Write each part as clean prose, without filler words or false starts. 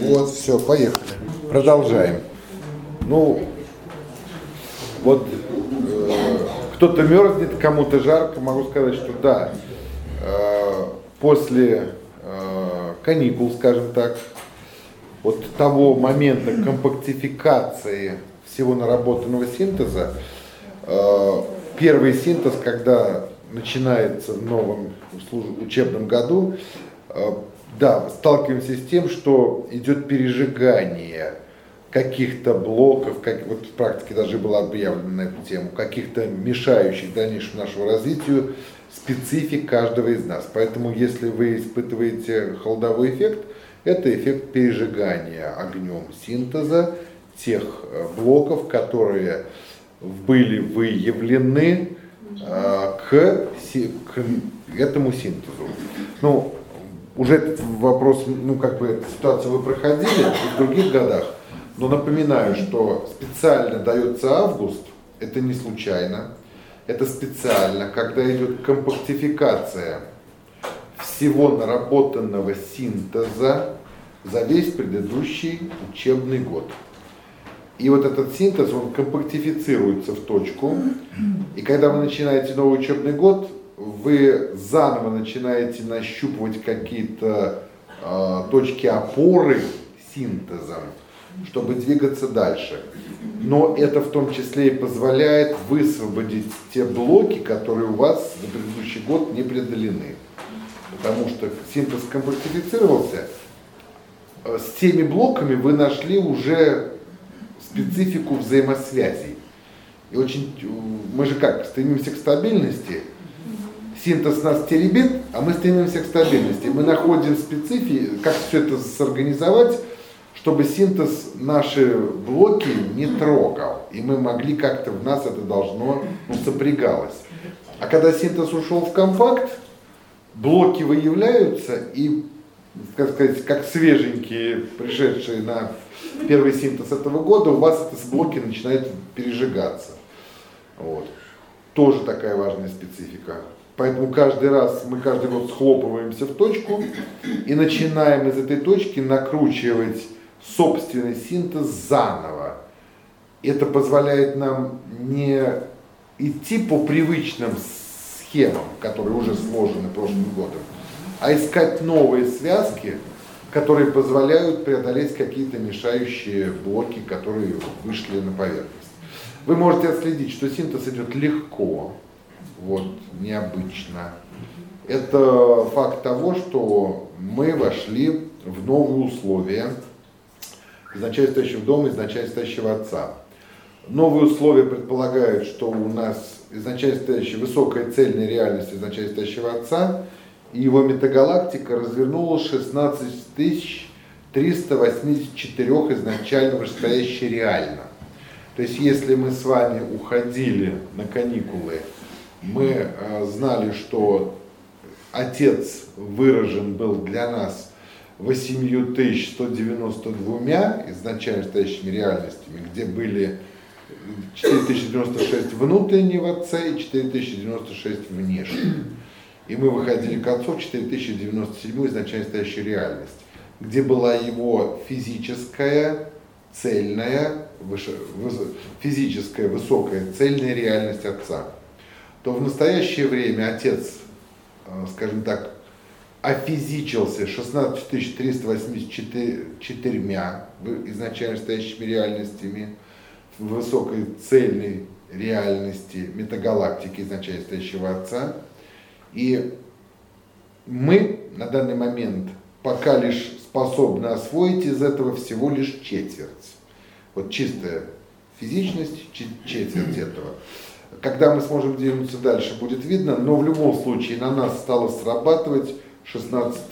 Вот, все, поехали. Продолжаем. Ну, вот кто-то мерзнет, кому-то жарко. Могу сказать, что да, после каникул, скажем так, вот того момента компактификации всего наработанного синтеза, первый синтез, когда начинается в новом учебном году, да, сталкиваемся с тем, что идет пережигание каких-то блоков, вот в практике даже была объявлена на эту тему, каких-то мешающих дальнейшему нашему развитию специфик каждого из нас. Поэтому, если вы испытываете холодовой эффект, это эффект пережигания огнем синтеза тех блоков, которые были выявлены к этому синтезу. Ну, уже этот вопрос, эту ситуацию вы проходили в других годах, но напоминаю, что специально дается август, это не случайно, это специально, когда идет компактификация всего наработанного синтеза за весь предыдущий учебный год. И вот этот синтез, он компактифицируется в точку, и когда вы начинаете новый учебный год, вы заново начинаете нащупывать какие-то точки опоры синтезом, чтобы двигаться дальше. Но это в том числе и позволяет высвободить те блоки, которые у вас за предыдущий год не преодолены. Потому что синтез компактифицировался, с теми блоками вы нашли уже специфику взаимосвязей. И мы же стремимся к стабильности. Синтез нас теребит, а мы стремимся к стабильности. Мы находим специфики, как все это сорганизовать, чтобы синтез наши блоки не трогал. И мы могли как-то, в нас это должно сопрягалось. А когда синтез ушел в компакт, блоки выявляются, и, как свеженькие, пришедшие на первый синтез этого года, у вас эти блоки начинают пережигаться. Вот. Тоже такая важная специфика. Поэтому каждый год схлопываемся в точку и начинаем из этой точки накручивать собственный синтез заново. Это позволяет нам не идти по привычным схемам, которые уже сложены прошлым годом, а искать новые связки, которые позволяют преодолеть какие-то мешающие блоки, которые вышли на поверхность. Вы можете отследить, что синтез идет легко, необычно. Это факт того, что мы вошли в новые условия изначально стоящего дома, изначально стоящего Отца. Новые условия предполагают, что у нас изначально стоящая высокая цельная реальность изначально стоящего Отца, и его метагалактика развернулась 16 384 изначально вышестоящей реально. То есть, если мы с вами уходили на каникулы, мы знали, что Отец выражен был для нас 8192 изначально стоящими реальностями, где были 4096 внутренние в Отце и 4096 внешних. И мы выходили к Отцу в 4097 изначально стоящую реальность, где была его физическая, цельная, физическая, высокая, цельная реальность Отца. То в настоящее время Отец, скажем так, офизичился 16 384 изначально стоящими реальностями, в высокой цельной реальности метагалактики изначально стоящего Отца. И мы на данный момент пока лишь способны освоить из этого всего лишь четверть. Вот чистая физичность, четверть этого. Когда мы сможем двинуться дальше, будет видно, но в любом случае на нас стало срабатывать 16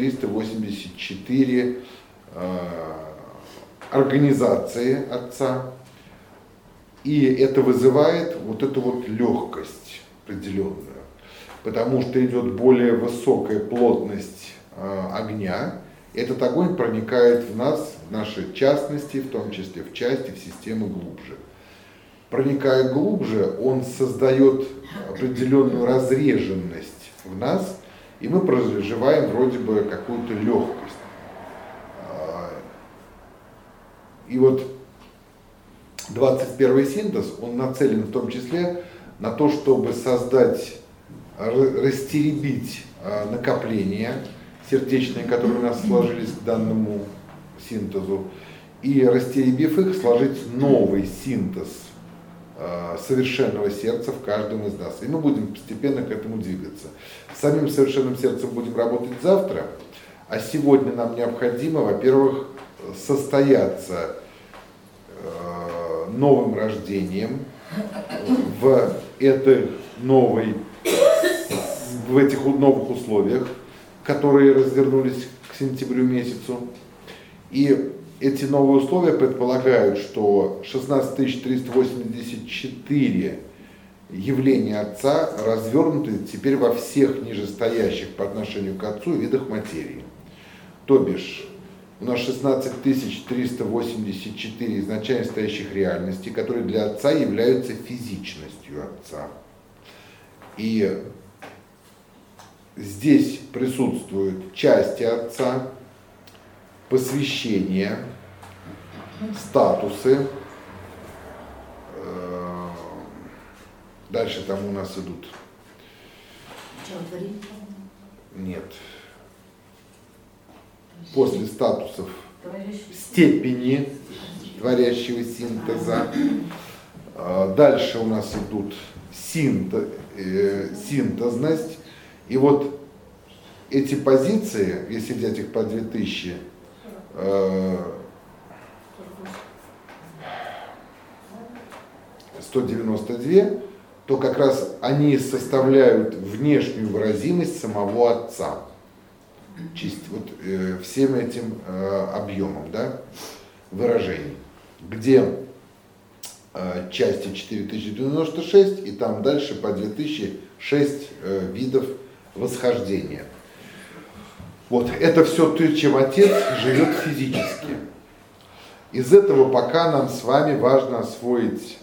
384 организации Отца. И это вызывает эту легкость определенную, потому что идет более высокая плотность огня. Этот огонь проникает в нас, в наши частности, в том числе в части, в системы глубже. Проникая глубже, он создает определенную разреженность в нас, и мы проживаем вроде бы какую-то легкость. И вот 21 синтез, он нацелен в том числе на то, чтобы создать, растеребить накопления сердечные, которые у нас сложились к данному синтезу, и растеребив их, сложить новый синтез совершенного сердца в каждом из нас. И мы будем постепенно к этому двигаться. С самим совершенным сердцем будем работать завтра, а сегодня нам необходимо, во-первых, состояться новым рождением в этих новых условиях, которые развернулись к сентябрю месяцу. И эти новые условия предполагают, что 16 384 явления Отца развернуты теперь во всех нижестоящих по отношению к Отцу видах материи. То бишь, у нас 16 384 изначально стоящих реальностей, которые для Отца являются физичностью Отца. И здесь присутствуют части Отца, посвящения, статусы. Дальше там у нас идут. Нет. После статусов степени творящего синтеза. Дальше у нас идут синтезность. И вот эти позиции, если взять их по 2192, то как раз они составляют внешнюю выразимость самого Отца. Всем этим объемом, да, выражений, где части 4096 и там дальше по 2006 видов восхождения. Вот это все то, чем Отец живет физически. Из этого пока нам с вами важно освоить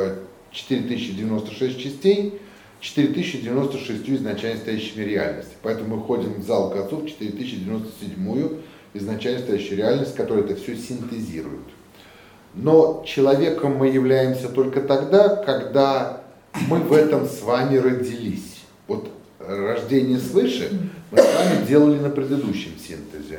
4096 частей, 4096 изначально стоящими реальностями. Поэтому мы ходим в зал к Отцу в 4097 изначально стоящую реальность, которая это все синтезирует. Но человеком мы являемся только тогда, когда мы в этом с вами родились. Вот рождение свыше мы с вами делали на предыдущем синтезе.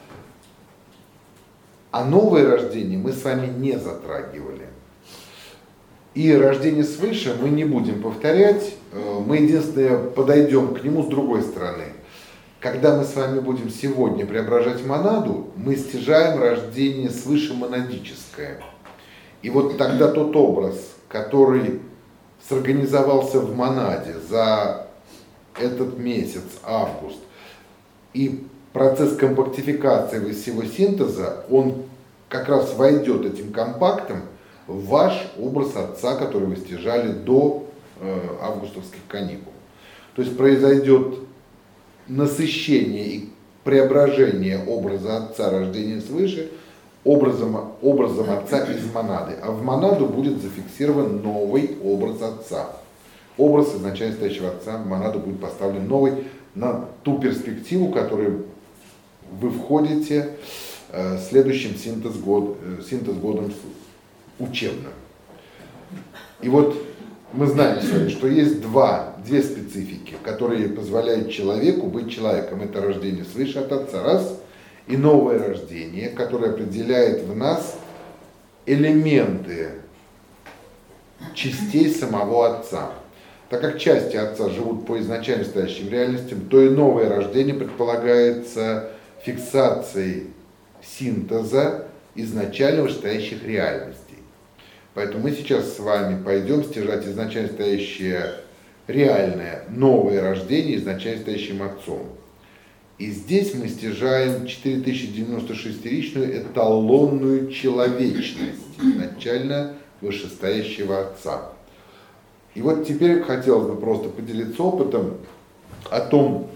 А новое рождение мы с вами не затрагивали. И рождение свыше мы не будем повторять, мы единственное подойдем к нему с другой стороны. Когда мы с вами будем сегодня преображать монаду, мы стяжаем рождение свыше монадическое. И вот тогда тот образ, который сорганизовался в монаде за этот месяц, август, и процесс компактификации всего синтеза, он как раз войдет этим компактом в ваш образ Отца, который вы стяжали до августовских каникул. То есть произойдет насыщение и преображение образа Отца, рождения свыше, образом Отца из монады. А в монаду будет зафиксирован новый образ Отца. Образ изначально стоящего Отца в монаду будет поставлен новый на ту перспективу, которую вы входите следующим синтез годом учебным. И вот мы знаем сегодня, что есть две специфики, которые позволяют человеку быть человеком. Это рождение свыше от Отца, раз, и новое рождение, которое определяет в нас элементы частей самого Отца. Так как части Отца живут по изначально стоящим реальностям, то и новое рождение предполагается фиксацией синтеза изначально вышестоящих реальностей. Поэтому мы сейчас с вами пойдем стяжать изначально стоящее реальное новое рождение изначально стоящим Отцом. И здесь мы стяжаем 4096-ричную эталонную человечность изначально вышестоящего Отца. И вот теперь хотелось бы просто поделиться опытом о том,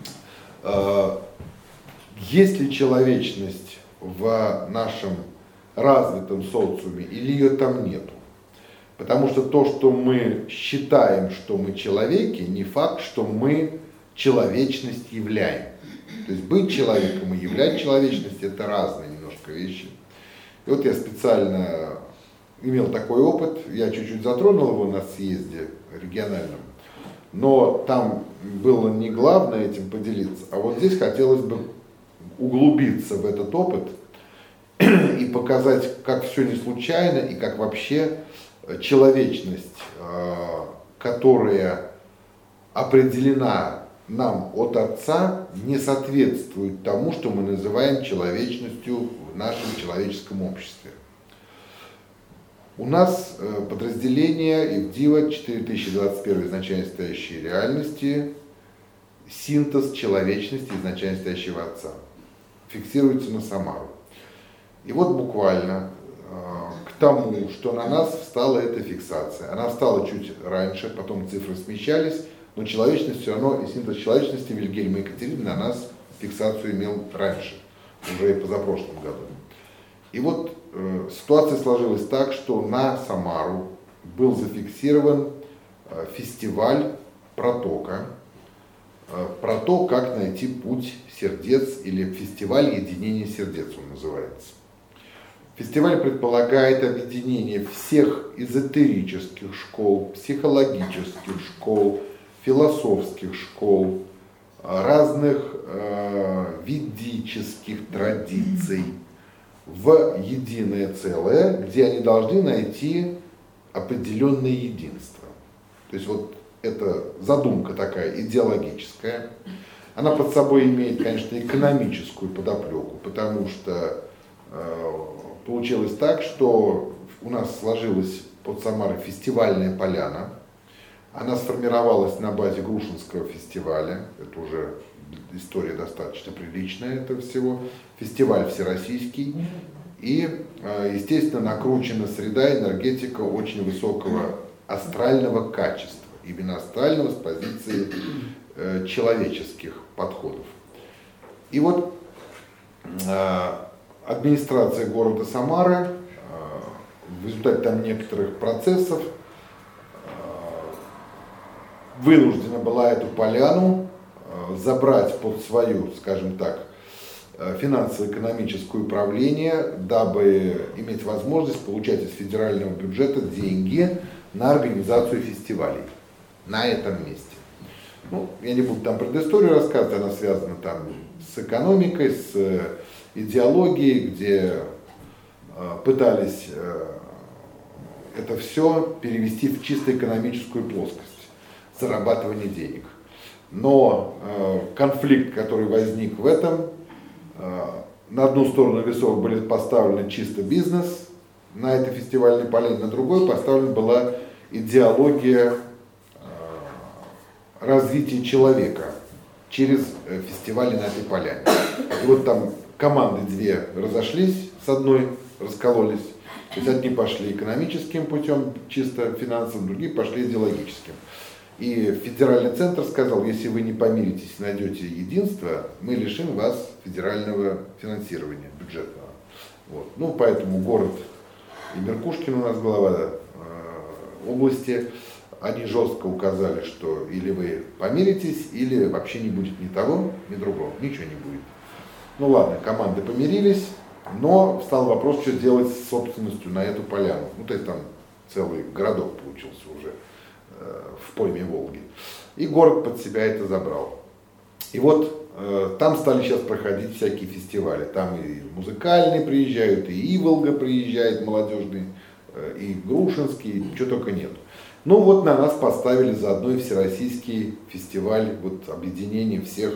есть ли человечность в нашем развитом социуме или ее там нету. Потому что то, что мы считаем, что мы человеки, не факт, что мы человечность являем. То есть быть человеком и являть человечность — это разные немножко вещи. И И вот я специально имел такой опыт, я чуть-чуть затронул его на съезде региональном, но там было не главное этим поделиться, а вот здесь хотелось бы углубиться в этот опыт и показать, как все не случайно и как вообще человечность, которая определена нам от Отца, не соответствует тому, что мы называем человечностью в нашем человеческом обществе. У нас подразделение ИВДИВа 4021 изначально стоящей реальности, синтез человечности изначально стоящего Отца, фиксируется на Самару. И вот буквально к тому, что на нас встала эта фиксация. Она встала чуть раньше, потом цифры смещались, но человечность все равно, и синтез человечности Вильгельма Екатерины на нас фиксацию имел раньше, уже и позапрошлом году. И вот ситуация сложилась так, что на Самару был зафиксирован фестиваль «Протока», про то, как найти путь сердец, или фестиваль единения сердец он называется. Фестиваль предполагает объединение всех эзотерических школ, психологических школ, философских школ, разных ведических традиций в единое целое, где они должны найти определенное единство. То есть вот эта задумка такая идеологическая, она под собой имеет, конечно, экономическую подоплеку, потому что получилось так, что у нас сложилась под Самарой фестивальная поляна. Она сформировалась на базе Грушинского фестиваля. Это уже история достаточно приличная этого всего. Фестиваль всероссийский. И, естественно, накручена среда, энергетика очень высокого астрального качества. Именно астрального с позиции человеческих подходов. И вот администрация города Самары в результате там некоторых процессов вынуждена была эту поляну забрать под свою, скажем так, финансово-экономическое управление, дабы иметь возможность получать из федерального бюджета деньги на организацию фестивалей на этом месте. Ну, я не буду там предысторию рассказывать, она связана там с экономикой, с идеологией, где пытались это все перевести в чисто экономическую плоскость, зарабатывание денег. Но конфликт, который возник в этом, на одну сторону весов были поставлены чисто бизнес на этой фестивальной поляне, на другую поставлена была идеология развития человека через фестивали на этой поляне. И вот там команды две разошлись, с одной раскололись, то есть одни пошли экономическим путем, чисто финансовым, другие пошли идеологическим. И федеральный центр сказал, если вы не помиритесь, найдете единство, мы лишим вас федерального финансирования бюджетного. Вот. Ну, поэтому город и Меркушкин у нас глава области, они жестко указали, что или вы помиритесь, или вообще не будет ни того, ни другого, ничего не будет. Ну ладно, команды помирились, но встал вопрос, что делать с собственностью на эту поляну. Ну, то есть там целый городок получился уже в пойме Волги. И город под себя это забрал. И вот там стали сейчас проходить всякие фестивали. Там и музыкальные приезжают, и Иволга приезжает молодежный, и Грушинский, и чего только нет. Ну вот на нас поставили заодно и всероссийский фестиваль, вот объединение всех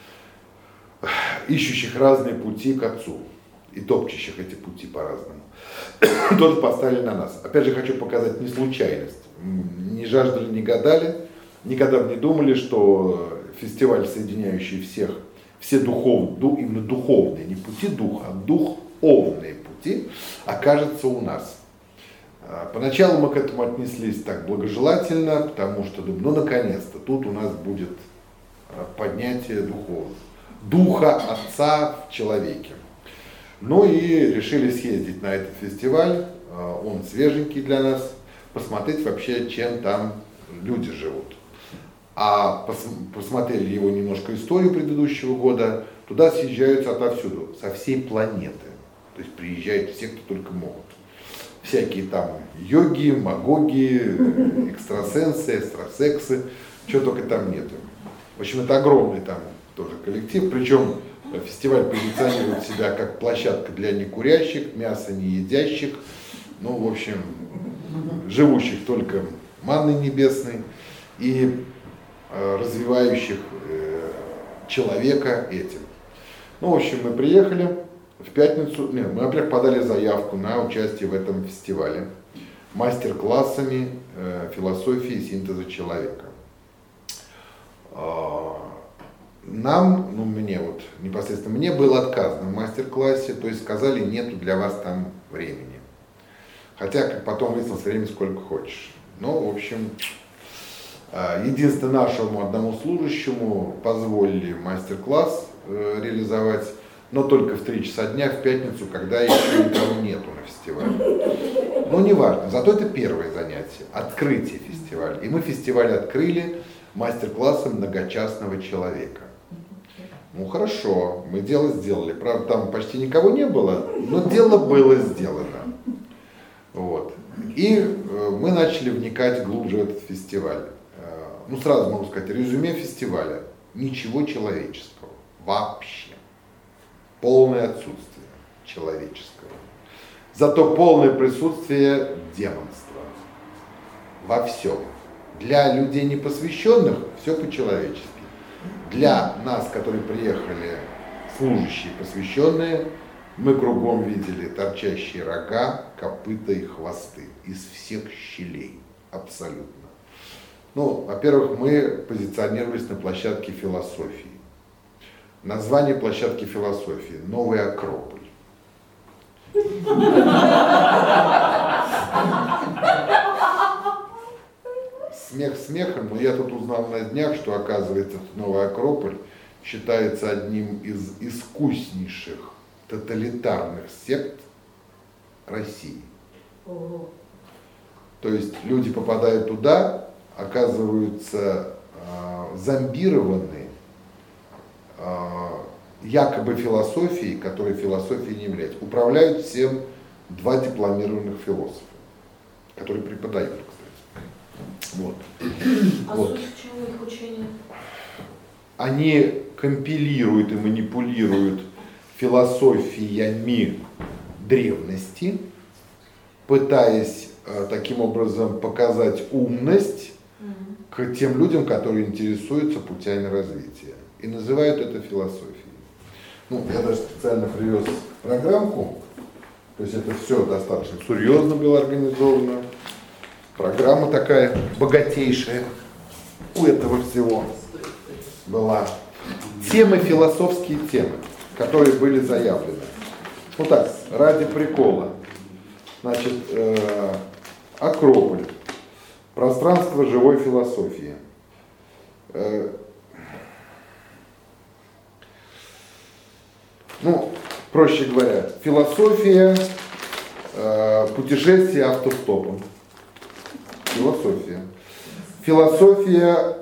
ищущих разные пути к Отцу и топчущих эти пути по-разному. Тоже поставили на нас. Опять же хочу показать не случайность. Не жаждали, не гадали, никогда бы не думали, что фестиваль, соединяющий все именно духовные, не пути духа, а духовные пути, окажется у нас. Поначалу мы к этому отнеслись так благожелательно, потому что думаю, ну наконец-то, тут у нас будет поднятие духа Отца в человеке. Ну и решили съездить на этот фестиваль, он свеженький для нас, посмотреть вообще, чем там люди живут. А посмотрели его немножко историю предыдущего года, туда съезжаются отовсюду, со всей планеты. То есть приезжают все, кто только могут. Всякие там йоги, магоги, экстрасенсы, экстрасексы, чего только там нету. В общем, это огромный там тоже коллектив, причем фестиваль позиционирует себя как площадка для некурящих, мясо не едящих, ну, в общем, живущих только манной небесной и развивающих человека этим. Ну, в общем, мы приехали в пятницу, мы, во-первых, подали заявку на участие в этом фестивале мастер-классами философии синтеза человека. Нам, ну мне вот, непосредственно мне было отказано в мастер-классе, то есть сказали, нету для вас там времени. Хотя, как потом выяснилось, времени сколько хочешь. Ну, в общем, единственное нашему одному служащему позволили мастер-класс реализовать, но только в 3 часа дня в пятницу, когда еще никого нету на фестивале. Но не важно, зато это первое занятие, открытие фестиваля. И мы фестиваль открыли мастер-классом многочастного человека. Ну хорошо, мы дело сделали. Правда, там почти никого не было, но дело было сделано. Вот. И мы начали вникать глубже в этот фестиваль. Ну сразу могу сказать, резюме фестиваля. Ничего человеческого. Вообще. Полное отсутствие человеческого. Зато полное присутствие демонства. Во всем. Для людей непосвященных все по-человечески. Для нас, которые приехали, служащие, посвященные, мы кругом видели торчащие рога, копыта и хвосты из всех щелей. Абсолютно. Ну, во-первых, мы позиционировались на площадке философии. Название площадки философии – Новый Акрополь. Смех смехом, но я тут узнал на днях, что, оказывается, Новый Акрополь считается одним из искуснейших тоталитарных сект России. То есть люди попадают туда, оказываются зомбированы якобы философией, которая философией не является. Управляют всем 2 дипломированных философа, которые преподают, кстати. Вот. А Вот. суть в чем их учение? Они компилируют и манипулируют философиями древности, пытаясь таким образом показать умность к тем людям, которые интересуются путями развития. И называют это философией. Ну, я даже специально привез программку, то есть это все достаточно серьезно было организовано. Программа такая богатейшая у этого всего была. Темы, философские темы, которые были заявлены. Ну так, ради прикола. Значит, Акрополь. Пространство живой философии. Ну, проще говоря, философия путешествия автостопом. Философия. Философия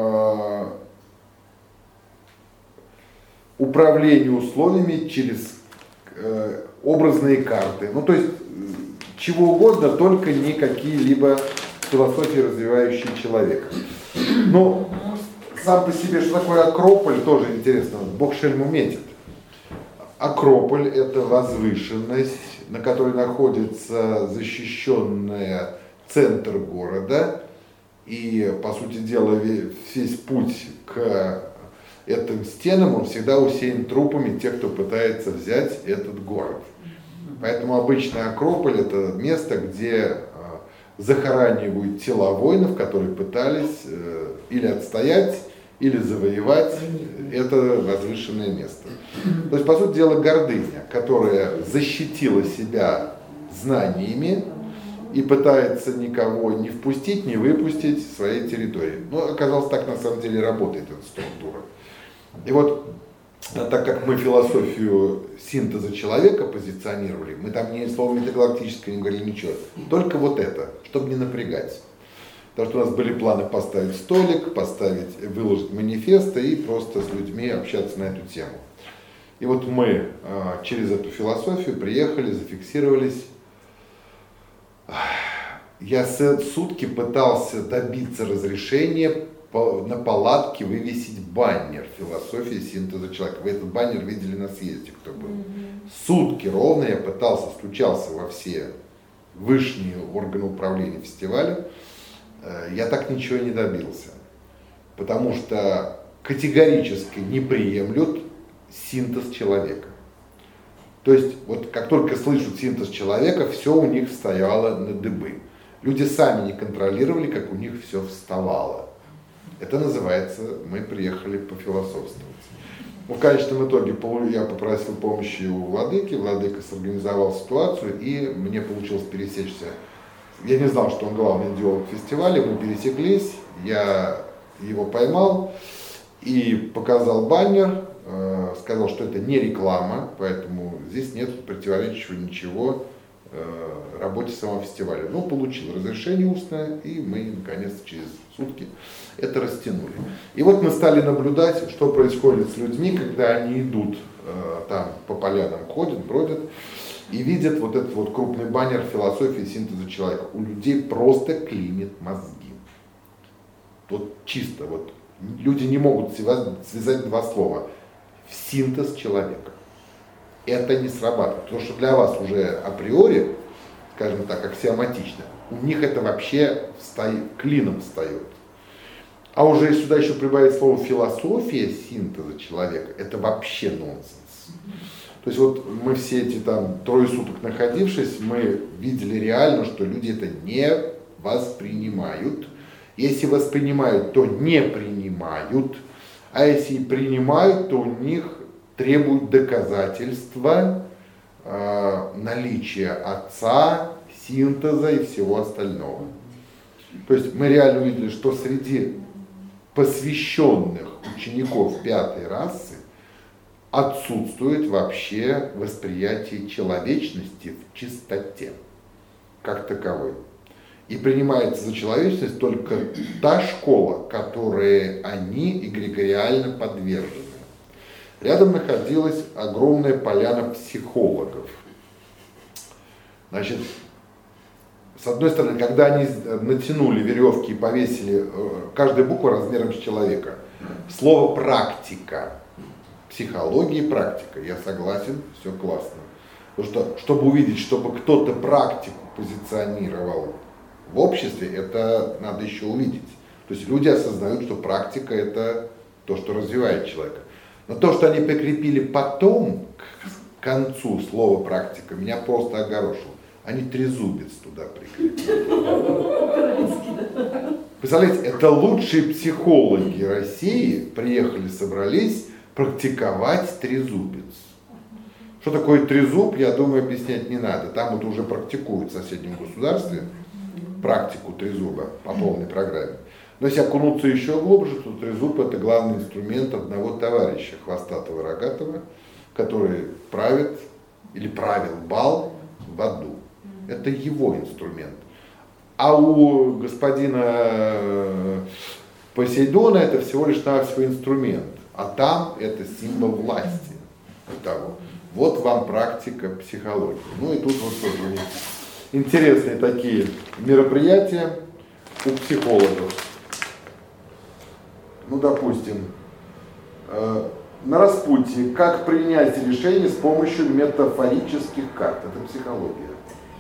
управления условиями через образные карты. Ну, то есть, чего угодно, только не какие-либо философии, развивающие человека. Но сам по себе, что такое Акрополь, тоже интересно, Бог шельму метит. Акрополь – это возвышенность, на которой находится защищенный центр города, и, по сути дела, весь путь к этим стенам, он всегда усеян трупами тех, кто пытается взять этот город. Поэтому обычно Акрополь – это место, где захоранивают тела воинов, которые пытались или отстоять, или завоевать это возвышенное место. То есть, по сути дела, гордыня, которая защитила себя знаниями и пытается никого не впустить, не выпустить в своей территории. Но оказалось, так на самом деле работает эта структура. И вот, так как мы философию синтеза человека позиционировали, мы там ни слова метагалактическое не говорили, ничего. Только вот это, чтобы не напрягать. Потому что у нас были планы поставить столик, выложить манифесты и просто с людьми общаться на эту тему. И вот мы через эту философию приехали, зафиксировались. Я сутки пытался добиться разрешения на палатке вывесить баннер «Философия синтеза человека». Вы этот баннер видели на съезде, кто был. Сутки ровно я пытался, стучался во все высшие органы управления фестиваля. Я так ничего и не добился. Потому что категорически не приемлют синтез человека. То есть, вот как только слышат синтез человека, все у них вставало на дыбы. Люди сами не контролировали, как у них все вставало. Это называется, мы приехали пофилософствовать. В конечном итоге я попросил помощи у владыки, владыка сорганизовал ситуацию, и мне получилось пересечься. Я не знал, что он главный идеолог фестиваля, мы пересеклись, я его поймал и показал баннер, сказал, что это не реклама, поэтому здесь нет противоречащего ничего работе самого фестиваля. Но получил разрешение устное, и мы наконец через сутки это растянули. И вот мы стали наблюдать, что происходит с людьми, когда они идут там по полянам, ходят, бродят, и видят вот этот вот крупный баннер «Философия синтеза человека». У людей просто клинит мозги. Вот чисто, вот люди не могут связать два слова. Синтез человека. Это не срабатывает. Потому что для вас уже априори, скажем так, аксиоматично, у них это вообще клином встает. А уже если сюда еще прибавить слово «философия синтеза человека», это вообще нонсенс. То есть вот мы все эти там 3 суток находившись, мы видели реально, что люди это не воспринимают. Если воспринимают, то не принимают. А если и принимают, то у них требуют доказательства наличия отца, синтеза и всего остального. То есть мы реально увидели, что среди посвященных учеников 5-й расы отсутствует вообще восприятие человечности в чистоте, как таковой. И принимается за человечность только та школа, которой они эгрегориально подвержены. Рядом находилась огромная поляна психологов. Значит, с одной стороны, когда они натянули веревки и повесили, каждая буква размером с человека, слово «практика», психология и практика, я согласен, все классно. Потому что, чтобы увидеть, чтобы кто-то практику позиционировал в обществе, это надо еще увидеть. То есть люди осознают, что практика это то, что развивает человека. Но то, что они прикрепили потом, к концу слова практика, меня просто огорошило. Они трезубец туда прикрепили. Представляете, это лучшие психологи России приехали, собрались практиковать трезубец. Что такое трезуб, я думаю, объяснять не надо. Там вот уже практикуют в соседнем государстве практику трезуба по полной программе. Но если окунуться еще глубже, то трезуб это главный инструмент одного товарища, хвостатого рогатого, который правит или правил бал в аду. Это его инструмент. А у господина Посейдона это всего лишь навсего инструмент. А там это символ власти. Того. Вот вам практика психологии. Ну и тут вот тоже интересные такие мероприятия у психологов. Ну, допустим, на распутье, как принять решение с помощью метафорических карт. Это психология.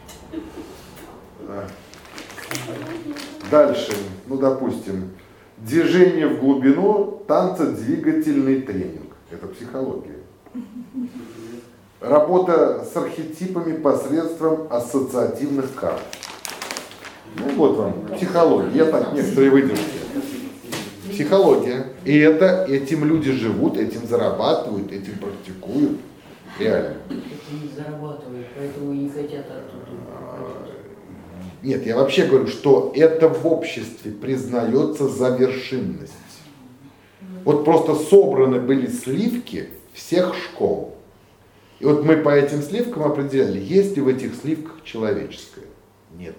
Да. Дальше, ну, допустим, движение в глубину, танцедвигательный тренинг. Это психология. Работа с архетипами посредством ассоциативных карт. Ну вот вам, психология. Я так некоторые выдержки. Психология. И этим люди живут, этим зарабатывают, этим практикуют. Реально. Это не зарабатывают, поэтому не хотят оттуда. Нет, я вообще говорю, что это в обществе признается за вершинность. Вот просто собраны были сливки всех школ. И вот мы по этим сливкам определяли, есть ли в этих сливках человеческое. Нет.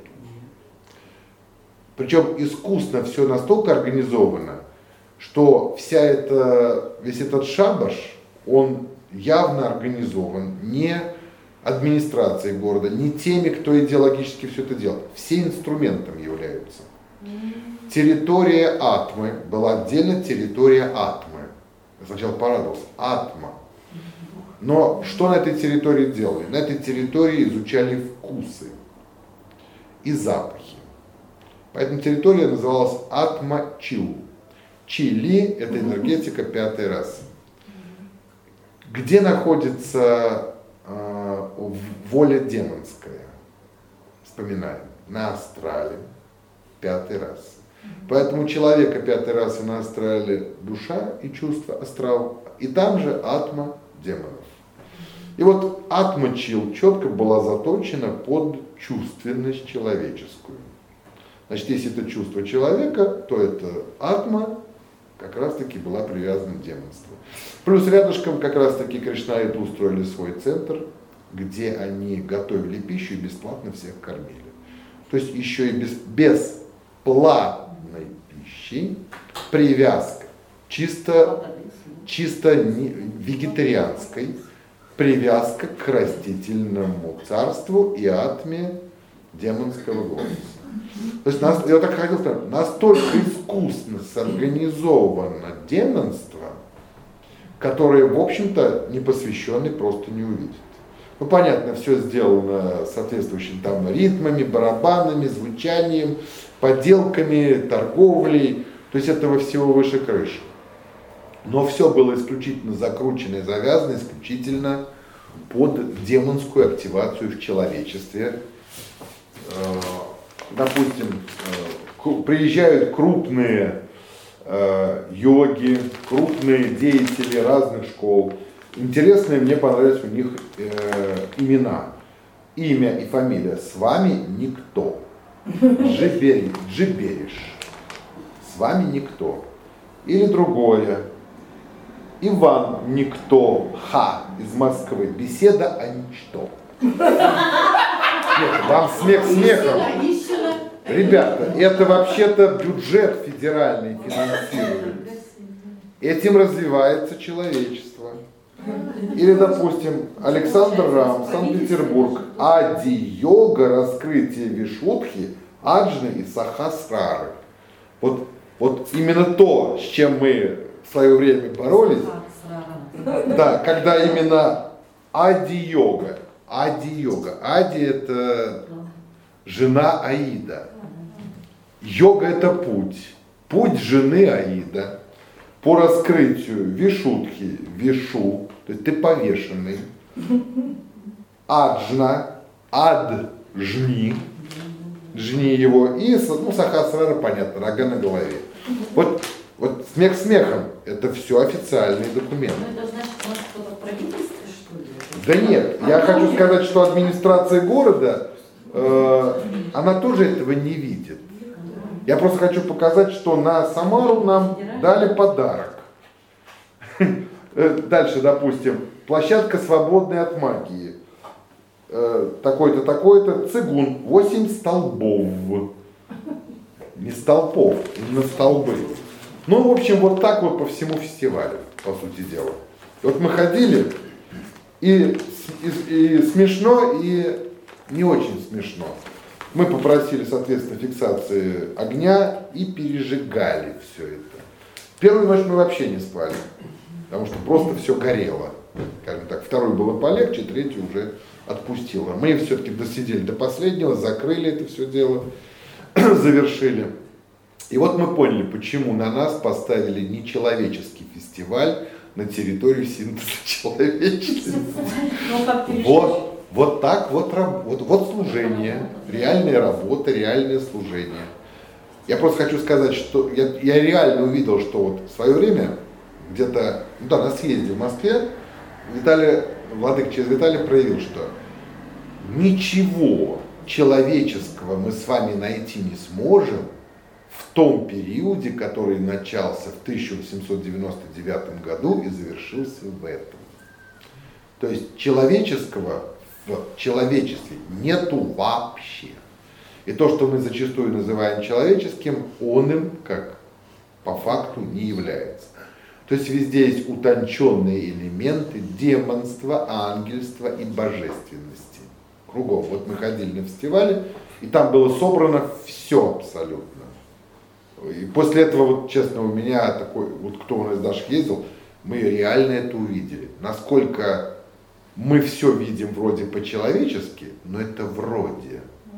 Причем искусно все настолько организовано, что весь этот шабаш, он явно организован не администрацией города, не теми, кто идеологически все это делал. Все инструментом являются. Территория Атмы была отдельно территория Атмы. Я сначала порадовался. Атма. Но что на этой территории делали? На этой территории изучали вкусы и запахи. Поэтому территория называлась Атма-Чил. Чили – это энергетика пятой расы. Где находится воля демонская? Вспоминаем. На астрале пятой расы. Поэтому человека пятой расы на астрале душа и чувство астрал. И там же атма демонов. И вот атма-чил четко была заточена под чувственность человеческую. Значит, если это чувство человека, то это атма как раз таки была привязана к демонству. Плюс рядышком как раз таки кришнаиты устроили свой центр, где они готовили пищу и бесплатно всех кормили. То есть еще и бесплатной пищи, привязка, чисто вегетарианской, привязка к растительному царству и атме демонского голоса. То есть, я так хотел сказать, настолько искусно сорганизовано демонство, которое, в общем-то, непосвященный просто не увидит. Ну, понятно, все сделано соответствующими там ритмами, барабанами, звучанием, поделками, торговлей. То есть этого всего выше крыши. Но все было исключительно закручено и завязано исключительно под демонскую активацию в человечестве. Допустим, приезжают крупные йоги, крупные деятели разных школ. Интересные мне понравились у них имена. Имя и фамилия. С вами никто. Джибериш. С вами никто. Или другое. Иван Никто. Ха. Из Москвы. Беседа о ничто. Нет, вам смех смехом. Ребята, это вообще-то бюджет федеральный финансирует. Этим развивается человечество. Или, допустим, Александр Рам, Санкт-Петербург, Ади-йога, раскрытие Вишудхи, Аджны и Сахасрары. Вот именно то, с чем мы в свое время боролись, да, когда именно Ади-йога, Ади это жена Аида. Йога это путь жены Аида по раскрытию Вишудхи, Вишу, то есть ты повешенный, Аджна, жни его, и Сахасрара, понятно, рога на голове. Вот смех смехом, это все официальные документы. Ну, это значит, может, кто-то правительство, что ли? Да нет, я хочу сказать, что администрация города, она тоже этого не видит. Я просто хочу показать, что на Самару нам дали подарок. Дальше, допустим, площадка свободная от магии. Такой-то, такой-то, цигун, 8 столбов. Не столпов, именно столбы. Ну, в общем, вот так вот по всему фестивалю, по сути дела. Вот мы ходили, и смешно, и не очень смешно. Мы попросили, соответственно, фиксации огня и пережигали все это. Первую ночь мы вообще не спали, потому что просто все горело. Скажем так, вторую было полегче, третью уже отпустило. Мы все-таки досидели до последнего, закрыли это все дело, завершили. И вот мы поняли, почему на нас поставили нечеловеческий фестиваль на территорию синтеза человечества. Вот так вот служение, реальная работа, реальное служение. Я просто хочу сказать, что я реально увидел, что вот в свое время, где-то, на съезде в Москве, владыка через Виталий проявил, что ничего человеческого мы с вами найти не сможем в том периоде, который начался в 1899 году и завершился в этом. То есть человеческого в человечестве нету вообще. И то, что мы зачастую называем человеческим, он им, как по факту, не является. То есть везде есть утонченные элементы демонства, ангельства и божественности. Кругом. Вот мы ходили на фестивале, и там было собрано все абсолютно. И после этого, вот честно, у меня такой, вот кто у нас даже ездил, мы реально это увидели. Насколько мы все видим вроде по-человечески, но это вроде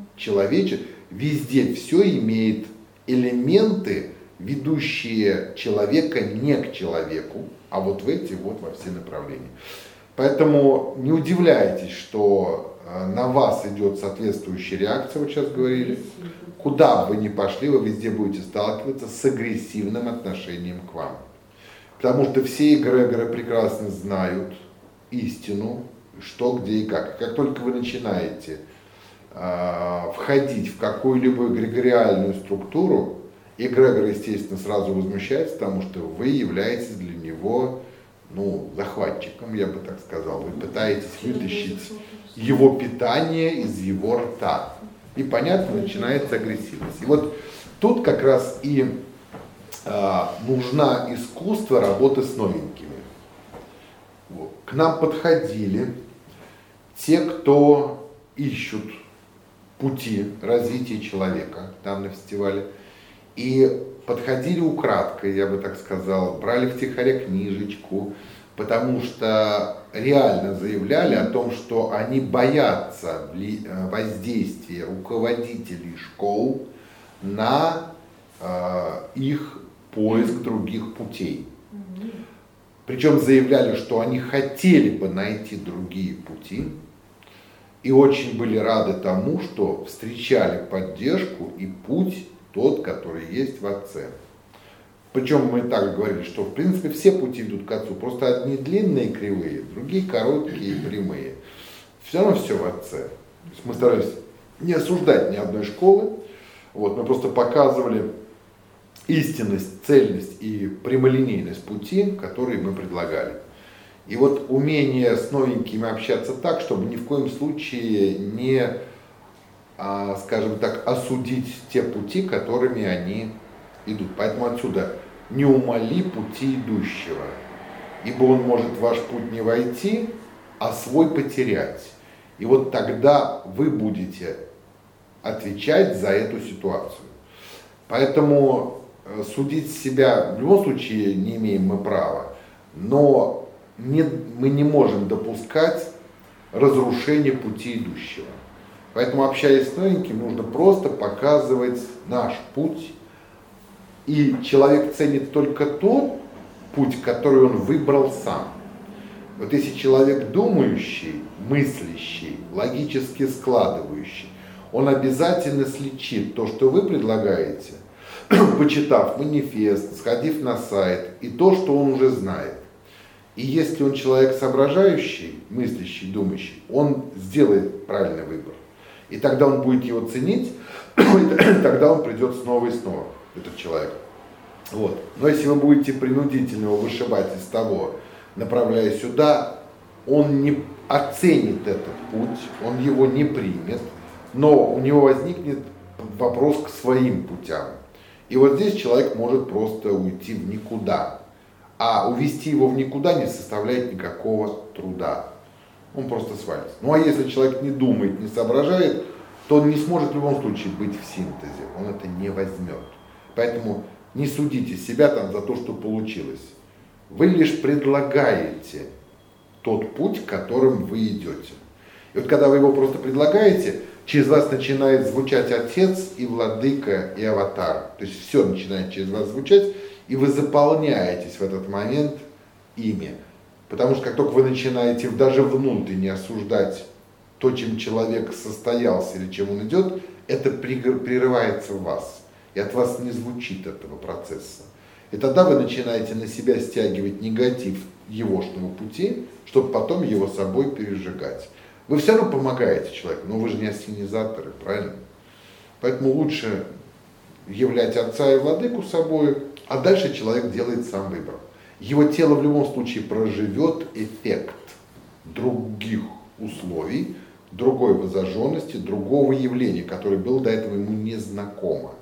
везде все имеет элементы, ведущие человека не к человеку, а вот в эти вот во все направления. Поэтому не удивляйтесь, что на вас идет соответствующая реакция, вот сейчас говорили. Куда бы вы ни пошли, вы везде будете сталкиваться с агрессивным отношением к вам. Потому что все эгрегоры прекрасно знают истину, что, где и как. Как только вы начинаете входить в какую-либо эгрегориальную структуру, эгрегор, естественно, сразу возмущается, потому что вы являетесь для него, захватчиком, я бы так сказал. Вы пытаетесь вытащить его питание из его рта. И, понятно, начинается агрессивность. И вот тут как раз и нужно искусство работы с новенькими. Вот. К нам подходили те, кто ищут пути развития человека там на фестивале. И подходили украдкой, я бы так сказал, брали втихаря книжечку, потому что реально заявляли о том, что они боятся воздействия руководителей школ на их поиск других путей. Причем заявляли, что они хотели бы найти другие пути и очень были рады тому, что встречали поддержку и путь тот, который есть в Отце. Причем мы так говорили, что в принципе все пути ведут к Отцу, просто одни длинные и кривые, другие короткие и прямые. Все равно все в Отце. То есть мы старались не осуждать ни одной школы, вот, мы просто показывали истинность, цельность и прямолинейность пути, которые мы предлагали. И вот умение с новенькими общаться так, чтобы ни в коем случае не, скажем так, осудить те пути, которыми они идут. Поэтому отсюда не умали пути идущего, ибо он может в ваш путь не войти, а свой потерять. И вот тогда вы будете отвечать за эту ситуацию. Поэтому судить себя в любом случае не имеем мы права, но мы не можем допускать разрушения пути идущего. Поэтому, общаясь с новеньким, нужно просто показывать наш путь. И человек ценит только тот путь, который он выбрал сам. Вот если человек думающий, мыслящий, логически складывающий, он обязательно сличит то, что вы предлагаете, почитав манифест, сходив на сайт, и то, что он уже знает. И если он человек соображающий, мыслящий, думающий, он сделает правильный выбор. И тогда он будет его ценить, и тогда он придет снова и снова, этот человек. Вот. Но если вы будете принудительно его вышибать из того, направляя сюда, он не оценит этот путь, он его не примет, но у него возникнет вопрос к своим путям. И вот здесь человек может просто уйти в никуда. А увести его в никуда не составляет никакого труда. Он просто свалится. Ну а если человек не думает, не соображает, то он не сможет в любом случае быть в синтезе. Он это не возьмет. Поэтому не судите себя там за то, что получилось. Вы лишь предлагаете тот путь, которым вы идете. И вот когда вы его просто предлагаете, через вас начинает звучать Отец и Владыка и Аватар. То есть все начинает через вас звучать, и вы заполняетесь в этот момент ими. Потому что как только вы начинаете даже внутренне осуждать то, чем человек состоялся или чем он идет, это прерывается в вас. И от вас не звучит этого процесса. И тогда вы начинаете на себя стягивать негатив егошного пути, чтобы потом его собой пережигать. Вы все равно помогаете человеку, но вы же не ассенизаторы, правильно? Поэтому лучше являть Отца и Владыку собой, а дальше человек делает сам выбор. Его тело в любом случае проживет эффект других условий, другой возожженности, другого явления, которое было до этого ему незнакомо.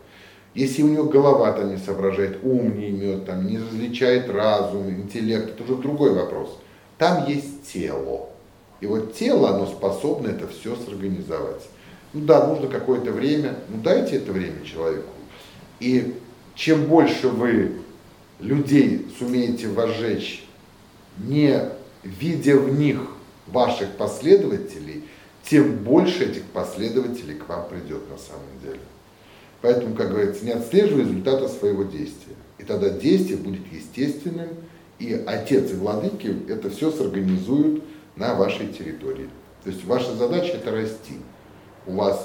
Если у него голова-то не соображает, ум не имеет, там, не различает разум, интеллект, это уже другой вопрос. Там есть тело. И вот тело, оно способно это все сорганизовать. Ну да, нужно какое-то время, ну дайте это время человеку. И чем больше вы людей сумеете возжечь, не видя в них ваших последователей, тем больше этих последователей к вам придет на самом деле. Поэтому, как говорится, не отслеживай результата своего действия. И тогда действие будет естественным, и отец и владыки это все сорганизуют на вашей территории. То есть ваша задача это расти. У вас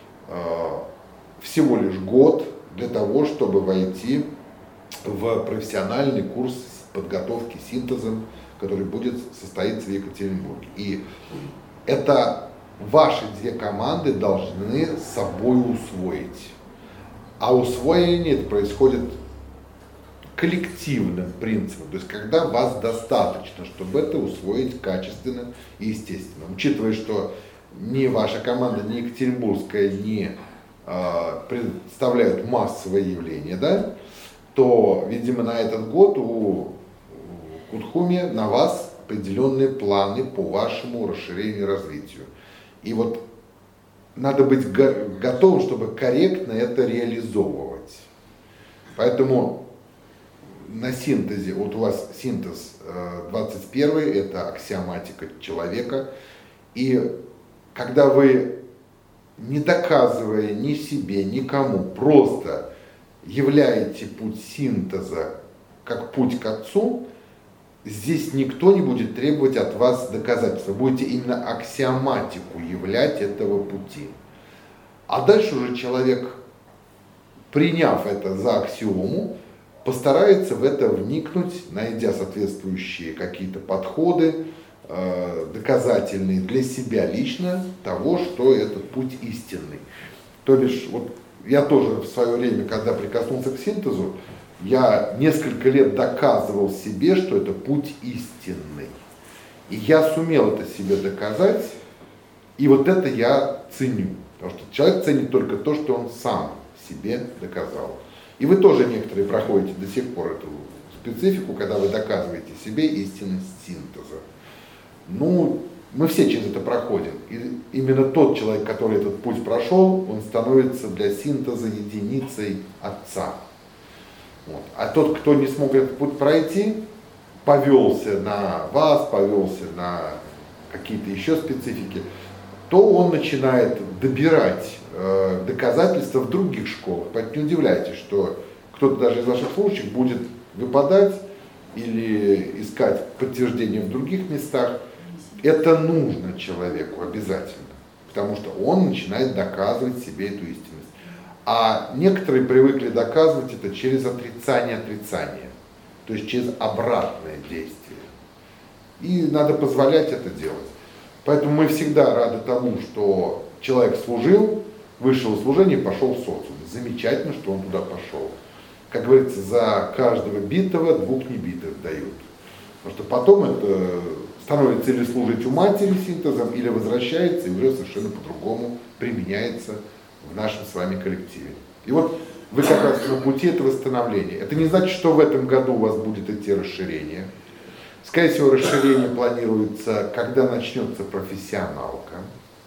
всего лишь год для того, чтобы войти в профессиональный курс подготовки синтезом, который будет состоиться в Екатеринбурге. И это ваши две команды должны с собой усвоить. А усвоение это происходит коллективным принципом, то есть когда вас достаточно, чтобы это усвоить качественно и естественно. Учитывая, что ни ваша команда, ни екатеринбургская не представляют массовое явление, да, то, видимо, на этот год у Кутхуми на вас определенные планы по вашему расширению и развитию. И вот надо быть готовым, чтобы корректно это реализовывать. Поэтому на синтезе, вот у вас синтез 21, это аксиоматика человека, и когда вы, не доказывая ни себе, никому, просто являете путь синтеза как путь к Отцу, здесь никто не будет требовать от вас доказательства. Вы будете именно аксиоматику являть этого пути. А дальше уже человек, приняв это за аксиому, постарается в это вникнуть, найдя соответствующие какие-то подходы, доказательные для себя лично того, что этот путь истинный. То бишь, вот я тоже в свое время, когда прикоснулся к синтезу, я несколько лет доказывал себе, что это путь истинный. И я сумел это себе доказать, и вот это я ценю. Потому что человек ценит только то, что он сам себе доказал. И вы тоже некоторые проходите до сих пор эту специфику, когда вы доказываете себе истинность синтеза. Ну, мы все через это проходим. И именно тот человек, который этот путь прошел, он становится для синтеза единицей Отца. Вот. А тот, кто не смог этот путь пройти, повелся на вас, повелся на какие-то еще специфики, то он начинает добирать доказательства в других школах. Поэтому не удивляйтесь, что кто-то даже из ваших слушателей будет выпадать или искать подтверждение в других местах. Это нужно человеку обязательно, потому что он начинает доказывать себе эту истинность. А некоторые привыкли доказывать это через отрицание, то есть через обратное действие. И надо позволять это делать. Поэтому мы всегда рады тому, что человек служил, вышел из служения и пошел в социум. Замечательно, что он туда пошел. Как говорится, за каждого битого двух небитых дают. Потому что потом это становится или служить у матери синтезом, или возвращается и уже совершенно по-другому применяется в нашем с вами коллективе. И вот вы как раз на пути этого становления. Это не значит, что в этом году у вас будет идти расширение. Скорее всего, расширение планируется, когда начнется профессионалка.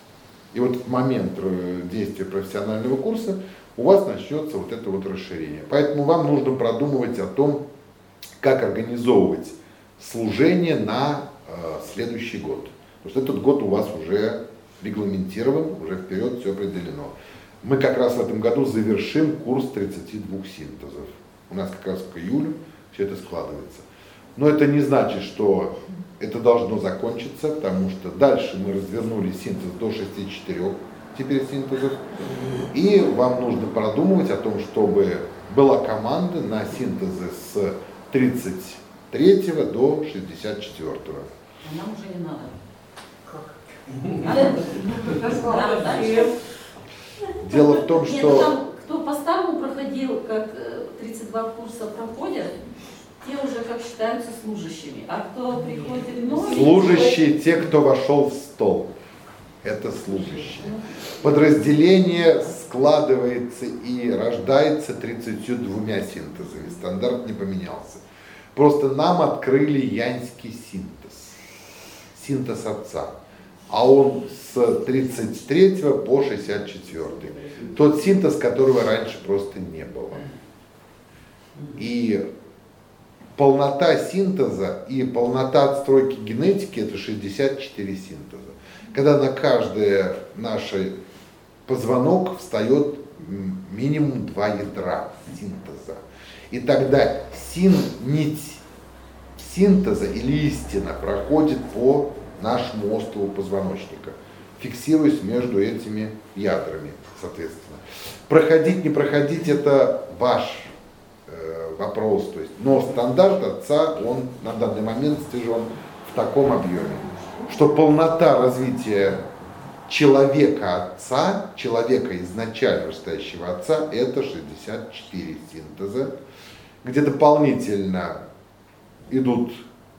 И вот в момент действия профессионального курса у вас начнется вот это вот расширение. Поэтому вам нужно продумывать о том, как организовывать служение на следующий год. Потому что этот год у вас уже регламентирован, уже вперед все определено. Мы как раз в этом году завершим курс 32 синтезов. У нас как раз к июлю все это складывается. Но это не значит, что это должно закончиться, потому что дальше мы развернули синтез до 64 теперь синтезов. И вам нужно продумывать о том, чтобы была команда на синтезы с 33 до 64. А нам уже не надо. Надо дальше. Дело в том, Нет, что... там, кто по старому проходил, как 32 курса проходят, те уже как считаются служащими. А кто приходит новый... Служащие те, кто вошел в стол. это служащие. Подразделение складывается и рождается 32 синтезами, стандарт не поменялся. Просто нам открыли яньский синтез отца, а он с 33 по 64. Тот синтез, которого раньше просто не было. И полнота синтеза и полнота отстройки генетики — это 64 синтеза. Когда на каждый наш позвонок встает минимум 2 ядра синтеза. И тогда нить синтеза или истина проходит по нашему острову позвоночника, фиксируясь между этими ядрами, соответственно. Проходить, не проходить — это ваш вопрос. То есть, но стандарт отца, он на данный момент достижен в таком объеме, что полнота развития человека отца, человека изначально стоящего отца, это 64 синтеза, где дополнительно идут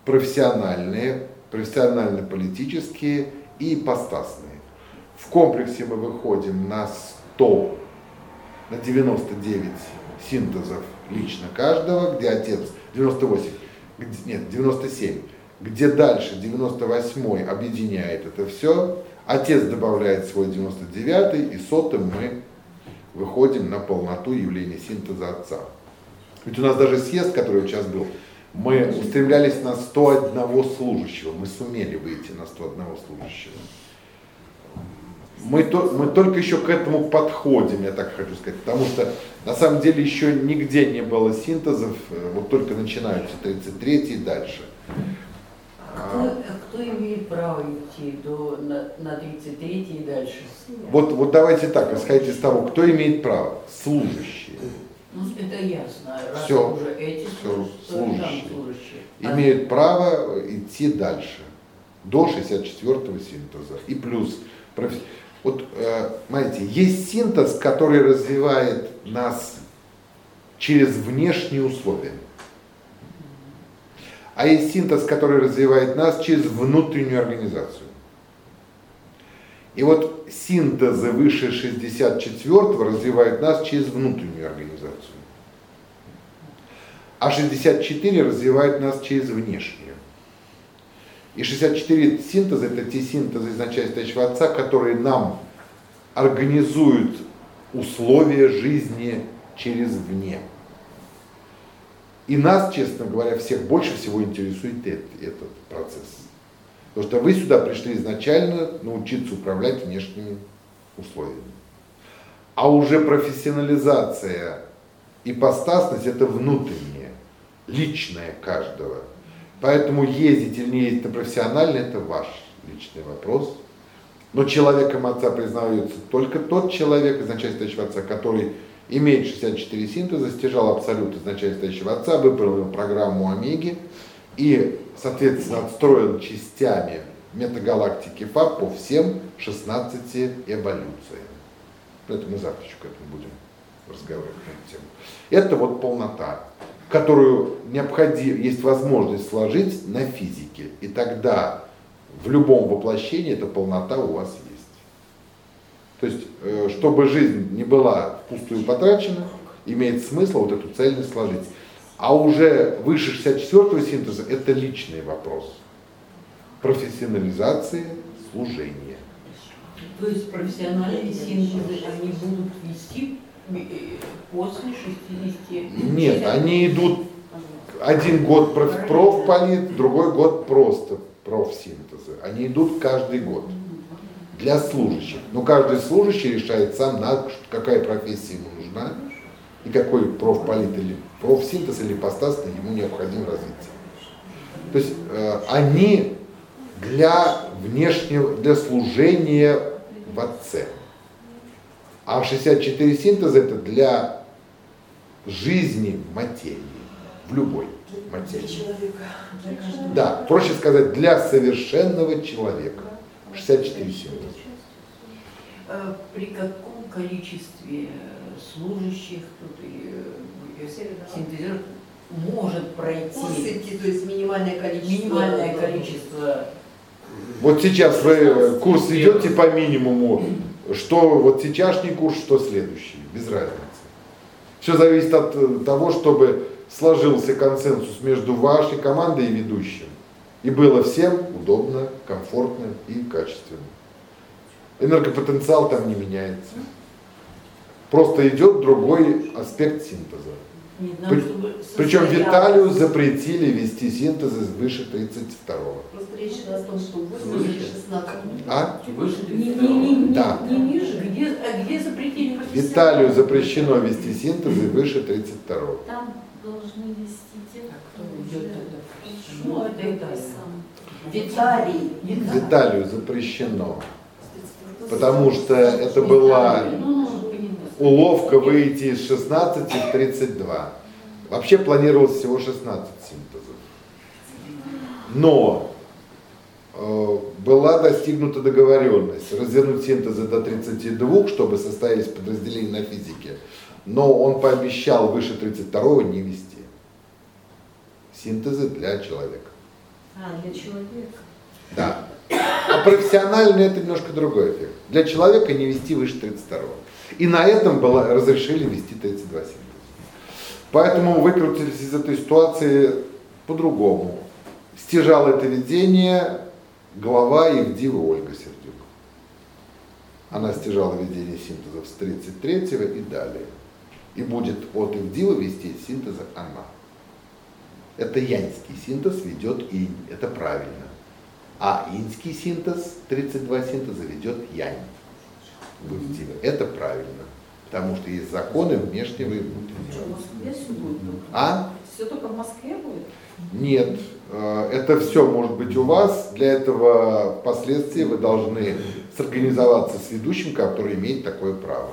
профессионально-политические и ипостасные. В комплексе мы выходим на 100, на 99 синтезов лично каждого, где отец 98, 97, где дальше 98-й объединяет это все, отец добавляет свой 99-й, и 100-м мы выходим на полноту явления синтеза отца. Ведь у нас даже съезд, который сейчас был, мы устремлялись на 101 служащего, мы сумели выйти на 101 служащего. Мы только еще к этому подходим, я так хочу сказать, потому что на самом деле еще нигде не было синтезов, вот только начинаются 33 и дальше. Кто имеет право идти на 33 и дальше? Вот давайте так, исходить из того, кто имеет право? Служащие. Ну, это ясно. Раз Все, уже эти служащие имеют право идти дальше, до 64-го синтеза. И плюс, вот, знаете, есть синтез, который развивает нас через внешние условия. А есть синтез, который развивает нас через внутреннюю организацию. И вот синтезы выше 64-го развивают нас через внутреннюю организацию. А 64 развивает нас через внешнюю. И 64 синтеза — это те синтезы изначально стоящего отца, которые нам организуют условия жизни через вне. И нас, честно говоря, всех больше всего интересует этот процесс. Потому что вы сюда пришли изначально научиться управлять внешними условиями. А уже профессионализация, ипостасность — это внутреннее, личное каждого. Поэтому ездить или не ездить на профессионально — это ваш личный вопрос. Но человеком отца признается только тот человек, изначально стоящего отца, который имеет 64 синтеза, стяжал абсолют изначально стоящего отца, выполнил программу Омеги и, соответственно, отстроил частями метагалактики ФАП по всем 16 эволюциям. Это мы завтра еще к этому будем разговаривать на эту тему. Это вот полнота, которую необходимо, есть возможность сложить на физике. И тогда в любом воплощении эта полнота у вас есть. То есть, чтобы жизнь не была впустую потрачена, имеет смысл вот эту цельность сложить. А уже выше 64-го синтеза — это личный вопрос. Профессионализации служения. То есть профессиональные синтезы, они будут вести после 60? Нет, они идут один год профполит, другой год просто профсинтезы. Они идут каждый год для служащих. Но каждый служащий решает сам, какая профессия ему нужна и какой профполит или профсинтез или ипостасный ему необходимо развиться. То есть они для внешнего, для служения в отце. А 64 синтеза — это для жизни материи, в любой материи. Да, проще сказать, для совершенного человека. 64 синтеза. При каком количестве служащих тут синтезер может пройти? То есть минимальное количество. Минимальное количество Вот сейчас вы курс ведете по минимуму, что вот сейчасшний курс, что следующий, без разницы. Все зависит от того, чтобы сложился консенсус между вашей командой и ведущим. И было всем удобно, комфортно и качественно. Энергопотенциал там не меняется. Просто идет другой аспект синтеза. Причем Виталию запретили вести синтезы выше 32-го. Просто речь идет о том, что 8-16. А? Выше Да. Не ниже, где запретили? Виталию запрещено вести синтезы выше 32-го. Там должны вести те, кто Идет уже тогда. прошел Ну, это и так. сам. Виталий. Виталию запрещено, потому что это была уловка выйти из 16 в 32. Вообще планировалось всего 16 синтезов. Но была достигнута договоренность развернуть синтезы до 32, чтобы составить подразделение на физике. Но он пообещал выше 32 не вести. Синтезы для человека. Для человека. Да. А профессионально это немножко другой эффект. Для человека не вести выше 32. И на этом разрешили вести 32 синтеза. Поэтому выкрутились из этой ситуации по-другому. Стяжала это ведение глава Евдива Ольга Сердюк. Она стяжала ведение синтезов с 33-го и далее. И будет от Евдива вести синтезы она. Это яньский синтез ведет инь. Это правильно. А иньский синтез, 32 синтеза, ведет янь. В Евдиве. Это правильно. Потому что есть законы внешнего и внутреннего. Что, в Москве все будет? А? Все только в Москве будет? Нет. Это все может быть у вас. Для этого впоследствии вы должны сорганизоваться с ведущим, который имеет такое право.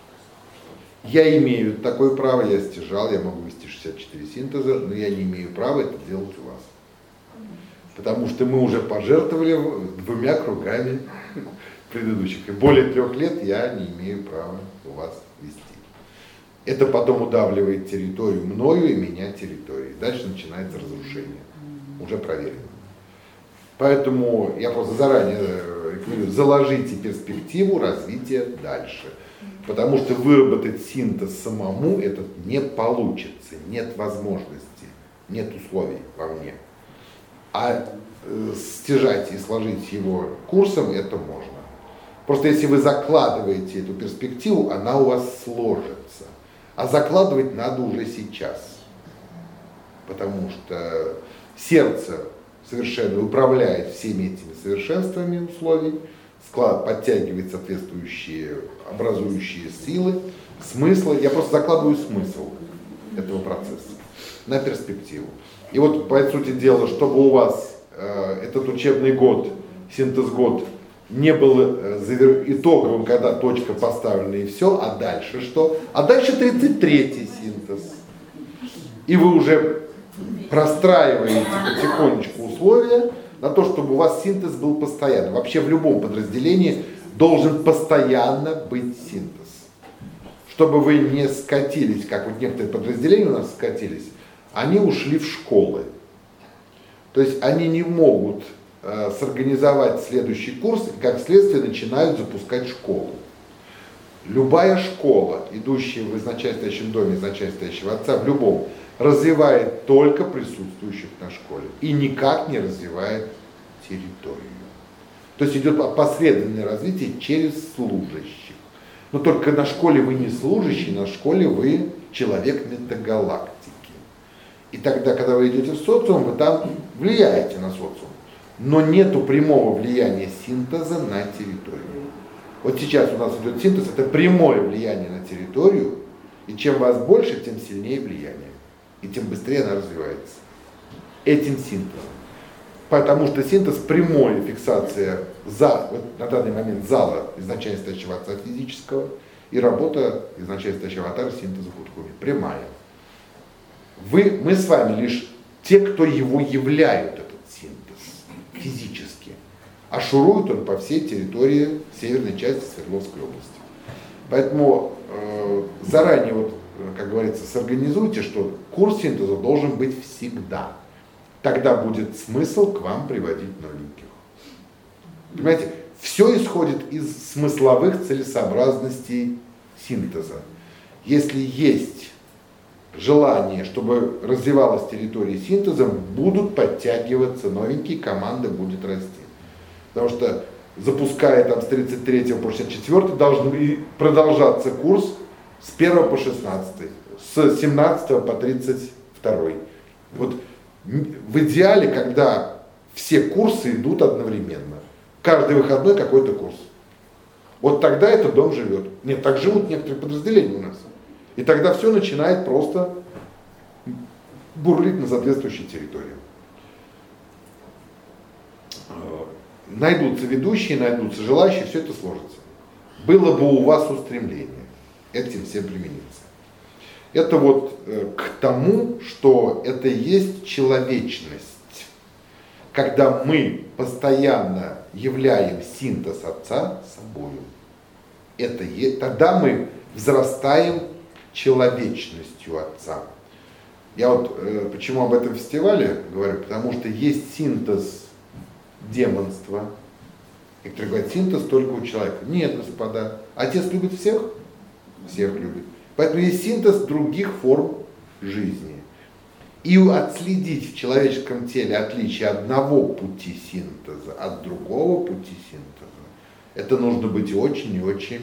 Я имею такое право, я стяжал, я могу вести 64 синтеза, но я не имею права это делать у вас. Потому что мы уже пожертвовали 2 кругами предыдущих. И более 3 лет я не имею права у вас вести. Это потом удавливает территорию мною и меня территорией. Дальше начинается разрушение. Уже проверено. Поэтому я просто заранее рекомендую, заложите перспективу развития дальше. Потому что выработать синтез самому это не получится. Нет возможности, нет условий вовне. А стяжать и сложить его курсом это можно. Просто если вы закладываете эту перспективу, она у вас сложится. А закладывать надо уже сейчас. Потому что сердце совершенно управляет всеми этими совершенствами условий, подтягивает соответствующие образующие силы, смыслы. Я просто закладываю смысл этого процесса на перспективу. И вот, по сути дела, чтобы у вас этот учебный год, синтез-год, не был итоговым, когда точка поставлена и все, а дальше что? А дальше 33-й синтез. И вы уже простраиваете потихонечку условия на то, чтобы у вас синтез был постоянно. Вообще в любом подразделении должен постоянно быть синтез. Чтобы вы не скатились, как вот некоторые подразделения у нас скатились, они ушли в школы. То есть они не могут сорганизовать следующий курс, и как следствие начинают запускать школу. Любая школа, идущая в изначальстоящем доме, изначальстоящего отца, в любом, развивает только присутствующих на школе и никак не развивает территорию. То есть идет опосредованное развитие через служащих. Но только на школе вы не служащий, на школе вы человек метагалактики. И тогда, когда вы идете в социум, вы там влияете на социум. Но нету прямого влияния синтеза на территорию. Вот сейчас у нас идет синтез, это прямое влияние на территорию, и чем вас больше, тем сильнее влияние. И тем быстрее она развивается. Этим синтезом. Потому что синтез прямая фиксация вот на данный момент зала изначально стоящего отца физического и работа изначально стоящего атара синтеза Куткуми. Прямая. Мы с вами лишь те, кто его являют, этот синтез, физически. А шурует он по всей территории северной части Свердловской области. Поэтому заранее, вот, как говорится, сорганизуйте, что курс синтеза должен быть всегда. Тогда будет смысл к вам приводить новеньких. Понимаете, все исходит из смысловых целесообразностей синтеза. Если есть желание, чтобы развивалась территория синтеза, будут подтягиваться новенькие, команда будет расти. Потому что запуская там с 33 по 64 должен продолжаться курс с 1 по 16, с 17 по 32. Вот в идеале, когда все курсы идут одновременно. Каждый выходной какой-то курс. Вот тогда этот дом живет. Нет, так живут некоторые подразделения у нас. И тогда все начинает просто бурлить на соответствующей территории. Найдутся ведущие, найдутся желающие, все это сложится. Было бы у вас устремление этим всем примениться. Это вот к тому, что это есть человечность. Когда мы постоянно являем синтез Отца собою, тогда мы взрастаем человечностью Отца. Я вот почему об этом фестивале говорю, потому что есть синтез демонства. Некоторые говорят, синтез только у человека. Нет, господа, Отец любит всех? Всех любит. Поэтому есть синтез других форм жизни. И отследить в человеческом теле отличие одного пути синтеза от другого пути синтеза, это нужно быть очень и очень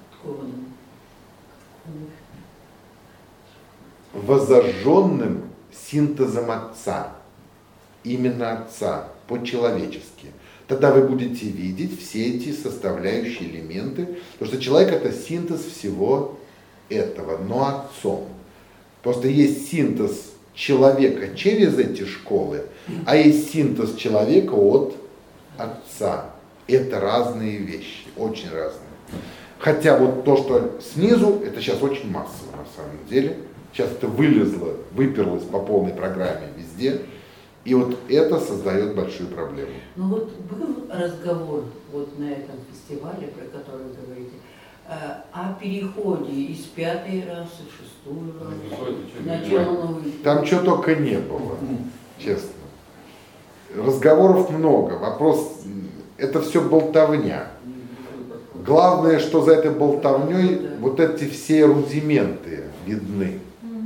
возожженным синтезом Отца. Именно Отца, по-человечески. Тогда вы будете видеть все эти составляющие элементы, потому что человек это синтез всего этого, но Отцом. Просто есть синтез человека через эти школы, а есть синтез человека от Отца. Это разные вещи, очень разные. Хотя вот то, что снизу, это сейчас очень массово на самом деле. Сейчас это выперлось по полной программе везде. И вот это создает большую проблему. Ну вот был разговор вот на этом фестивале, про который вы говорите, о переходе из 5-й расы в 6-ю расу, начало новой. Там чего только не было, честно. Разговоров много, вопрос, это все болтовня. Главное, что за этой болтовней вот эти все рудименты видны.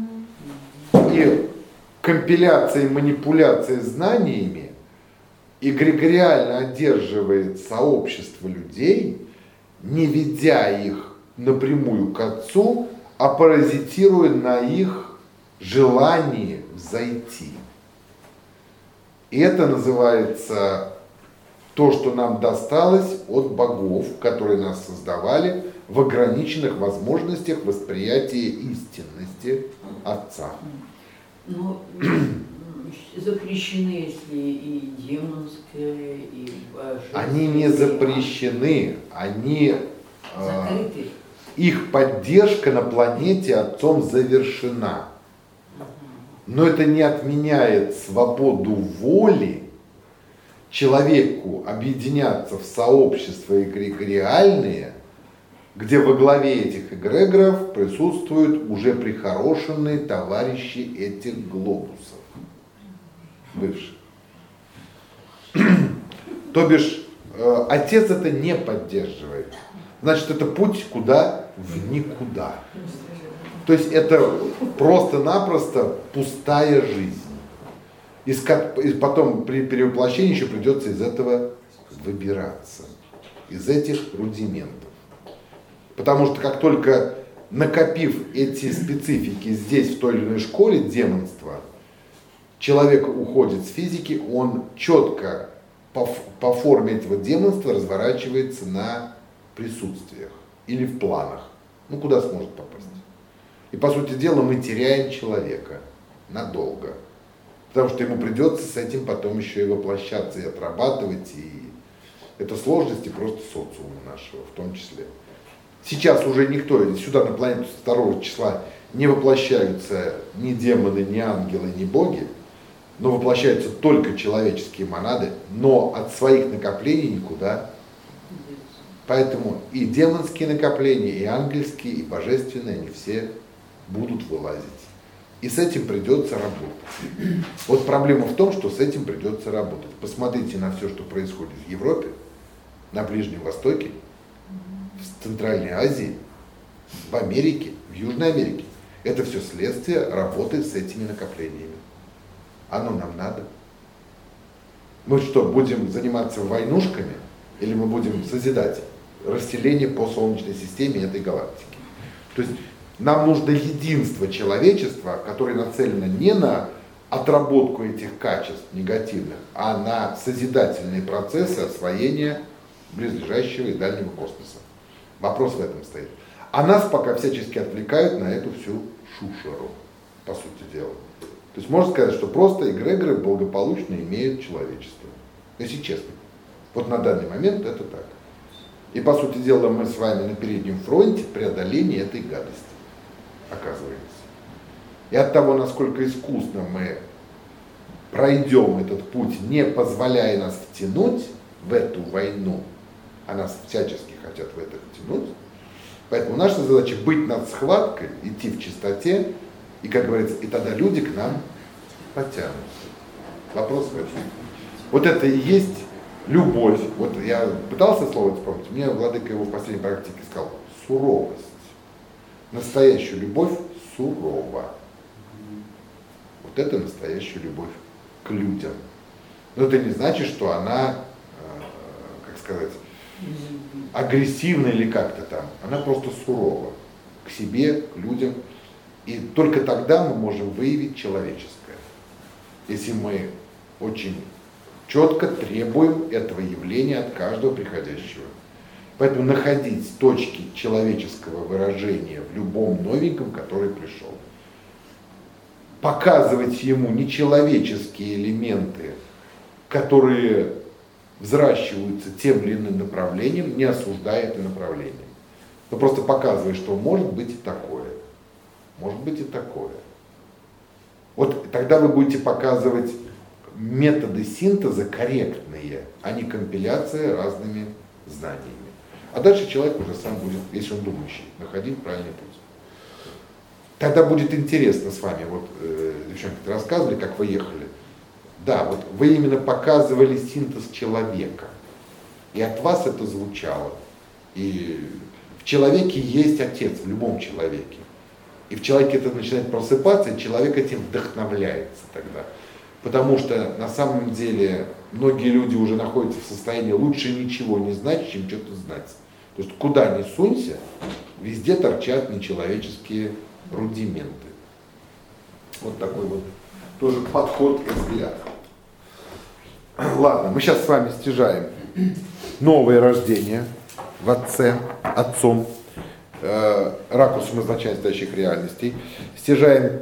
И компиляция и манипуляция знаниями эгрегориально одерживает сообщество людей, не ведя их напрямую к Отцу, а паразитируя на их желании взойти. И это называется то, что нам досталось от богов, которые нас создавали в ограниченных возможностях восприятия истинности Отца. Ну, запрещены, если и демонское, и божественное. Они не запрещены, они закрыты. Их поддержка на планете Отцом завершена. Но это не отменяет свободу воли человеку объединяться в сообщества эгрегориальные, где во главе этих эгрегоров присутствуют уже прихорошенные товарищи этих глобусов, бывших. То бишь, Отец это не поддерживает. Значит, это путь куда? В никуда. То есть это просто-напросто пустая жизнь. И потом при перевоплощении еще придется из этого выбираться. Из этих рудиментов. Потому что как только накопив эти специфики здесь, в той или иной школе демонства, человек уходит с физики, он четко по форме этого демонства разворачивается на присутствиях или в планах. Ну, куда сможет попасть. И, по сути дела, мы теряем человека надолго. Потому что ему придется с этим потом еще и воплощаться, и отрабатывать, и это сложности просто социума нашего в том числе. Сейчас уже никто сюда на планету 2 числа не воплощаются ни демоны, ни ангелы, ни боги, но воплощаются только человеческие монады, но от своих накоплений никуда. Поэтому и демонские накопления, и ангельские, и божественные, они все будут вылазить. И с этим придется работать. Вот проблема в том, что с этим придется работать. Посмотрите на все, что происходит в Европе. на Ближнем Востоке, в Центральной Азии, в Америке, в Южной Америке. Это все следствие работы с этими накоплениями. Оно нам надо. Мы что, будем заниматься войнушками или мы будем созидать расселение по Солнечной системе этой галактики? То есть нам нужно единство человечества, которое нацелено не на отработку этих качеств негативных, а на созидательные процессы освоения близлежащего и дальнего космоса. Вопрос в этом стоит. А нас пока всячески отвлекают на эту всю шушеру, по сути дела. То есть можно сказать, что просто эгрегоры благополучно имеют человечество. Если честно. Вот на данный момент это так. И по сути дела мы с вами на переднем фронте преодоления этой гадости, оказывается. И от того, насколько искусно мы пройдем этот путь, не позволяя нас втянуть в эту войну, а нас всячески хотят в это втянуть, поэтому наша задача быть над схваткой, идти в чистоте, и, как говорится, и тогда люди к нам потянутся. Вопрос в этом. Вот это и есть любовь. Вот я пытался слово вспомнить, мне владыка его в последней практике сказал: суровость. Настоящую любовь сурова. Вот это настоящая любовь к людям. Но это не значит, что она, как сказать, агрессивна или как-то там. Она просто сурова к себе, к людям. И только тогда мы можем выявить человеческое. Если мы очень четко требуем этого явления от каждого приходящего. Поэтому находить точки человеческого выражения в любом новеньком, который пришел. Показывать ему нечеловеческие элементы, которые взращиваются тем или иным направлением, не осуждая это направление. Но просто показывая, что может быть и такое. Может быть и такое. Вот тогда вы будете показывать методы синтеза корректные, а не компиляция разными знаниями. А дальше человек уже сам будет, если он думающий, находить правильный путь. Тогда будет интересно с вами, вот, девчонки, рассказывали, как вы ехали. Да, вот вы именно показывали синтез человека. И от вас это звучало. И в человеке есть отец, в любом человеке. И в человеке это начинает просыпаться, и человек этим вдохновляется тогда. Потому что на самом деле многие люди уже находятся в состоянии лучше ничего не знать, чем что-то знать. То есть куда ни сунься, везде торчат нечеловеческие рудименты. Вот такой вот тоже подход и взгляд. Ладно, мы сейчас с вами стяжаем новое рождение в Отце, Отцом, ракурсом изначально стоящих реальностей, стяжаем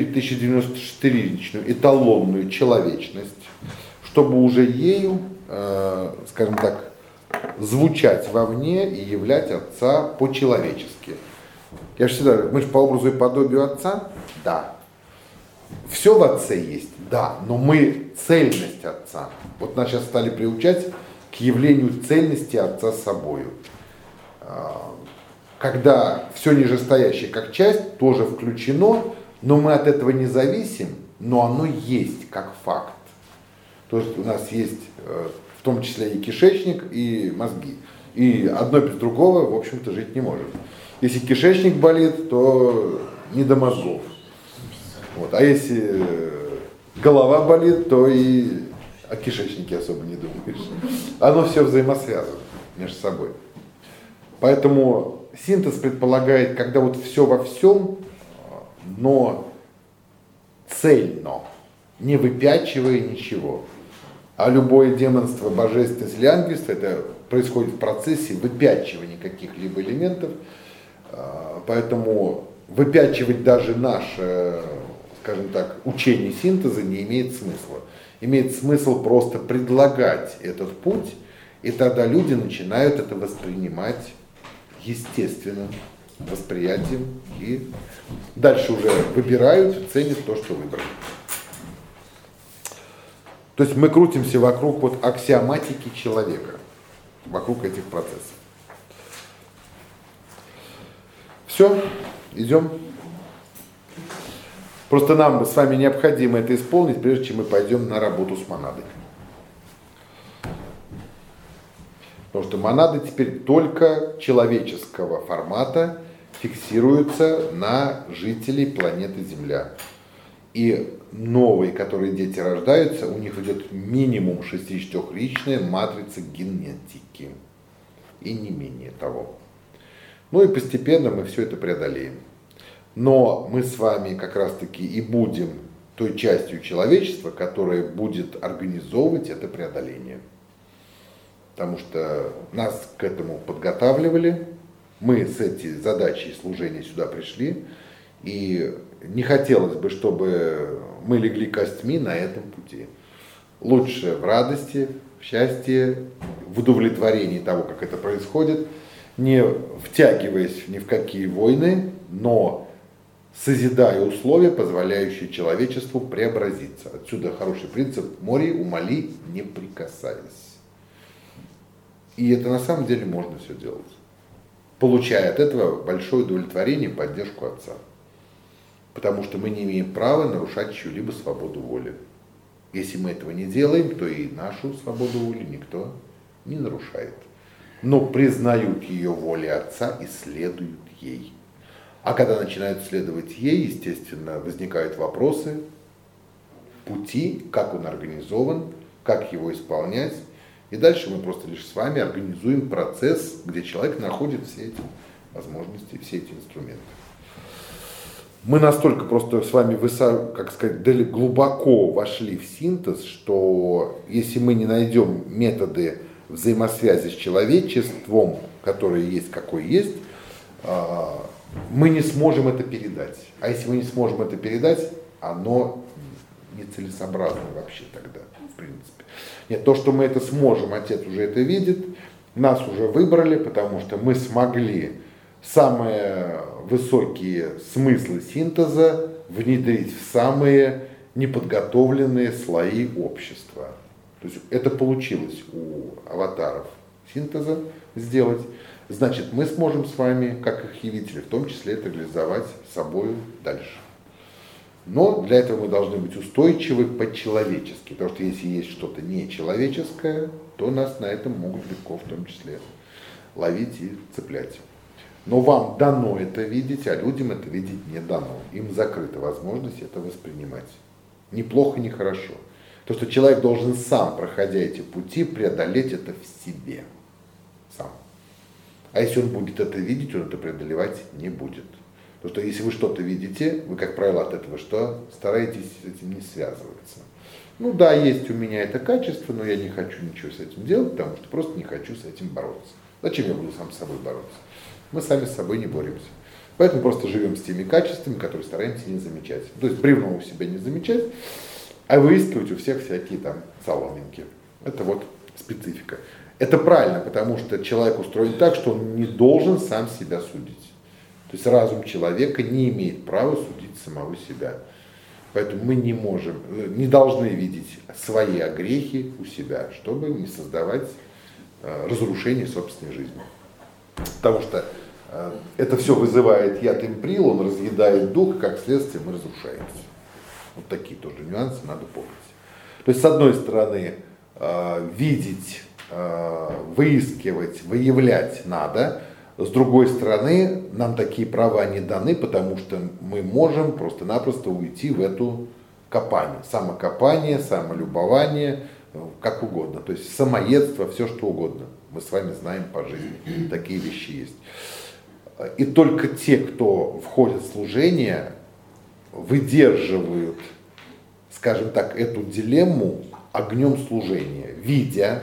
4094-личную эталонную человечность, чтобы уже ею, скажем так, звучать вовне и являть Отца по-человечески. Я же всегда говорю, мы же по образу и подобию Отца? Да. Все в Отце есть? Да. Но мы цельность Отца. Вот нас сейчас стали приучать к явлению цельности Отца с собою. Когда все нижестоящее как часть тоже включено, но мы от этого не зависим, но оно есть как факт. То есть у нас есть в том числе и кишечник, и мозги. И одно без другого, в общем-то, жить не может. Если кишечник болит, то не до мозгов. Вот. А если голова болит, то и о кишечнике особо не думаешь. Оно все взаимосвязано между собой. Поэтому синтез предполагает, когда вот все во всем, но цельно, не выпячивая ничего. А любое демонство, божественность или ангельство, это происходит в процессе выпячивания каких-либо элементов. Поэтому выпячивать даже наше, скажем так, учение синтеза не имеет смысла. Имеет смысл просто предлагать этот путь, и тогда люди начинают это воспринимать естественным восприятием и дальше уже выбирают, ценят то, что выбрали. То есть мы крутимся вокруг вот аксиоматики человека, вокруг этих процессов. Все, идем. Просто нам с вами необходимо это исполнить, прежде чем мы пойдем на работу с монадой. Потому что монады теперь только человеческого формата фиксируются на жителей планеты Земля. И новые, которые дети рождаются, у них идет минимум 6-4-личная матрица генетики. И не менее того. Ну и постепенно мы все это преодолеем. Но мы с вами как раз таки и будем той частью человечества, которая будет организовывать это преодоление. Потому что нас к этому подготавливали, мы с этой задачей служения сюда пришли, и не хотелось бы, чтобы мы легли костьми на этом пути. Лучше в радости, в счастье, в удовлетворении того, как это происходит, не втягиваясь ни в какие войны, но созидая условия, позволяющие человечеству преобразиться. Отсюда хороший принцип «мори умоли, не прикасаясь». И это на самом деле можно все делать, получая от этого большое удовлетворение и поддержку Отца. Потому что мы не имеем права нарушать чью-либо свободу воли. Если мы этого не делаем, то и нашу свободу воли никто не нарушает. Но признают ее волей Отца и следуют ей. А когда начинают следовать ей, естественно, возникают вопросы пути, как он организован, как его исполнять. И дальше мы просто лишь с вами организуем процесс, где человек находит все эти возможности, все эти инструменты. Мы настолько просто с вами, как сказать, глубоко вошли в синтез, что если мы не найдем методы взаимосвязи с человечеством, которые есть, какой есть, мы не сможем это передать. А если мы не сможем это передать, оно нецелесообразно вообще тогда, в принципе. Нет, то, что мы это сможем, Отец уже это видит, нас уже выбрали, потому что мы смогли самые высокие смыслы синтеза внедрить в самые неподготовленные слои общества. То есть это получилось у аватаров синтеза сделать. Значит, мы сможем с вами, как их явители, в том числе это реализовать собой дальше. Но для этого мы должны быть устойчивы по-человечески, потому что если есть что-то нечеловеческое, то нас на этом могут легко в том числе ловить и цеплять. Но вам дано это видеть, а людям это видеть не дано. Им закрыта возможность это воспринимать. Ни плохо, ни хорошо. То, что человек должен сам, проходя эти пути, преодолеть это в себе. Сам. А если он будет это видеть, он это преодолевать не будет. Потому что если вы что-то видите, вы, как правило, от этого что? Стараетесь с этим не связываться. Ну да, есть у меня это качество, но я не хочу ничего с этим делать, потому что просто не хочу с этим бороться. Зачем я буду сам с собой бороться? Мы сами с собой не боремся. Поэтому просто живем с теми качествами, которые стараемся не замечать. То есть бревно у себя не замечать, а выискивать у всех всякие там соломинки. Это вот специфика. Это правильно, потому что человек устроен так, что он не должен сам себя судить. То есть разум человека не имеет права судить самого себя. Поэтому мы не должны видеть свои огрехи у себя, чтобы не создавать разрушение собственной жизни. Потому что это все вызывает яд имприл, он разъедает дух, и как следствие мы разрушаемся. Вот такие тоже нюансы надо помнить. То есть, с одной стороны, видеть, выискивать, выявлять надо. С другой стороны, нам такие права не даны, потому что мы можем просто-напросто уйти в эту копание. Самокопание, самолюбование, как угодно. То есть самоедство, все что угодно. Мы с вами знаем по жизни. Такие вещи есть. И только те, кто входит в служение, выдерживают, скажем так, эту дилемму огнем служения, видя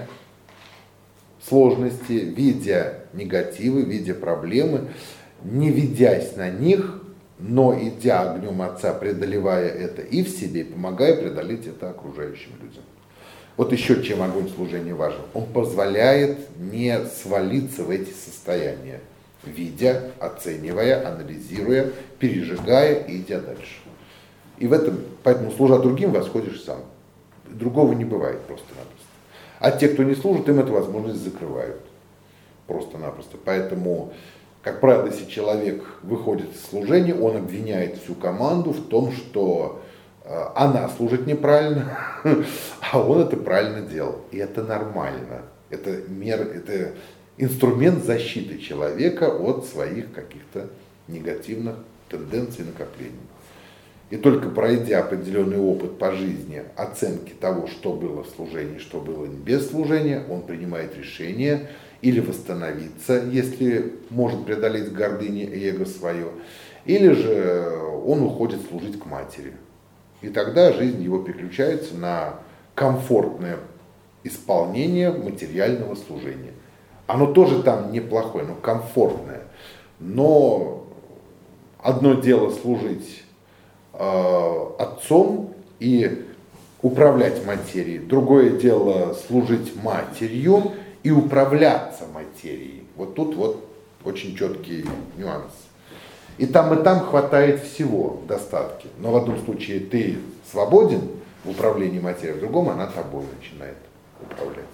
сложности, видя негативы, видя проблемы, не ведясь на них, но идя огнем Отца, преодолевая это и в себе, и помогая преодолеть это окружающим людям. Вот еще чем огонь служения важен. Он позволяет не свалиться в эти состояния, видя, оценивая, анализируя, пережигая и идя дальше. И в этом, поэтому служа другим, восходишь сам. Другого не бывает просто-напросто. А те, кто не служит, им эту возможность закрывают. Просто-напросто. Поэтому, как правило, если человек выходит из служения, он обвиняет всю команду в том, что она служит неправильно, а он это правильно делал. И это нормально. Это инструмент защиты человека от своих каких-то негативных тенденций и накоплений. И только пройдя определенный опыт по жизни, оценки того, что было в служении, что было без служения, он принимает решение или восстановиться, если может преодолеть гордыню и эго свое, или же он уходит служить к матери. И тогда жизнь его переключается на комфортное исполнение материального служения. Оно тоже там неплохое, но комфортное. Но одно дело служить отцом и управлять материей, другое дело служить матерью и управляться материей. Вот тут вот очень четкий нюанс. И там хватает всего в достатке. Но в одном случае ты свободен в управлении материей, в другом она тобой начинает управлять.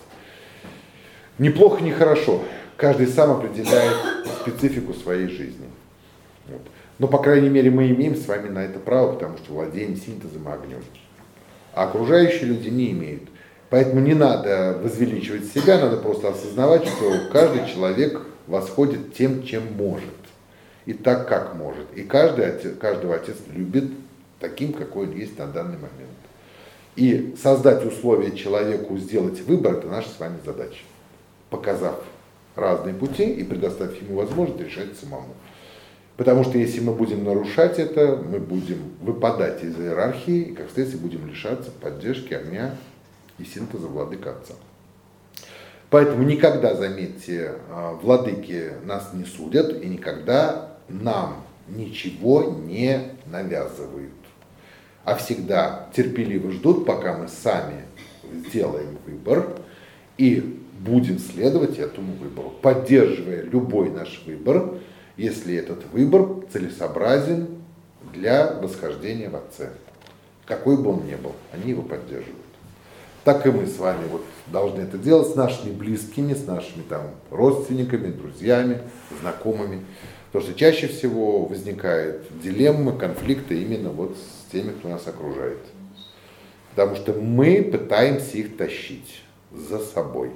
Ни плохо, ни хорошо. Каждый сам определяет специфику своей жизни. Вот. Но, по крайней мере, мы имеем с вами на это право, потому что владеем синтезом и огнем. А окружающие люди не имеют. Поэтому не надо возвеличивать себя, надо просто осознавать, что каждый человек восходит тем, чем может. И так, как может. И каждого отец любит таким, какой он есть на данный момент. И создать условия человеку сделать выбор, это наша с вами задача. Показав разные пути и предоставив ему возможность решать самому. Потому что если мы будем нарушать это, мы будем выпадать из иерархии, и как следствие будем лишаться поддержки огня и синтеза владык Отца. Поэтому никогда, заметьте, владыки нас не судят и никогда нам ничего не навязывают. А всегда терпеливо ждут, пока мы сами сделаем выбор и будем следовать этому выбору, поддерживая любой наш выбор, если этот выбор целесообразен для восхождения в Отце. Какой бы он ни был, они его поддерживают. Так и мы с вами вот должны это делать с нашими близкими, с нашими там родственниками, друзьями, знакомыми. Потому что чаще всего возникают дилеммы, конфликты именно вот с теми, кто нас окружает. Потому что мы пытаемся их тащить за собой.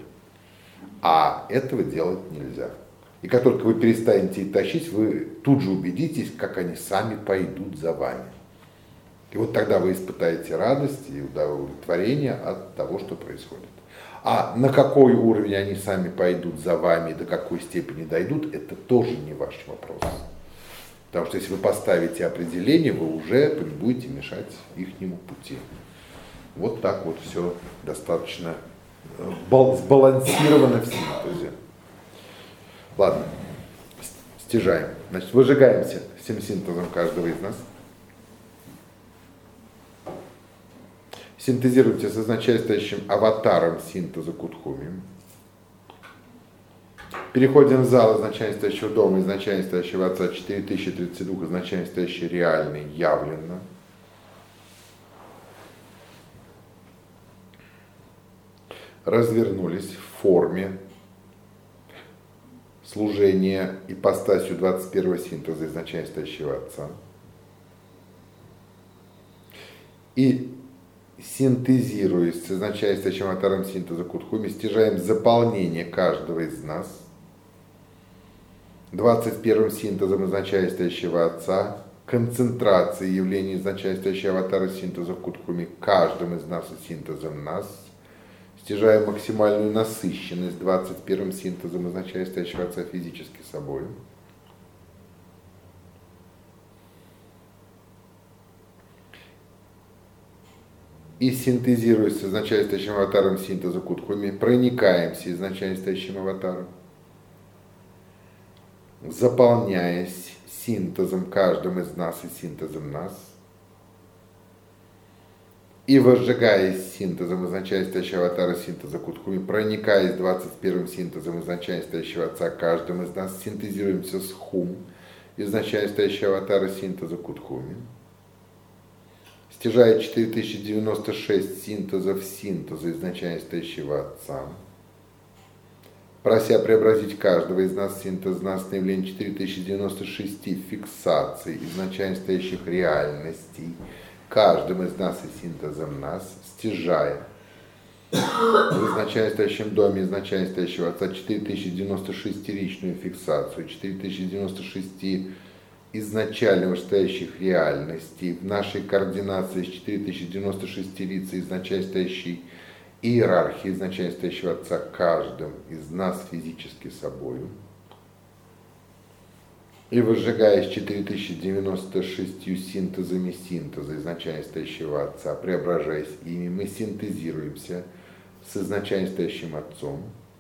А этого делать нельзя. И как только вы перестанете их тащить, вы тут же убедитесь, как они сами пойдут за вами. И вот тогда вы испытаете радость и удовлетворение от того, что происходит. А на какой уровень они сами пойдут за вами и до какой степени дойдут, это тоже не ваш вопрос. Потому что если вы поставите определение, вы уже будете мешать ихнему пути. Вот так вот все достаточно сбалансировано в синтезе. Ладно, стяжаем. Значит, выжигаемся всем синтезом каждого из нас. Синтезируйте с изначальствующим аватаром синтеза Кутхуми. Переходим в зал изначально стоящего дома, изначально стоящего Отца, 4032, изначально стоящий реальный, явленно. Развернулись в форме служения ипостасью 21-го синтеза изначально стоящего Отца. И синтезируясь с изначально стоящим аватаром синтеза Кутхуми, стяжаем заполнение каждого из нас 21-м синтезом изначально стоящего Отца, концентрацией явления изначально стоящего аватара синтеза Кутхуми каждым из нас и синтезом нас, стяжаем максимальную насыщенность 21-м синтезом изначально стоящего Отца физически собой. И синтезируясь с изначально стоящим аватаром синтеза Кутхуми, проникаемся изначально стоящим аватаром, заполняясь синтезом каждым из нас и синтезом нас, и возжигаясь синтезом изначально стоящего аватара синтеза Кутхуми, проникаясь 21-м синтезом изначально стоящего Отца каждым из нас, синтезируемся с Хум, изначально стоящего аватара синтеза Кутхуми, стяжая 4096 синтезов синтеза изначально стоящего Отца, прося преобразить каждого из нас синтез нас на явление 4096 фиксаций изначально стоящих реальностей, каждым из нас и синтезом нас, стяжая в изначально стоящем доме изначально стоящего отца 4096-ричную фиксацию, 4096 изначально вышестоящих реальностей, в нашей координации с 4096 лиц изначально стоящей иерархии изначально стоящего отца каждым из нас физически собою. И возжигаясь 4096 синтезами синтеза изначально стоящего отца, преображаясь ими, мы синтезируемся с изначально стоящим отцом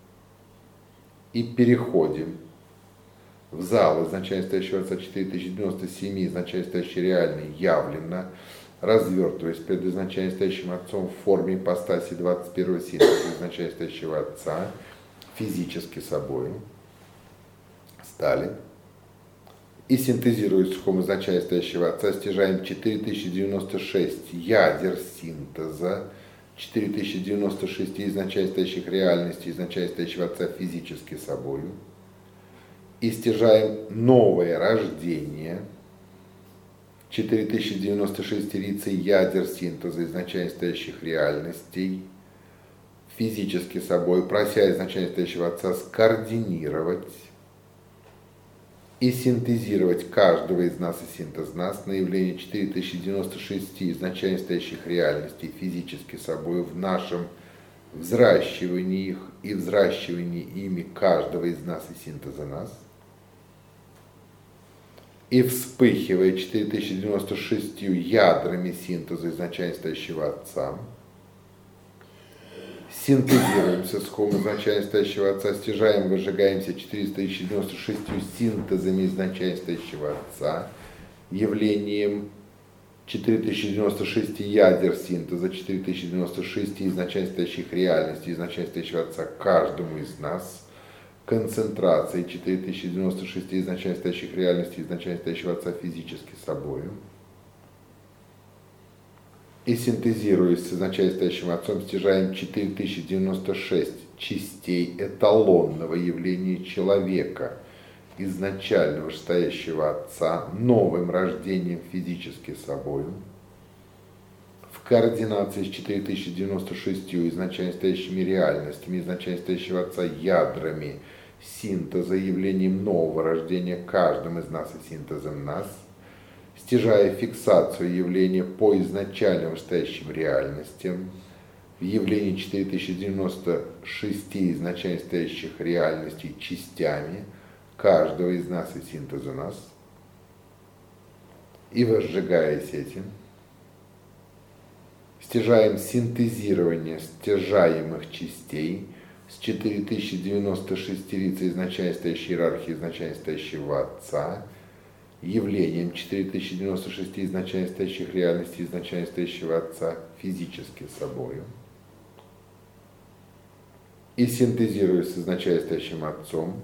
и переходим в зал изначально стоящего отца 4097 изначально стоящий реальный явленно, развертываясь перед изначально стоящим отцом в форме ипостаси 21 синтеза изначально стоящего отца, физически собой, стали. И синтезируя сухом изначально стоящего отца, стяжаем 4096 ядер синтеза, 4096 изначально стоящих реальностей, изначально стоящего отца физически собою. И стяжаем новое рождение, 4096 лицей ядер синтеза, изначально стоящих реальностей, физически собой, прося изначально стоящего отца скоординировать и синтезировать каждого из нас и синтез нас на явление 4096 изначально стоящих реальностей физически собой в нашем взращивании их и взращивании ими каждого из нас и синтеза нас. И вспыхивая 4096 ядрами синтеза изначально стоящего отца, синтезируемся с хом изначально стоящего отца, стяжаем, выжигаемся 4096 синтезами изначально стоящего отца, явлением 4096 ядер синтеза, 4096 изначально стоящих реальностей, изначально стоящего отца каждому из нас, концентрацией 4096 изначально стоящих реальностей, изначально стоящего отца физически собою. И синтезируясь с изначально стоящим отцом, стяжаем 4096 частей эталонного явления человека, изначального стоящего отца, новым рождением физически собою, в координации с 4096 изначально стоящими реальностями, изначально стоящего отца ядрами синтеза, явлением нового рождения каждым из нас и синтезом нас, стяжая фиксацию явления по изначально стоящим реальностям, в явлении 4096 изначально стоящих реальностей частями каждого из нас и синтеза нас, и возжигаясь этим, стяжаем синтезирование стяжаемых частей с 4096 лиц изначально стоящей иерархии, изначально стоящего отца, явлением 4096 изначально стоящих реальностей, изначально стоящего отца физически собою. И синтезируясь с изначально стоящим отцом,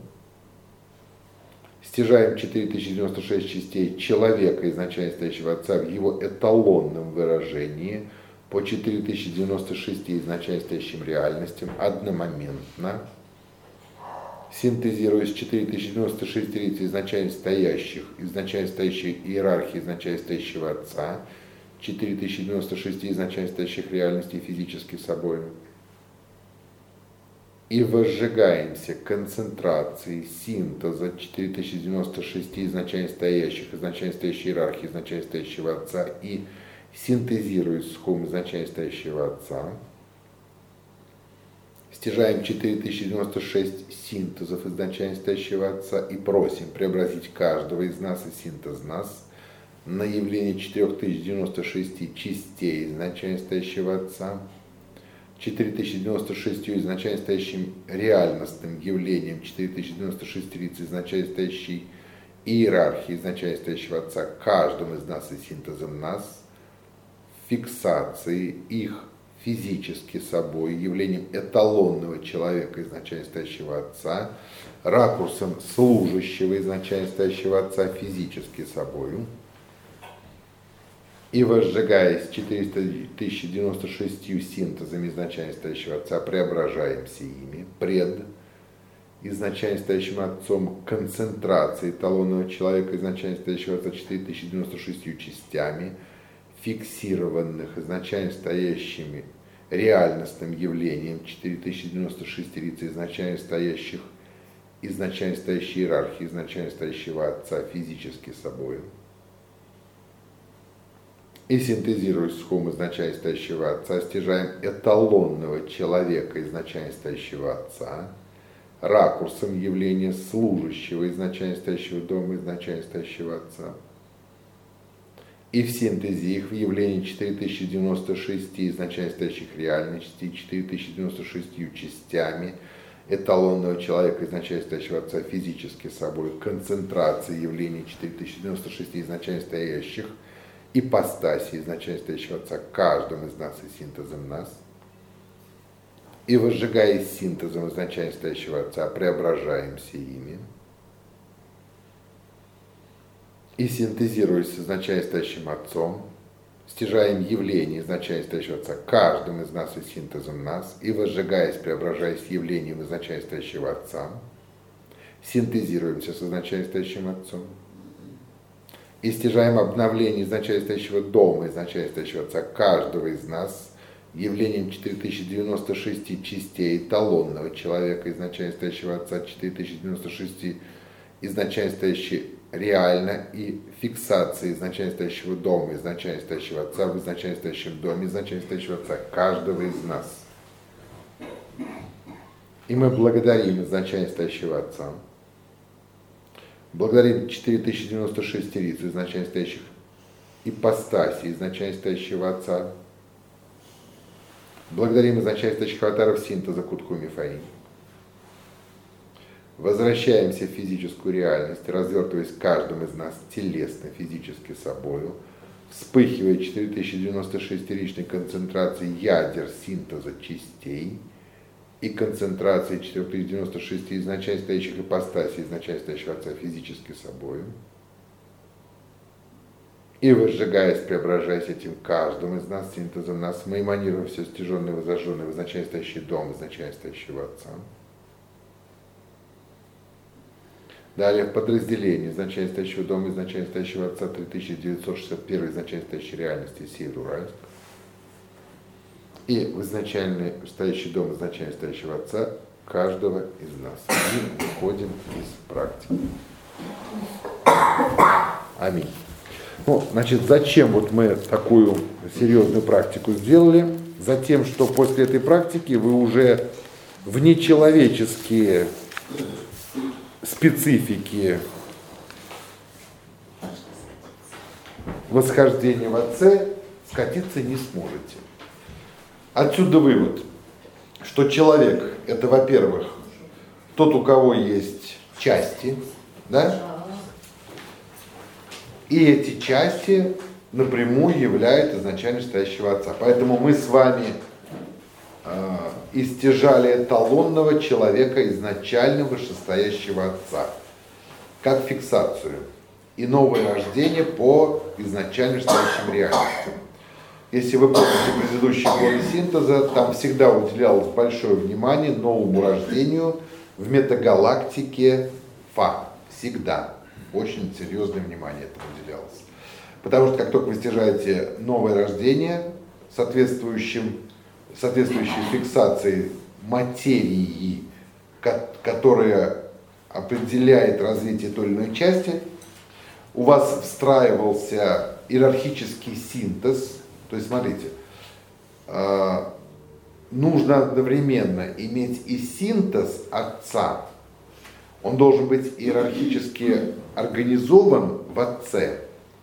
стяжаем 4096 частей человека, изначально стоящего отца, в его эталонном выражении по 4096 изначально стоящим реальностям одномоментно, синтезируясь 4096 лиц изначально стоящих, изначально стоящей иерархии, изначально стоящего отца, 4096 изначально стоящих реальностей физически собой. И возжигаемся концентрацией синтеза 4096 изначально стоящих, изначально стоящей иерархии, изначально стоящего отца и синтезируясь с хом изначально стоящего отца, стяжаем 4096 синтезов изначально стоящего отца и просим преобразить каждого из нас и синтез нас на явление 4096 частей изначально стоящего отца, 4096 изначально стоящим реальностным явлением, 4096 лиц изначально стоящей иерархии, изначально стоящего отца каждым из нас и синтезом нас, фиксации их физически собой, явлением эталонного человека, изначально стоящего отца, ракурсом служащего, изначально стоящего отца физически собою, и возжигаясь 4096 синтезами изначально стоящего отца, преображаемся ими пред изначально стоящим отцом концентрации эталонного человека, изначально стоящего отца 4096 частями, фиксированных изначально стоящими реальностным явлением 4096 лиц изначально стоящей иерархии, изначально стоящего Отца физически собою, и синтезируясь с хом изначально стоящего Отца, стяжаем эталонного человека изначально стоящего Отца, ракурсом явления служащего изначально стоящего дома, изначально стоящего Отца, и в синтезе их в явлении 4096 изначально стоящих реальностей, 4096 частями эталонного человека изначально стоящего Отца физически собой, концентрации явлений 4096 изначально стоящих ипостаси изначально стоящего Отца каждым из нас и синтезом нас, и возжигаясь синтезом изначально стоящего Отца, преображаемся ими, и синтезируясь с изначально стоящим Отцом, стяжаем явление изначально стоящего Отца каждым из нас и синтезом нас, и возжигаясь, преображаясь явлением изначально стоящего Отца, синтезируемся с изначально стоящим Отцом, и стяжаем обновление изначально стоящего дома, изначально стоящего Отца каждого из нас, явлением 4096 частей эталонного человека, изначально стоящего Отца, 4096 изначально стоящей реально и фиксации изначально стоящего дома, изначально стоящего Отца в изначально стоящем доме, изначально стоящего Отца каждого из нас. И мы благодарим изначально стоящего Отца, благодарим 4096 лиц изначально стоящих ипостасей изначально стоящего Отца, благодарим изначально стоящих аватаров синтеза Кутку Мифаим. Возвращаемся в физическую реальность, развертываясь каждым из нас телесно, физически собою, вспыхивая 4096 личной концентрации ядер синтеза частей и концентрации 4096 изначально стоящих ипостасей, изначально стоящего Отца физически собою, и возжигаясь, преображаясь этим каждым из нас, синтезом нас, мы эманируем все стяженное, возожженное в изначально стоящий дом, изначально стоящего Отца. Далее в подразделении изначально стоящего дома, изначально стоящего Отца 3961 изначально стоящей реальности Северо-Уральск. И в изначально стоящий дом, изначально стоящего Отца каждого из нас. И выходим из практики. Аминь. Ну, значит, зачем вот мы такую серьезную практику сделали? Затем, что после этой практики вы уже в нечеловеческие специфики восхождения в Отце скатиться не сможете. Отсюда вывод, что человек – это, во-первых, тот, у кого есть части, да? И эти части напрямую являют изначально стоящего Отца. Поэтому мы с вами истяжали эталонного человека изначально вышестоящего Отца, как фиксацию, и новое рождение по изначально стоящим реальностям. Если вы помните предыдущие годы синтеза, там всегда уделялось большое внимание новому рождению в метагалактике Фа. Всегда. Очень серьезное внимание этому уделялось. Потому что как только вы стяжаете новое рождение, соответствующей фиксацией материи, которая определяет развитие той или иной части, у вас встраивался иерархический синтез. То есть, смотрите, нужно одновременно иметь и синтез Отца, он должен быть иерархически организован в Отце,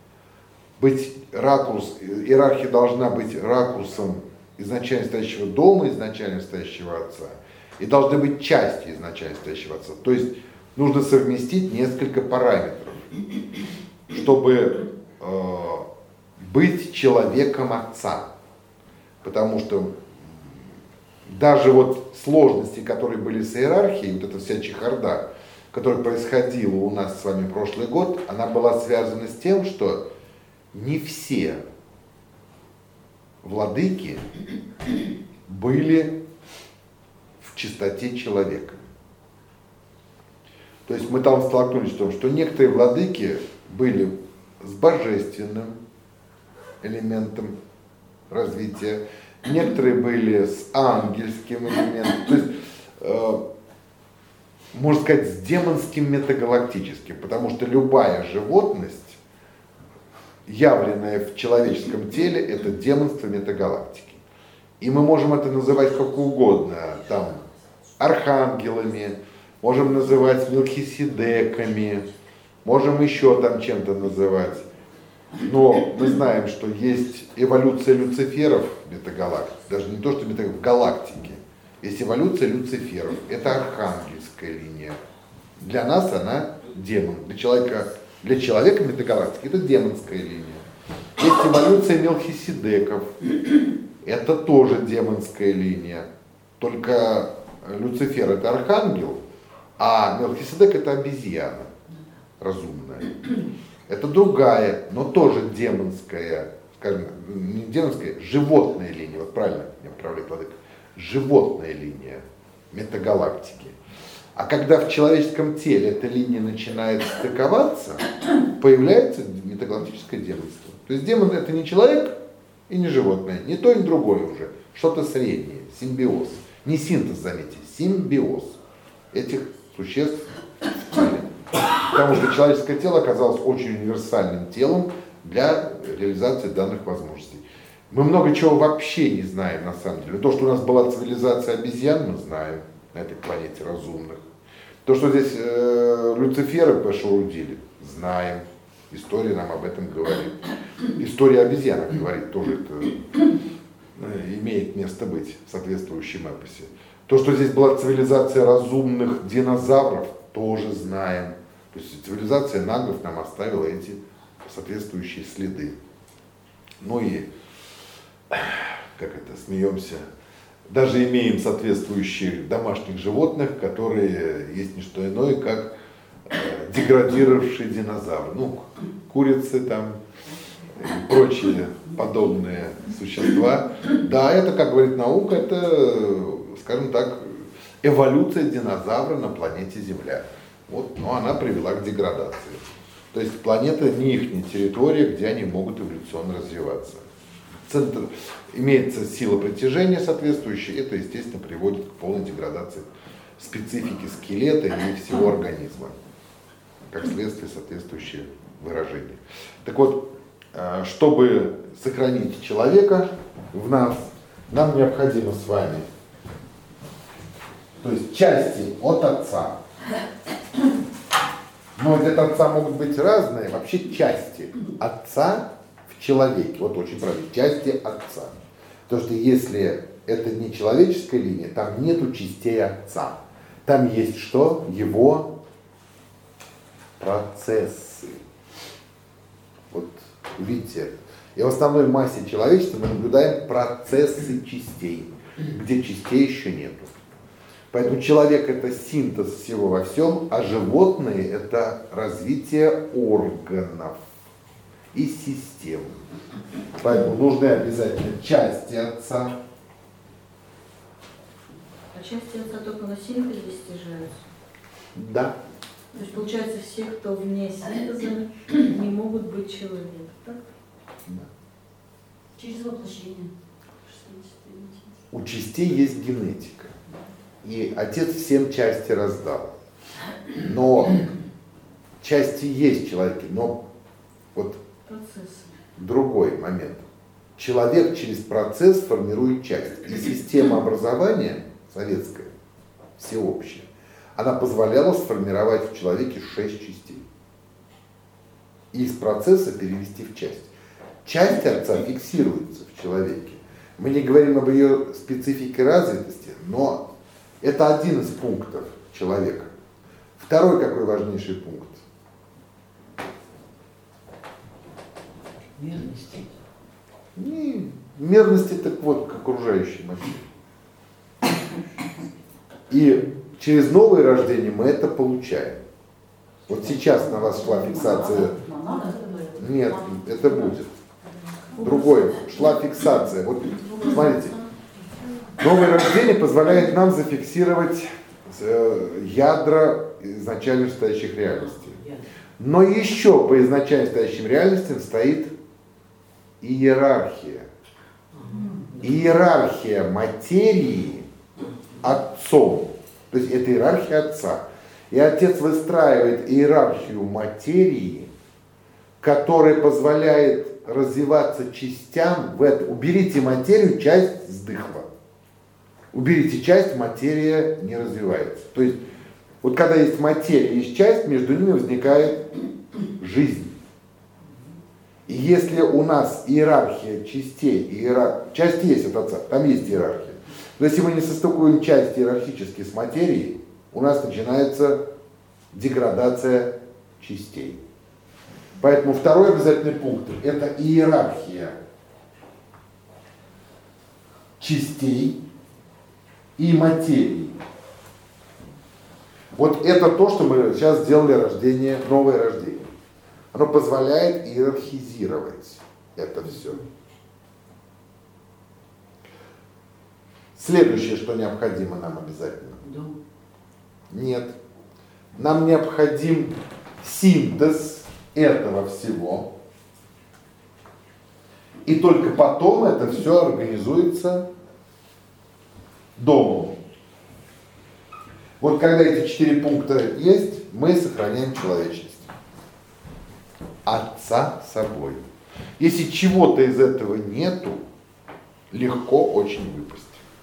иерархия должна быть ракурсом изначально стоящего дома, изначально стоящего Отца, и должны быть части изначально стоящего Отца. То есть нужно совместить несколько параметров, чтобы быть человеком Отца. Потому что даже вот сложности, которые были с иерархией, вот эта вся чехарда, которая происходила у нас с вами прошлый год, она была связана с тем, что не все владыки были в чистоте человека. То есть мы там столкнулись в том, что некоторые владыки были с божественным элементом развития, некоторые были с ангельским элементом, то есть, можно сказать, с демонским метагалактическим, потому что любая животность, явленная в человеческом теле, это демонство метагалактики. И мы можем это называть как угодно, там, архангелами, можем называть мелхиседеками, можем еще там чем-то называть. Но мы знаем, что есть эволюция люциферов в метагалактике, даже не то, что в галактике. Есть эволюция люциферов, это архангельская линия. Для нас она демон, для человека метагалактики это демонская линия. Есть эволюция мелхиседеков, это тоже демонская линия. Только Люцифер это архангел, а Мелхиседек это обезьяна разумная. Это другая, но тоже демонская, скажем, не демонская, животная линия, вот правильно меня поправляет Владыка, животная линия метагалактики. А когда в человеческом теле эта линия начинает стыковаться, появляется метагалактическое демонство. То есть демон это не человек и не животное, не то и другое уже, что-то среднее, симбиоз. Не синтез, заметьте, симбиоз этих существ в теле. Потому что человеческое тело оказалось очень универсальным телом для реализации данных возможностей. Мы много чего вообще не знаем на самом деле. То, что у нас была цивилизация обезьян, мы знаем на этой планете разумных. То, что здесь Люциферы пошурудили, знаем. История нам об этом говорит. История обезьянок говорит, тоже это имеет место быть в соответствующем эпосе. То, что здесь была цивилизация разумных динозавров, тоже знаем. То есть цивилизация нагов нам оставила эти соответствующие следы. Ну и, как это, смеемся, даже имеем соответствующих домашних животных, которые есть не что иное, как деградировавшие динозавры. Ну, курицы там и прочие подобные существа. Да, это, как говорит наука, это, скажем так, эволюция динозавра на планете Земля. Вот, но она привела к деградации. То есть планета не их территория, где они могут эволюционно развиваться. Центр, имеется сила притяжения соответствующая, это, естественно, приводит к полной деградации специфики скелета и всего организма, как следствие соответствующее выражение. Так вот, чтобы сохранить человека в нас, нам необходимо с вами, то есть части от Отца. Но от Отца могут быть разные, вообще части Отца в человеке. Вот очень правильно, части Отца. Потому что если это не человеческая линия, там нету частей Отца. Там есть что? Его процессы. Вот видите, и в основной массе человечества мы наблюдаем процессы частей, где частей еще нету. Поэтому человек это синтез всего во всем, а животные это развитие органов и систем. Поэтому нужны обязательно части Отца. А части Отца только на синтезе достижаются? Да. То есть, получается, все, кто вне синтеза, не могут быть человеком, так? Да. Через воплощение. У частей есть генетика. И Отец всем части раздал. Но части есть в человеке, но вот Процессы. другой момент. Человек через процесс формирует часть. И система образования советская, всеобщая, она позволяла сформировать в человеке 6 частей. И из процесса перевести в часть. Часть Отца фиксируется в человеке. Мы не говорим об ее специфике развитости, но это один из пунктов человека. Второй какой важнейший пункт? Мерности. Не, мерности так вот к окружающей материи. И через новое рождение мы это получаем. Вот сейчас на вас шла фиксация. Нет, это будет. Другое. Шла фиксация. Вот смотрите. Новое рождение позволяет нам зафиксировать ядра изначально стоящих реальностей. Но еще по изначально стоящим реальностям стоит иерархия. Иерархия материи отцом. То есть это иерархия отца. И отец выстраивает иерархию материи, которая позволяет развиваться частям в это. Уберите материю, часть сдыхла. Уберите часть, материя не развивается. То есть, вот когда есть материя, есть часть, между ними возникает жизнь. И если у нас иерархия частей, часть есть от отца, там есть иерархия. Но если мы не состыкуем части иерархически с материей, у нас начинается деградация частей. Поэтому второй обязательный пункт – это иерархия частей и материи. Вот это то, что мы сейчас сделали рождение, новое рождение. Оно позволяет иерархизировать это все. Следующее, что необходимо нам обязательно. Дом. Нет. Нам необходим синтез этого всего. И только потом это все организуется домом. Вот когда эти 4 пункта есть, мы сохраняем человечность. Отца собой. Если чего-то из этого нету, легко очень выпасть.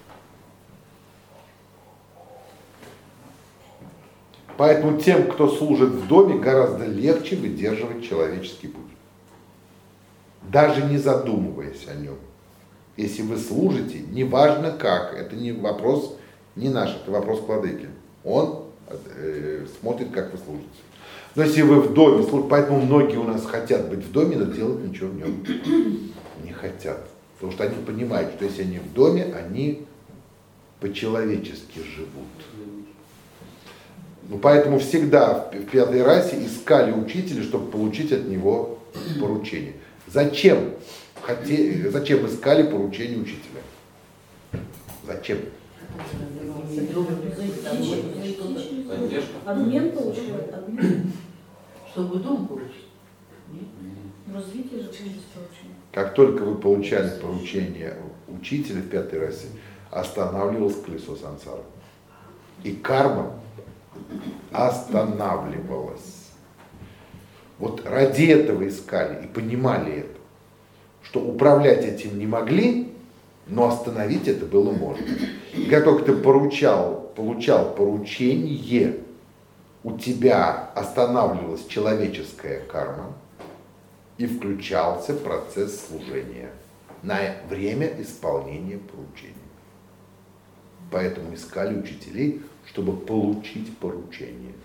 Поэтому тем, кто служит в доме, гораздо легче выдерживать человеческий путь. Даже не задумываясь о нем. Если вы служите, неважно как, это не вопрос не наш, это вопрос к владыке. Он смотрит, как вы служите. Но если вы в доме служите, поэтому многие у нас хотят быть в доме, но делать ничего в нем не хотят. Потому что они понимают, что если они в доме, они по-человечески живут. Ну, поэтому всегда в пятой расе искали учителя, чтобы получить от него поручение. Зачем искали поручение учителя? Зачем? Обмен получает, обмен. Чтобы дом получить. Развитие же через поручение. Как только вы получали поручение учителя в пятой расе, останавливалось колесо сансары. И карма останавливалась. Вот ради этого искали и понимали это, что управлять этим не могли, но остановить это было можно. И как только ты получал поручение, у тебя останавливалась человеческая карма и включался процесс служения на время исполнения поручения. Поэтому искали учителей, чтобы получить поручение.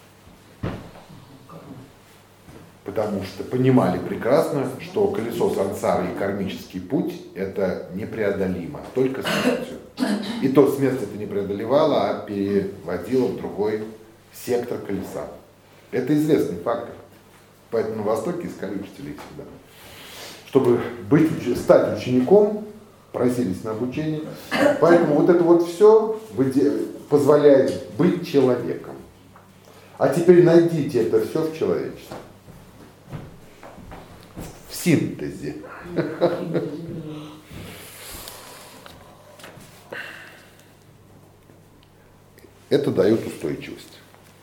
Потому что понимали прекрасно, что колесо сансары и кармический путь – это непреодолимо, только смертью. И то смерть это не преодолевала, а переводила в другой сектор колеса. Это известный фактор. Поэтому на Востоке искали учителей всегда. Чтобы стать учеником, просились на обучение. Поэтому вот это вот все позволяет быть человеком. А теперь найдите это все в человечестве. В синтезе. Это дает устойчивость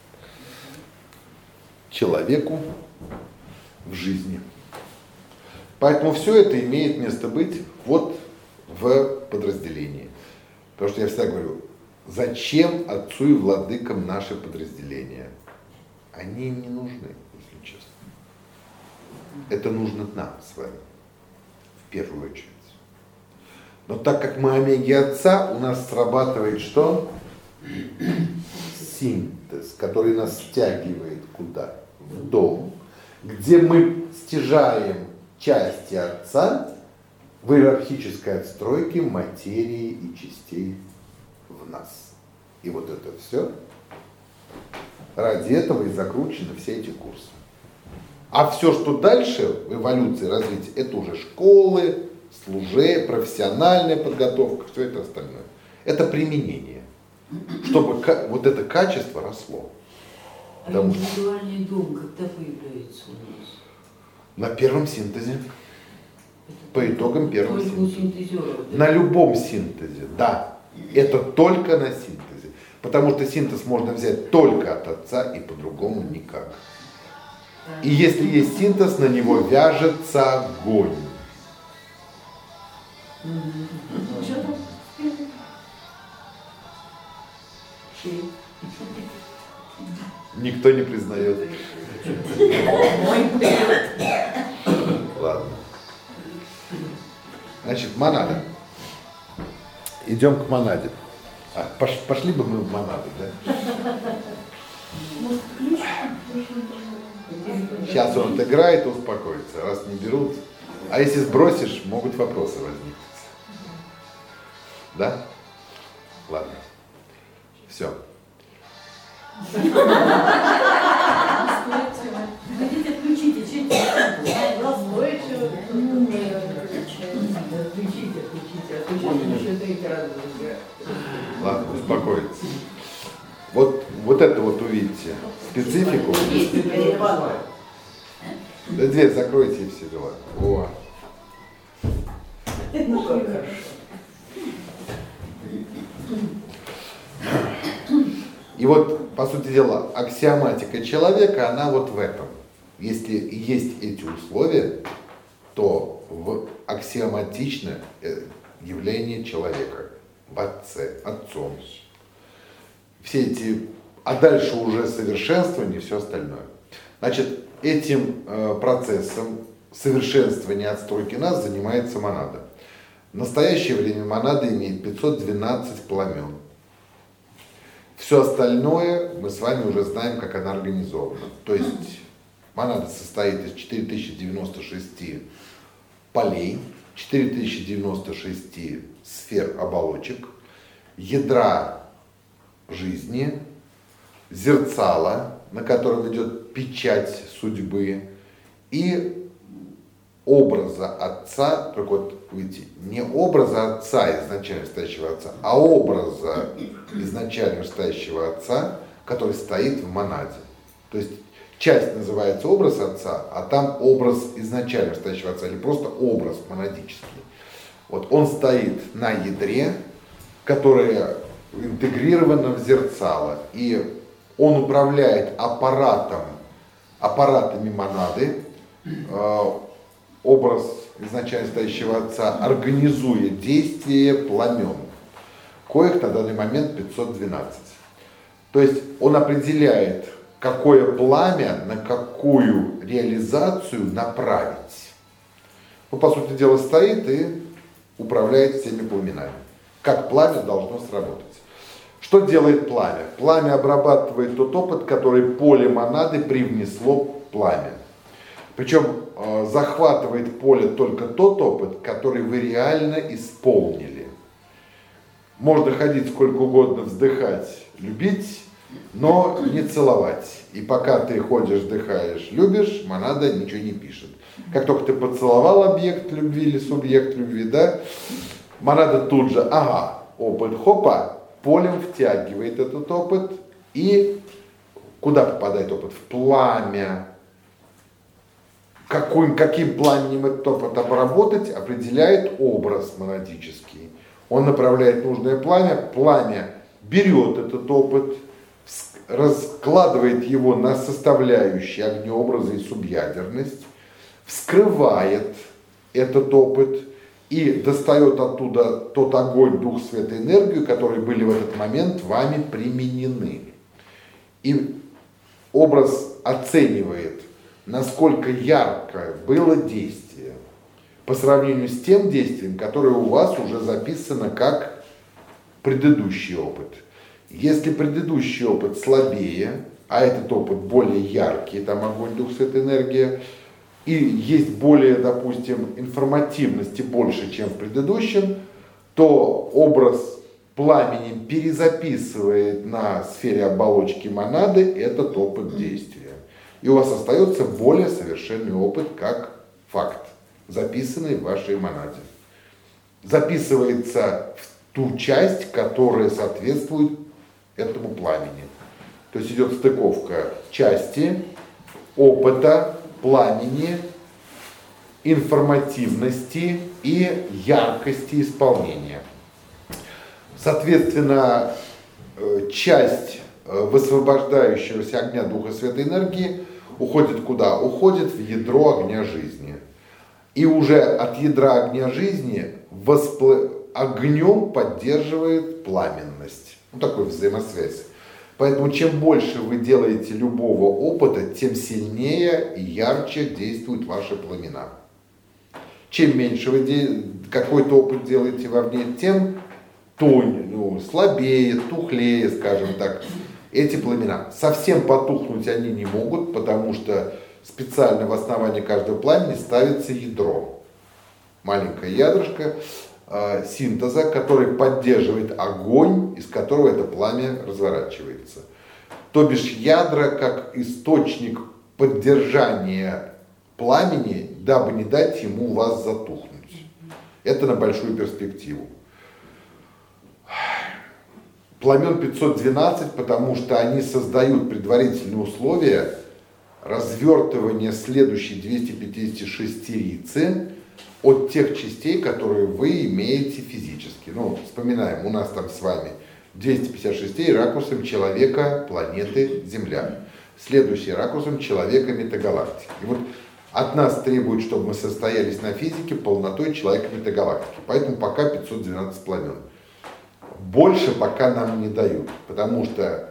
человеку в жизни. Поэтому все это имеет место быть вот в подразделении. Потому что я всегда говорю, зачем отцу и владыкам наши подразделения? Они им не нужны, если честно. Это нужно нам с вами, в первую очередь. Но так как мы омеги отца, у нас срабатывает что? Синтез, который нас стягивает куда? В дом, где мы стяжаем части отца в иерархической отстройке материи и частей в нас. И вот это все, ради этого и закручены все эти курсы. А все, что дальше в эволюции развития, это уже школы, служение, профессиональная подготовка, все это остальное. Это применение, чтобы вот это качество росло. А индивидуальный дом когда появляется у нас? На первом синтезе. По итогам первого только у синтеза. синтезеров. На любом синтезе, да. Это только на синтезе. Потому что синтез можно взять только от отца и по-другому никак. И если есть синтез, на него вяжется огонь. Что там? Чей? Никто не признает. Мой привет. Ладно. Значит, монада. Идем к монаде. Пошли бы мы в монаду, да? Может, ключ? Сейчас он отыграет и успокоится. Раз не берут. А если сбросишь, могут вопросы возникнуть. Да? Ладно. Все. Хотите, отключите, чуть-чуть. Настойчиво. Отключите, а то сейчас еще это экран будет. Ладно, успокоится. Вот это вот увидите. Специфику. Да дверь закройте и все дела. О. Ну как хорошо. И вот, по сути дела, аксиоматика человека, она вот в этом. Если есть эти условия, то аксиоматично явление человека в отце, отцом. Все эти, а дальше уже совершенствование и все остальное. Значит, этим процессом совершенствования отстройки нас занимается монада. В настоящее время монада имеет 512 пламен. Все остальное мы с вами уже знаем, как она организована. То есть монада состоит из 4096 полей, 4096 сфер оболочек, ядра жизни, зерцала, на котором идет печать судьбы, и образа отца, только вот видите, не образа отца, изначально стоящего отца, а образа изначально стоящего отца, который стоит в монаде. То есть часть называется образ отца, а там образ изначально стоящего отца, или просто образ монадический. Вот он стоит на ядре, которое интегрировано в зерцало, и он управляет аппаратами монады, образ изначально стоящего отца организует действие пламен, коих на данный момент 512. То есть он определяет, какое пламя на какую реализацию направить. Он, по сути дела, стоит и управляет всеми пламенами. Как пламя должно сработать. Что делает пламя? Пламя обрабатывает тот опыт, который поле монады привнесло пламя. Причем захватывает поле только тот опыт, который вы реально исполнили. Можно ходить сколько угодно, вздыхать, любить, но не целовать. И пока ты ходишь, вздыхаешь, любишь, монада ничего не пишет. Как только ты поцеловал объект любви или субъект любви, да, монада тут же, опыт, хопа, полем втягивает этот опыт. И куда попадает опыт? В пламя. Каким пламенем этот опыт обработать, определяет образ монадический. Он направляет нужное пламя, пламя берет этот опыт, раскладывает его на составляющие огнеобразы и субъядерность, вскрывает этот опыт и достает оттуда тот огонь, дух, свет и энергию, которые были в этот момент вами применены. И образ оценивает, насколько яркое было действие по сравнению с тем действием, которое у вас уже записано как предыдущий опыт. Если предыдущий опыт слабее, а этот опыт более яркий, там огонь, дух, свет, энергия, и есть более, допустим, информативности больше, чем в предыдущем, то образ пламенем перезаписывает на сфере оболочки монады этот опыт действия. И у вас остается более совершенный опыт как факт, записанный в вашей монаде. Записывается в ту часть, которая соответствует этому пламени. То есть идет стыковка части, опыта, пламени информативности и яркости исполнения. Соответственно, часть высвобождающегося огня Духа Святой энергии уходит куда? Уходит в ядро огня жизни. И уже от ядра огня жизни огнем поддерживает пламенность. Ну, такой взаимосвязь. Поэтому чем больше вы делаете любого опыта, тем сильнее и ярче действуют ваши пламена. Чем меньше вы какой-то опыт делаете вовне, тем слабее, тухлее, скажем так, эти пламена. Совсем потухнуть они не могут, потому что специально в основании каждого пламени ставится ядро. Маленькое ядрышко синтеза, который поддерживает огонь, из которого это пламя разворачивается. То бишь ядра как источник поддержания пламени, дабы не дать ему у вас затухнуть. Это на большую перспективу. Пламен 512, потому что они создают предварительные условия развертывания следующей 256-рицы от тех частей, которые вы имеете физически. Ну, вспоминаем, у нас там с вами 256 ракурсом человека планеты Земля. Следующий ракурсом человека метагалактики. И вот от нас требуют, чтобы мы состоялись на физике полнотой человека метагалактики. Поэтому пока 512 пламен. Больше пока нам не дают, потому что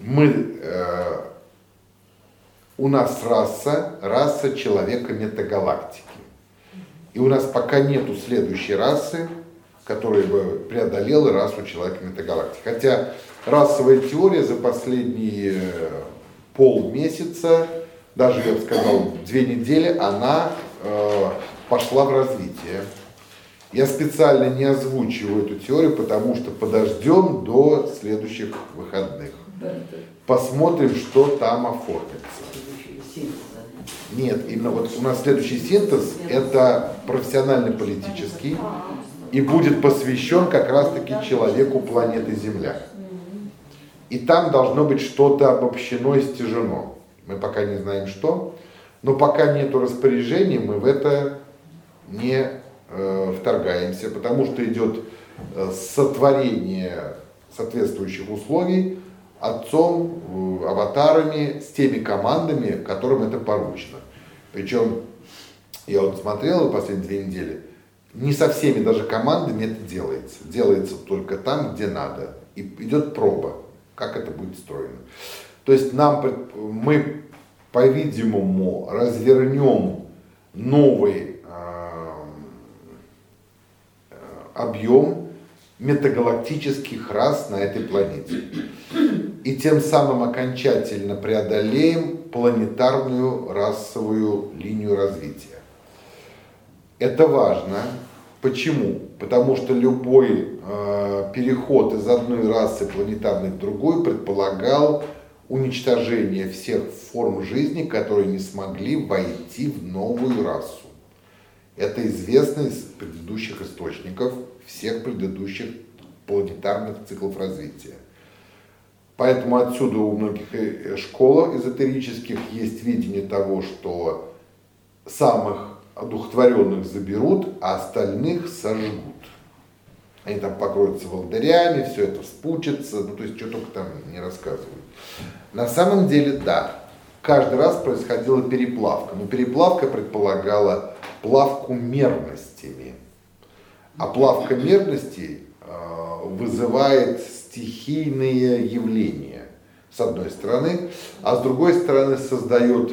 у нас раса человека метагалактики. И у нас пока нету следующей расы, которая бы преодолела расу человека метагалактики. Хотя расовая теория за последние полмесяца, даже, я бы сказал, 2 недели, она пошла в развитие. Я специально не озвучиваю эту теорию, потому что подождем до следующих выходных. Посмотрим, что там оформится. Нет, именно вот у нас следующий синтез – это профессионально-политический и будет посвящен как раз-таки человеку планеты Земля. И там должно быть что-то обобщено и стяжено. Мы пока не знаем что, но пока нету распоряжений, мы в это не вторгаемся, потому что идет сотворение соответствующих условий отцом, аватарами, с теми командами, которым это поручено. Причем, я вот смотрел последние 2 недели, не со всеми даже командами это делается. Делается только там, где надо. И идет проба, как это будет строено. То есть мы, по-видимому, развернем новый объем метагалактических рас на этой планете. И тем самым окончательно преодолеем планетарную расовую линию развития. Это важно. Почему? Потому что любой переход из одной расы планетарной в другую предполагал уничтожение всех форм жизни, которые не смогли войти в новую расу. Это известно из предыдущих источников всех предыдущих планетарных циклов развития. Поэтому отсюда у многих школ эзотерических есть видение того, что самых одухотворенных заберут, а остальных сожгут. Они там покроются волдырями, все это вспучится, ну то есть что только там не рассказывают. На самом деле, да, каждый раз происходила переплавка, но переплавка предполагала плавку мерностями. А плавка мерностей вызывает стихийные явления, с одной стороны, а с другой стороны создает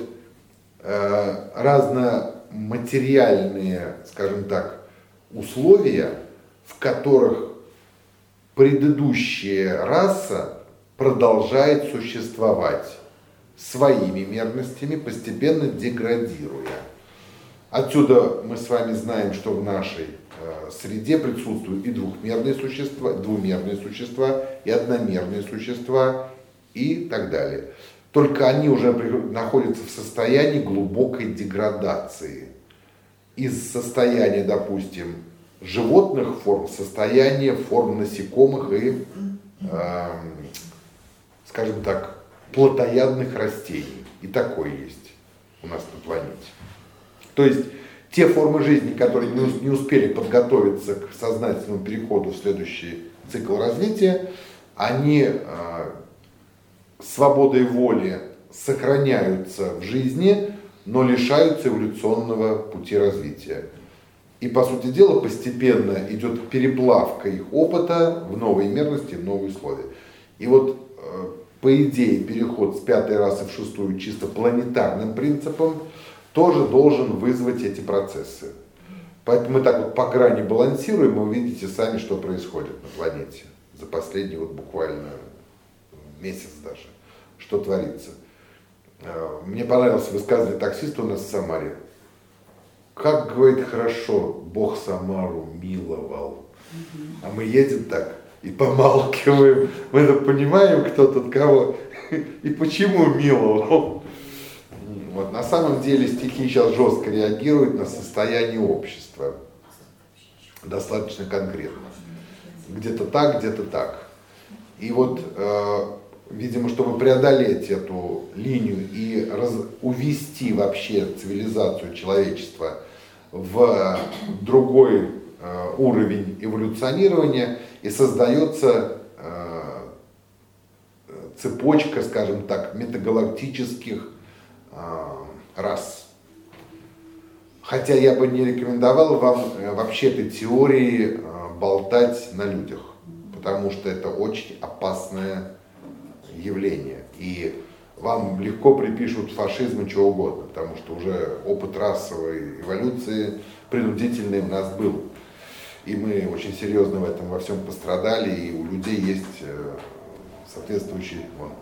разноматериальные, скажем так, условия, в которых предыдущая раса продолжает существовать своими мерностями, постепенно деградируя. Отсюда мы с вами знаем, что в нашей среде присутствуют и двумерные существа, и одномерные существа, и так далее. Только они уже находятся в состоянии глубокой деградации. Из состояния, допустим, животных форм, состояние форм насекомых и, скажем так, плотоядных растений. И такое есть у нас на планете. То есть те формы жизни, которые не успели подготовиться к сознательному переходу в следующий цикл развития, они свободой воли сохраняются в жизни, но лишаются эволюционного пути развития. И, по сути дела, постепенно идет переплавка их опыта в новые мерности, в новые условия. И вот, по идее, переход с 5-й расы в 6-ю чисто планетарным принципом тоже должен вызвать эти процессы. Поэтому мы так вот по грани балансируем, и вы видите сами, что происходит на планете за последний вот буквально месяц даже, что творится. Мне понравилось высказывание таксиста у нас в Самаре. Как, говорит, хорошо Бог Самару миловал. А мы едем так и помалкиваем. Мы это понимаем, кто тут кого и почему миловал. Вот. На самом деле стихи сейчас жестко реагируют на состояние общества. Достаточно конкретно. Где-то так, где-то так. И вот, видимо, чтобы преодолеть эту линию и увести вообще цивилизацию человечества в другой уровень эволюционирования, и создается цепочка, скажем так, метагалактических рас. Хотя я бы не рекомендовал вам вообще этой теории болтать на людях, потому что это очень опасное явление. И вам легко припишут фашизм и чего угодно, потому что уже опыт расовой эволюции принудительный у нас был. И мы очень серьезно в этом во всем пострадали, и у людей есть соответствующий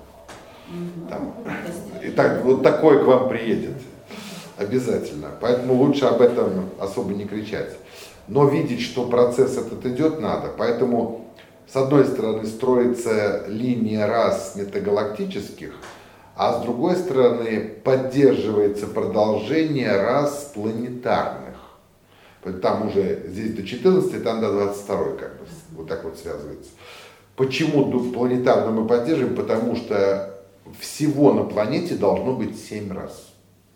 там, и так, вот такой к вам приедет обязательно. Поэтому лучше об этом особо не кричать. Но видеть, что процесс этот идет, надо. Поэтому, с одной стороны, строится линия рас метагалактических, а с другой стороны, поддерживается продолжение рас планетарных. Там уже здесь до 14, там до 22, как бы, вот так вот связывается. Почему планетарно мы поддерживаем? Потому что всего на планете должно быть 7 рас.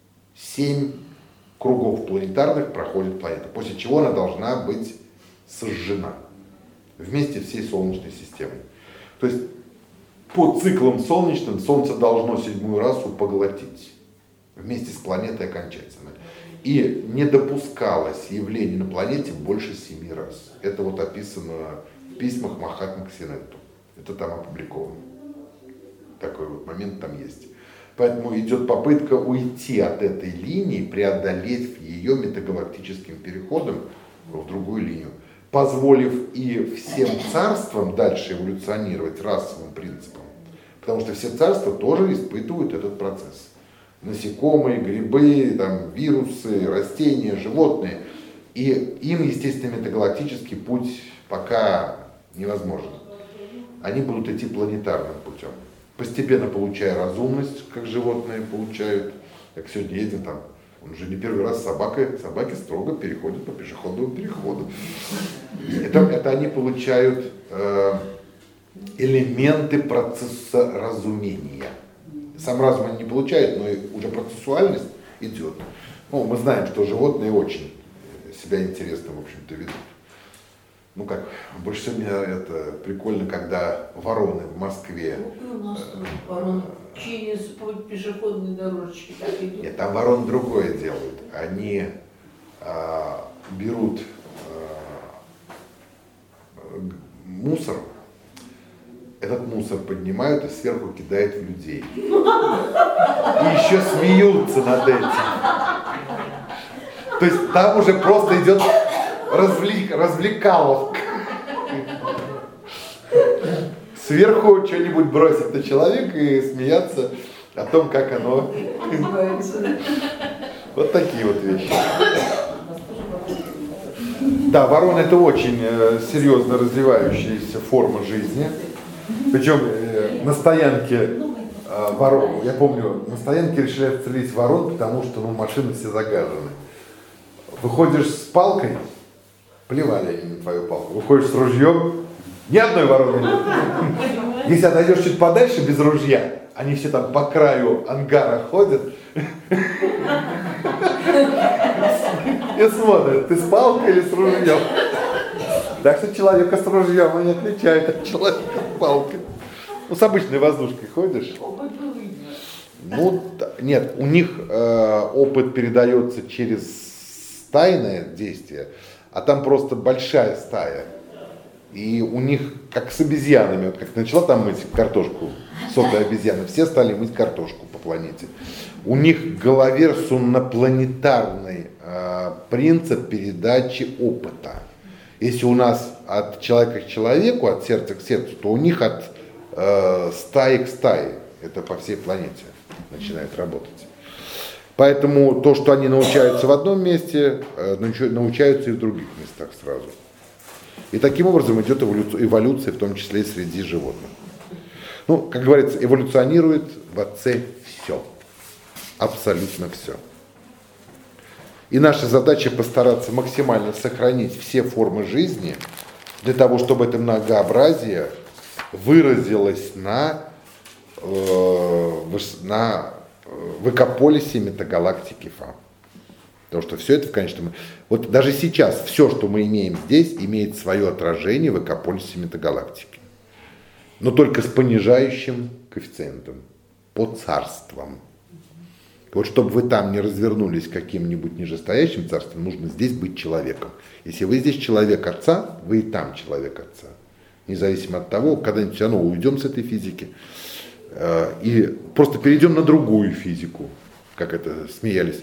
7 кругов планетарных проходит планета, после чего она должна быть сожжена вместе всей Солнечной системой. То есть по циклам солнечным Солнце должно 7-ю расу поглотить вместе с планетой окончательно. И не допускалось явлений на планете больше 7 раз. Это вот описано в письмах Махатмы Ксенетту. Это там опубликовано. Такой вот момент там есть. Поэтому идет попытка уйти от этой линии, преодолеть ее метагалактическим переходом в другую линию, позволив и всем царствам дальше эволюционировать расовым принципом. Потому что все царства тоже испытывают этот процесс. Насекомые, грибы, там, вирусы, растения, животные. И им, естественно, метагалактический путь пока невозможен. Они будут идти планетарным путем, постепенно получая разумность, как животные получают. Как сегодня едем там, он уже не первый раз собаки строго переходят по пешеходному переходу. Это они получают элементы процесса разумения. Сам разум они не получают, но и уже процессуальность идет. Ну, мы знаем, что животные очень себя интересно, в общем-то, ведут. Ну как, больше всего мне это прикольно, когда вороны в Москве. У нас вороны через пешеходные дорожки так идут. Нет, там вороны другое делают. Они берут мусор, этот мусор поднимают и сверху кидают в людей. И еще смеются над этим. То есть там уже просто идет развлекаловка. Сверху что-нибудь бросит на человека и смеяться о том, как оно. Вот такие вот вещи. Да, ворона — это очень серьезно развивающаяся форма жизни. Причем на стоянке ворон, я помню, на стоянке решили отстрелить ворон, потому что машины все загажены. Выходишь с палкой, плевали они на твою палку. Выходишь с ружьем, ни одной вороны нет. Если отойдешь чуть подальше без ружья, они все там по краю ангара ходят. И смотрят, ты с палкой или с ружьем. Так что человека с ружьем они отличают от человека с палкой. Ну, с обычной воздушкой ходишь. Ну, нет, у них опыт передается через стайное действие, а там просто большая стая. И у них, как с обезьянами, вот как начала там мыть картошку, сотая обезьяна, все стали мыть картошку по планете. У них головерс инопланетарный принцип передачи опыта. Если у нас от человека к человеку, от сердца к сердцу, то у них от стаи к стае. Это по всей планете начинает работать. Поэтому то, что они научаются в одном месте, научаются и в других местах сразу. И таким образом идет эволюция, в том числе и среди животных. Ну, как говорится, эволюционирует в отце все. Абсолютно все. И наша задача постараться максимально сохранить все формы жизни для того, чтобы это многообразие выразилось на в экополисе метагалактики ФА. Потому что все это в конечном... Вот даже сейчас все, что мы имеем здесь, имеет свое отражение в экополисе метагалактики. Но только с понижающим коэффициентом, по царствам. Вот чтобы вы там не развернулись каким-нибудь нижестоящим царством, нужно здесь быть человеком. Если вы здесь человек Отца, вы и там человек Отца. Независимо от того, когда-нибудь все равно уйдем с этой физики и просто перейдем на другую физику, как это смеялись.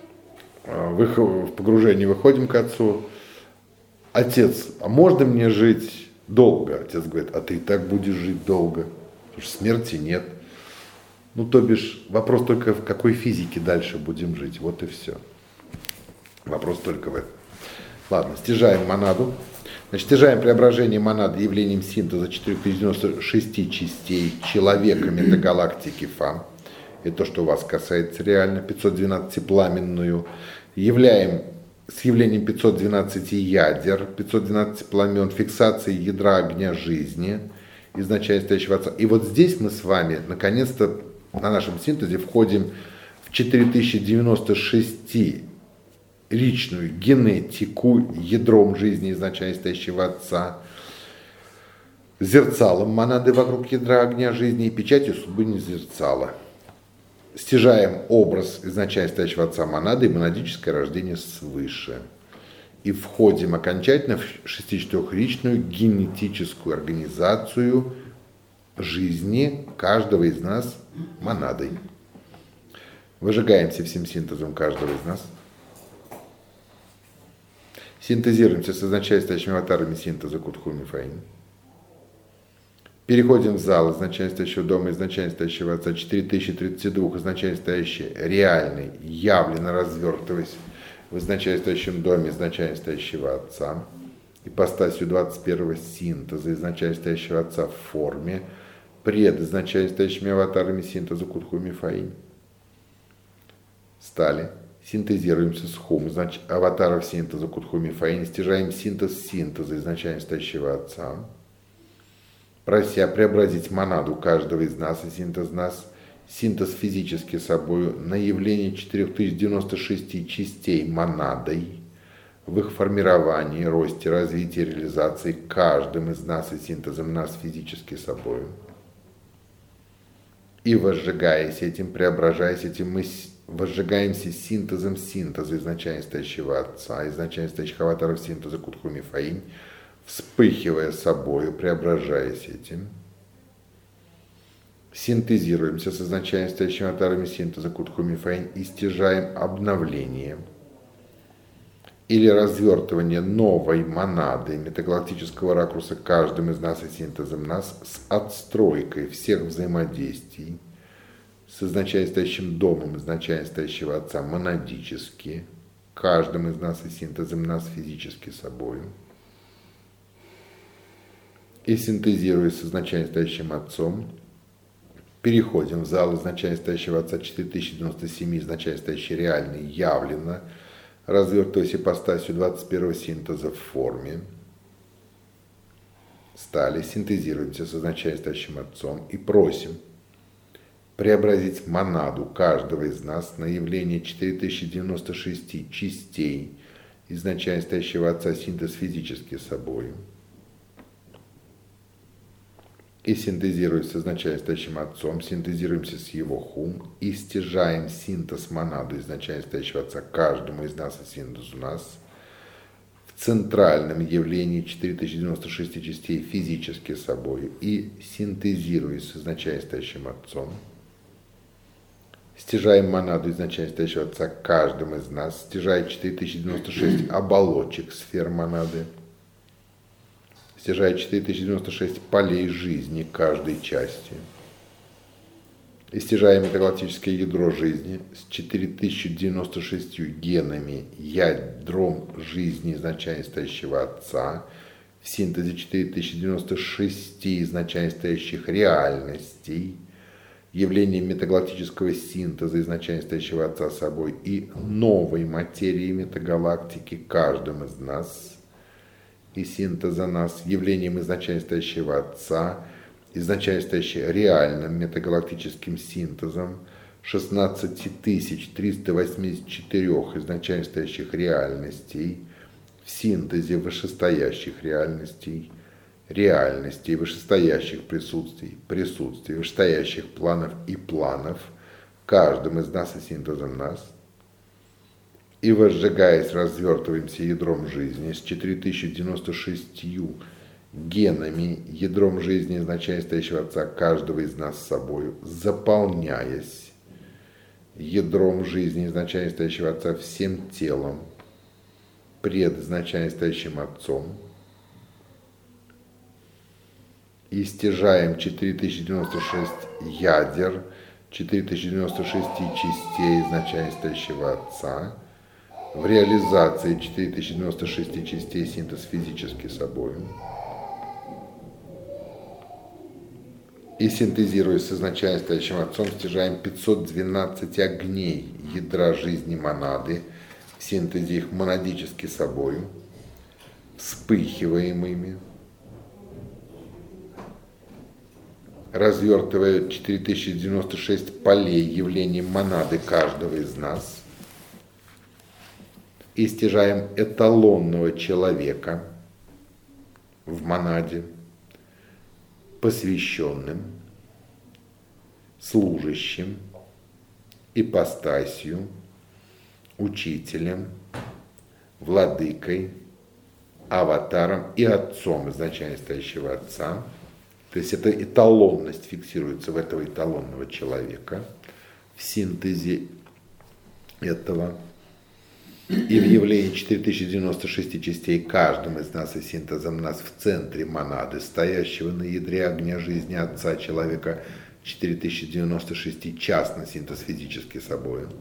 В погружении выходим к Отцу. Отец, а можно мне жить долго? Отец говорит, а ты и так будешь жить долго, потому что смерти нет. Ну, то бишь, вопрос только в какой физике дальше будем жить, вот и все. Вопрос только в этом. Ладно, стяжаем монаду. Значит, стяжаем преображение монады явлением синтеза 4096 частей человека метагалактики ФАМ. Это то, что у вас касается реально. 512-пламенную. Являем с явлением 512 ядер, 512 пламен, фиксации ядра огня жизни, изначально стоящего Отца. И вот здесь мы с вами, наконец-то, на нашем синтезе входим в 4096 личную генетику, ядром жизни изначально стоящего Отца, зерцалом монады вокруг ядра огня жизни и печатью судьбы зерцала. Стяжаем образ изначально стоящего Отца монады и монадическое рождение свыше. И входим окончательно в 64-личную генетическую организацию жизни каждого из нас монадой. Выжигаемся всем синтезом каждого из нас. Синтезируемся с изначально стоящими аватарами синтеза Кутхуми Фаин. Переходим в зал изначально стоящего дома, изначально стоящего Отца, 4032 изначально стоящий реальный, явленно развертываясь в изначально стоящем доме изначально стоящего Отца, ипостасью 21-го синтеза изначально стоящего Отца в форме, пред изначально стоящими аватарами синтеза Кутхуми Фаин. Стали. Синтезируемся с хум, значит, аватаров синтеза Кутхуми Фаин, стяжаем синтеза изначально стоящего Отца, прося преобразить монаду каждого из нас и синтез физически собою на явление 4096 частей монадой в их формировании, росте, развитии, реализации каждым из нас и синтезом нас физически собою. И возжигаясь этим, преображаясь этим, мы возжигаемся синтезом синтеза изначально стоящего Отца, изначально стоящих аватаров синтеза Кутхуми Фаин, вспыхивая собою, преображаясь этим. Синтезируемся с изначально стоящими аватарами синтеза Кутхуми Фаин и стяжаем обновление или развертывание новой монады метагалактического ракурса каждым из нас и синтезом нас с отстройкой всех взаимодействий с изначально стоящим домом изначально стоящего Отца монадически, каждым из нас и синтезом нас физически собою. И синтезируясь с изначально стоящим Отцом, переходим в зал изначально стоящего Отца 4097, изначально стоящий реальный, явленно, развертываясь ипостасью 21-го синтеза в форме. Стали, синтезируемся с изначально стоящим Отцом и просим преобразить монаду каждого из нас на явление 4096 частей изначально стоящего Отца, синтез физически собою. И синтезируясь с изначально стоящим Отцом, синтезируемся с Его хум, и стяжаем синтез монаду изначально стоящего Отца каждому из нас и синтез у нас в центральном явлении 4096 частей физически собой, и синтезируясь с изначально стоящим Отцом, стяжаем монаду изначально стоящего Отца каждым из нас, стяжая 4096 оболочек сфер монады, стяжая 4096 полей жизни каждой части, и стяжая метагалактическое ядро жизни с 4096 генами, ядром жизни изначально стоящего Отца, в синтезе 4096 изначально стоящих реальностей, явлением метагалактического синтеза изначально стоящего Отца собой и новой материи метагалактики каждым из нас, и синтеза нас, явлением изначально стоящего Отца, изначально стоящей реальным метагалактическим синтезом 16384 изначально стоящих реальностей в синтезе вышестоящих реальностей, реальностей вышестоящих присутствий, вышестоящих планов и планов, каждым из нас и синтезом нас, и возжигаясь, развертываемся ядром жизни с 4096 генами, ядром жизни изначально стоящего Отца каждого из нас с собою, заполняясь ядром жизни изначально стоящего Отца всем телом, пред изначально стоящим Отцом, и стяжаем 4096 ядер, 4096 частей изначально стоящего Отца, в реализации 4096 частей синтез физически собою, и синтезируясь с изначально стоящим Отцом, стяжаем 512 огней ядра жизни монады, в синтезе их монадически собою, вспыхиваемыми, развертывая 4096 полей явлений монады каждого из нас, и стяжаем эталонного человека в монаде, посвященным, служащим, ипостасью, учителем, владыкой, аватаром и отцом изначально стоящего Отца. То есть эта эталонность фиксируется в этого эталонного человека, в синтезе этого и в явлении 4096 частей каждым из нас и синтезом нас в центре монады, стоящего на ядре огня жизни Отца человека 4096 частно синтез физически собою.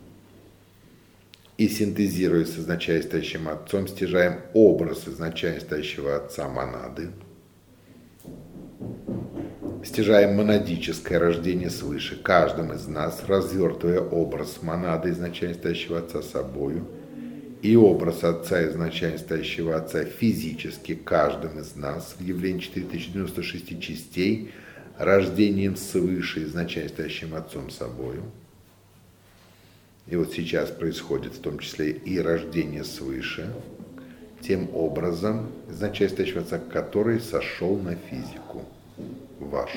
И синтезируя с изначально стоящим Отцом, стяжаем образ изначально стоящего Отца монады, стяжаем монадическое рождение свыше каждым из нас, развертывая образ монады изначально стоящего Отца собою, и образ Отца изначально стоящего Отца физически каждым из нас в явлении 4096 частей, рождением свыше изначально стоящим Отцом собою. И вот сейчас происходит в том числе и рождение свыше, тем образом, изначально стоящего Отца, который сошел на физику вашу.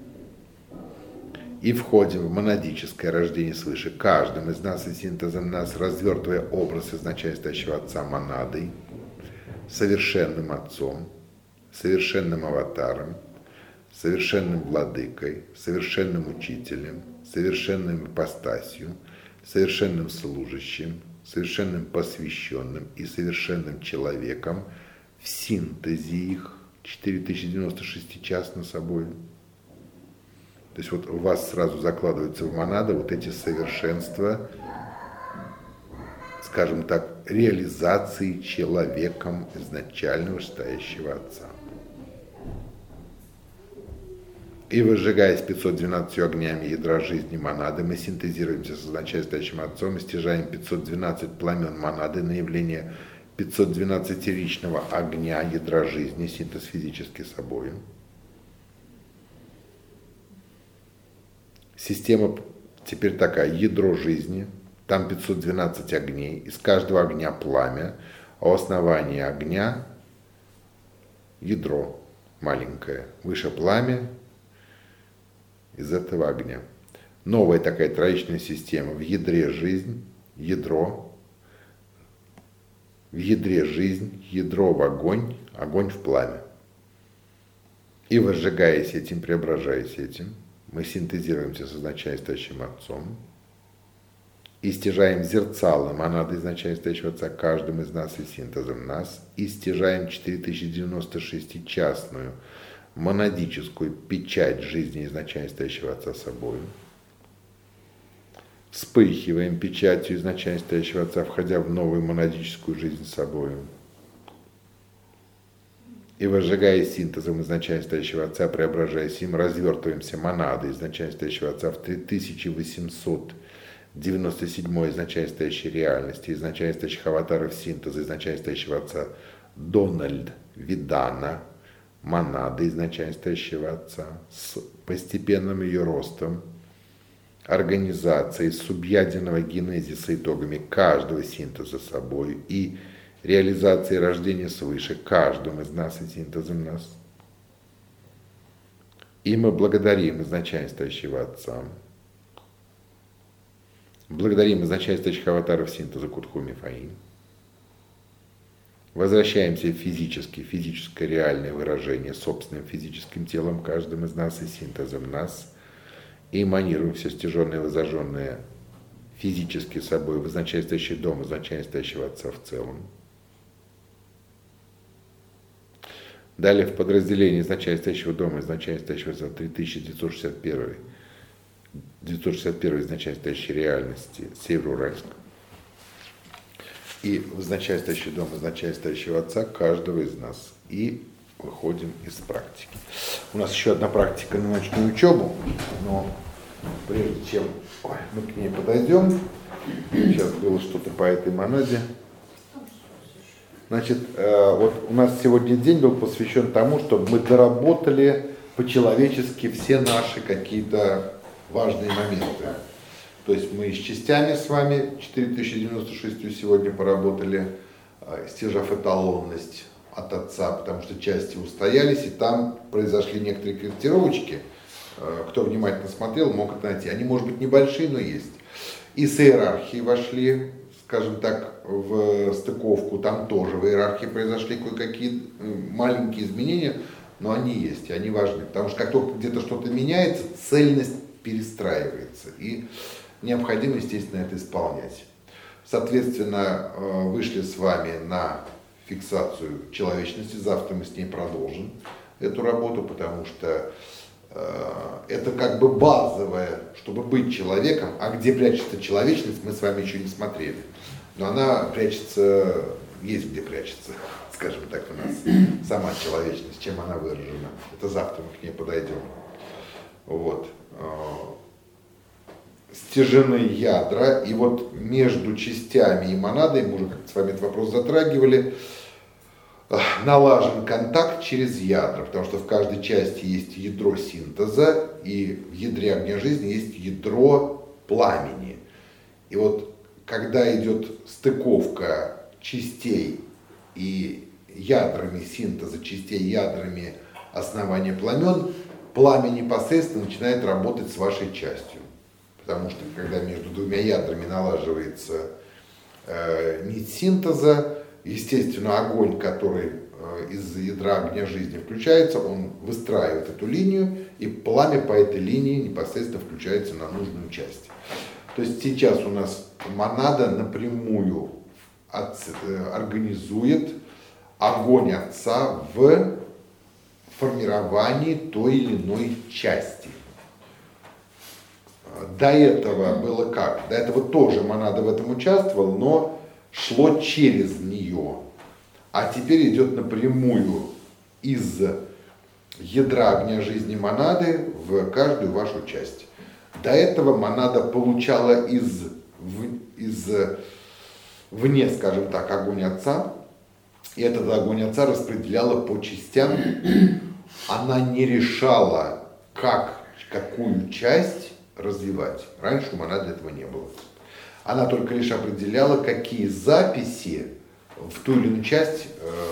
И входим в монадическое рождение свыше каждым из нас и синтезом нас, развертывая образ изначально стоящего Отца монадой, совершенным Отцом, совершенным аватаром, совершенным владыкой, совершенным учителем, совершенным ипостасью, совершенным служащим, совершенным посвященным и совершенным человеком в синтезе их 4096 частно собой. То есть вот у вас сразу закладываются в монады вот эти совершенства, скажем так, реализации человеком изначального стоящего Отца. И возжигаясь 512 огнями ядра жизни монады, мы синтезируемся с изначально стоящим Отцом и стяжаем 512 пламен монады на явление 512-ричного огня ядра жизни, синтез физически собою. Система теперь такая: ядро жизни Там 512 огней, из каждого огня пламя, а у основания огня ядро маленькое, выше пламя из этого огня. Новая такая троичная система. В ядре жизнь, ядро, в ядре жизнь, ядро в огонь, огонь в пламя. И возжигаясь этим, преображаясь этим, мы синтезируемся с изначально стоящим Отцом, и стяжаем зерцало монады изначально стоящего Отца каждым из нас и синтезом нас, и стяжаем 4096-частную монадическую печать жизни изначально стоящего Отца собою. Вспыхиваем печатью изначально стоящего Отца, входя в новую монадическую жизнь собою. И возжигаясь синтезом изначально стоящего Отца, преображаясь им, развертываемся монады изначально стоящего Отца в 3897 изначально стоящей реальности, изначально стоящих аватаров синтеза изначально стоящего Отца Дональд Видана, монады изначально стоящего Отца, с постепенным ее ростом, организацией субъядерного генезиса итогами каждого синтеза собой и реализации рождения свыше каждым из нас и синтезом нас. И мы благодарим изначально стоящего Отца, благодарим изначально стоящих аватаров синтеза Кутхуми Фаин, возвращаемся в физическое реальное выражение собственным физическим телом каждым из нас и синтезом нас, и эманируем все стяженное и возожженное физически собой в изначально стоящий дом изначально стоящего Отца в целом. Далее в подразделении изначально стоящего дома изначально стоящего Отца 3961 изначально стоящей реальности Североуральск. И в изначально стоящий дом изначально стоящего Отца каждого из нас. И выходим из практики. У нас еще одна практика на ночную учебу, но прежде чем мы к ней подойдем, сейчас было что-то по этой монаде. Значит, вот у нас сегодня день был посвящен тому, чтобы мы доработали по-человечески все наши какие-то важные моменты. То есть мы с частями с вами 4096 сегодня поработали, стяжав эталонность от Отца, потому что части устоялись, и там произошли некоторые корректировочки. Кто внимательно смотрел, мог это найти. Они, может быть, небольшие, но есть. И с иерархией вошли, скажем так, в стыковку. Там тоже в иерархии произошли кое-какие маленькие изменения, но они есть, и они важны. Потому что как только где-то что-то меняется, цельность перестраивается. И необходимо, естественно, это исполнять. Соответственно, вышли с вами на фиксацию человечности. Завтра мы с ней продолжим эту работу, потому что это как бы базовое, чтобы быть человеком. А где прячется человечность, мы с вами еще не смотрели. Но она прячется, есть где прячется, скажем так, у нас сама человечность, чем она выражена. Это завтра мы к ней подойдем. Вот. Стяжены ядра, и вот между частями и монадой, мы уже как-то с вами этот вопрос затрагивали, налажен контакт через ядра, потому что в каждой части есть ядро синтеза, и в ядре огня жизни есть ядро пламени. И вот когда идет стыковка частей и ядрами синтеза, частей ядрами основания пламен, пламя непосредственно начинает работать с вашей частью. Потому что когда между двумя ядрами налаживается нить синтеза, естественно, огонь, который из ядра огня жизни включается, он выстраивает эту линию, и пламя по этой линии непосредственно включается на нужную часть. То есть сейчас у нас монада напрямую организует огонь Отца в формировании той или иной части. До этого было как? До этого тоже монада в этом участвовала, но шло через нее. А теперь идет напрямую из ядра огня жизни монады в каждую вашу часть. До этого монада получала вне, скажем так, огонь Отца, и этот огонь Отца распределяла по частям. Она не решала, какую часть развивать. Раньше у монады этого не было. Она только лишь определяла, какие записи в ту или иную часть,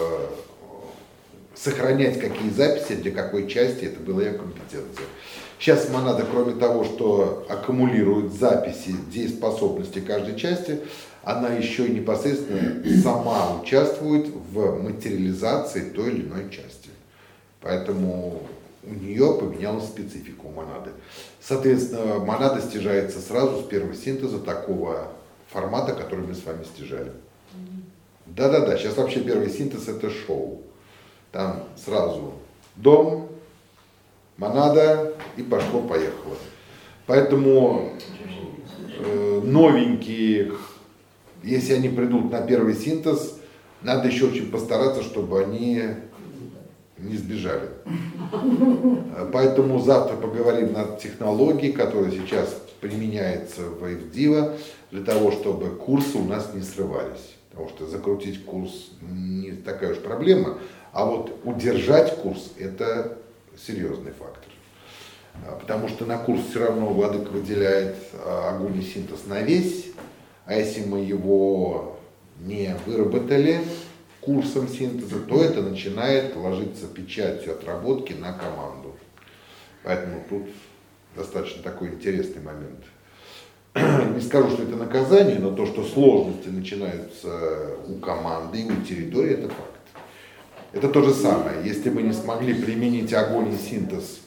сохранять какие записи, для какой части, это была ее компетенция. Сейчас монада, кроме того, что аккумулирует записи дееспособности каждой части, она еще и непосредственно сама участвует в материализации той или иной части. Поэтому у нее поменялась специфика у монады. Соответственно, монада стяжается сразу с первого синтеза такого формата, который мы с вами стяжали. Да-да-да, сейчас вообще первый синтез это шоу. Там сразу дом, монада и пошло-поехало. Поэтому новенькие, если они придут на первый синтез, надо еще очень постараться, чтобы они не сбежали. Поэтому завтра поговорим над технологией, которая сейчас применяется в AFDIVA, для того, чтобы курсы у нас не срывались. Потому что закрутить курс не такая уж проблема, а вот удержать курс – это серьезный фактор. Потому что на курс все равно владыка выделяет огонь и синтез на весь, а если мы его не выработали курсом синтеза, то это начинает ложиться печатью отработки на команду. Поэтому тут достаточно такой интересный момент. Не скажу, что это наказание, но то, что сложности начинаются у команды и у территории, это факт. Это то же самое. Если мы не смогли применить огонь и синтез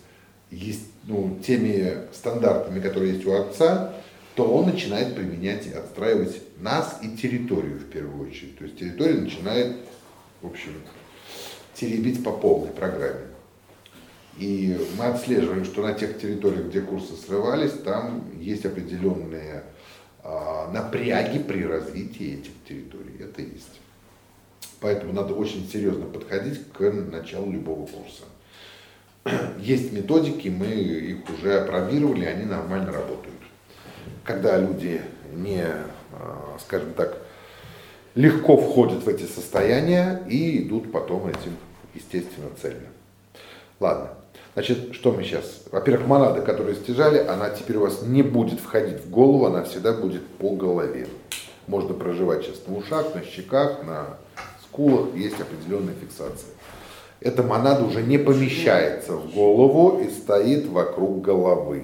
теми стандартами, которые есть у отца, то он начинает применять и отстраивать нас и территорию в первую очередь. То есть территория начинает, в общем, теребить по полной программе. И мы отслеживаем, что на тех территориях, где курсы срывались, там есть определенные напряги при развитии этих территорий. Это есть. Поэтому надо очень серьезно подходить к началу любого курса. Есть методики, мы их уже опробировали, они нормально работают. Когда люди не, скажем так, легко входят в эти состояния и идут потом этим, естественно, цельно. Ладно, значит, что мы сейчас? Во-первых, монада, которую стяжали, она теперь у вас не будет входить в голову, она всегда будет по голове. Можно проживать сейчас на ушах, на щеках, на скулах, есть определенная фиксация. Эта монада уже не помещается в голову и стоит вокруг головы.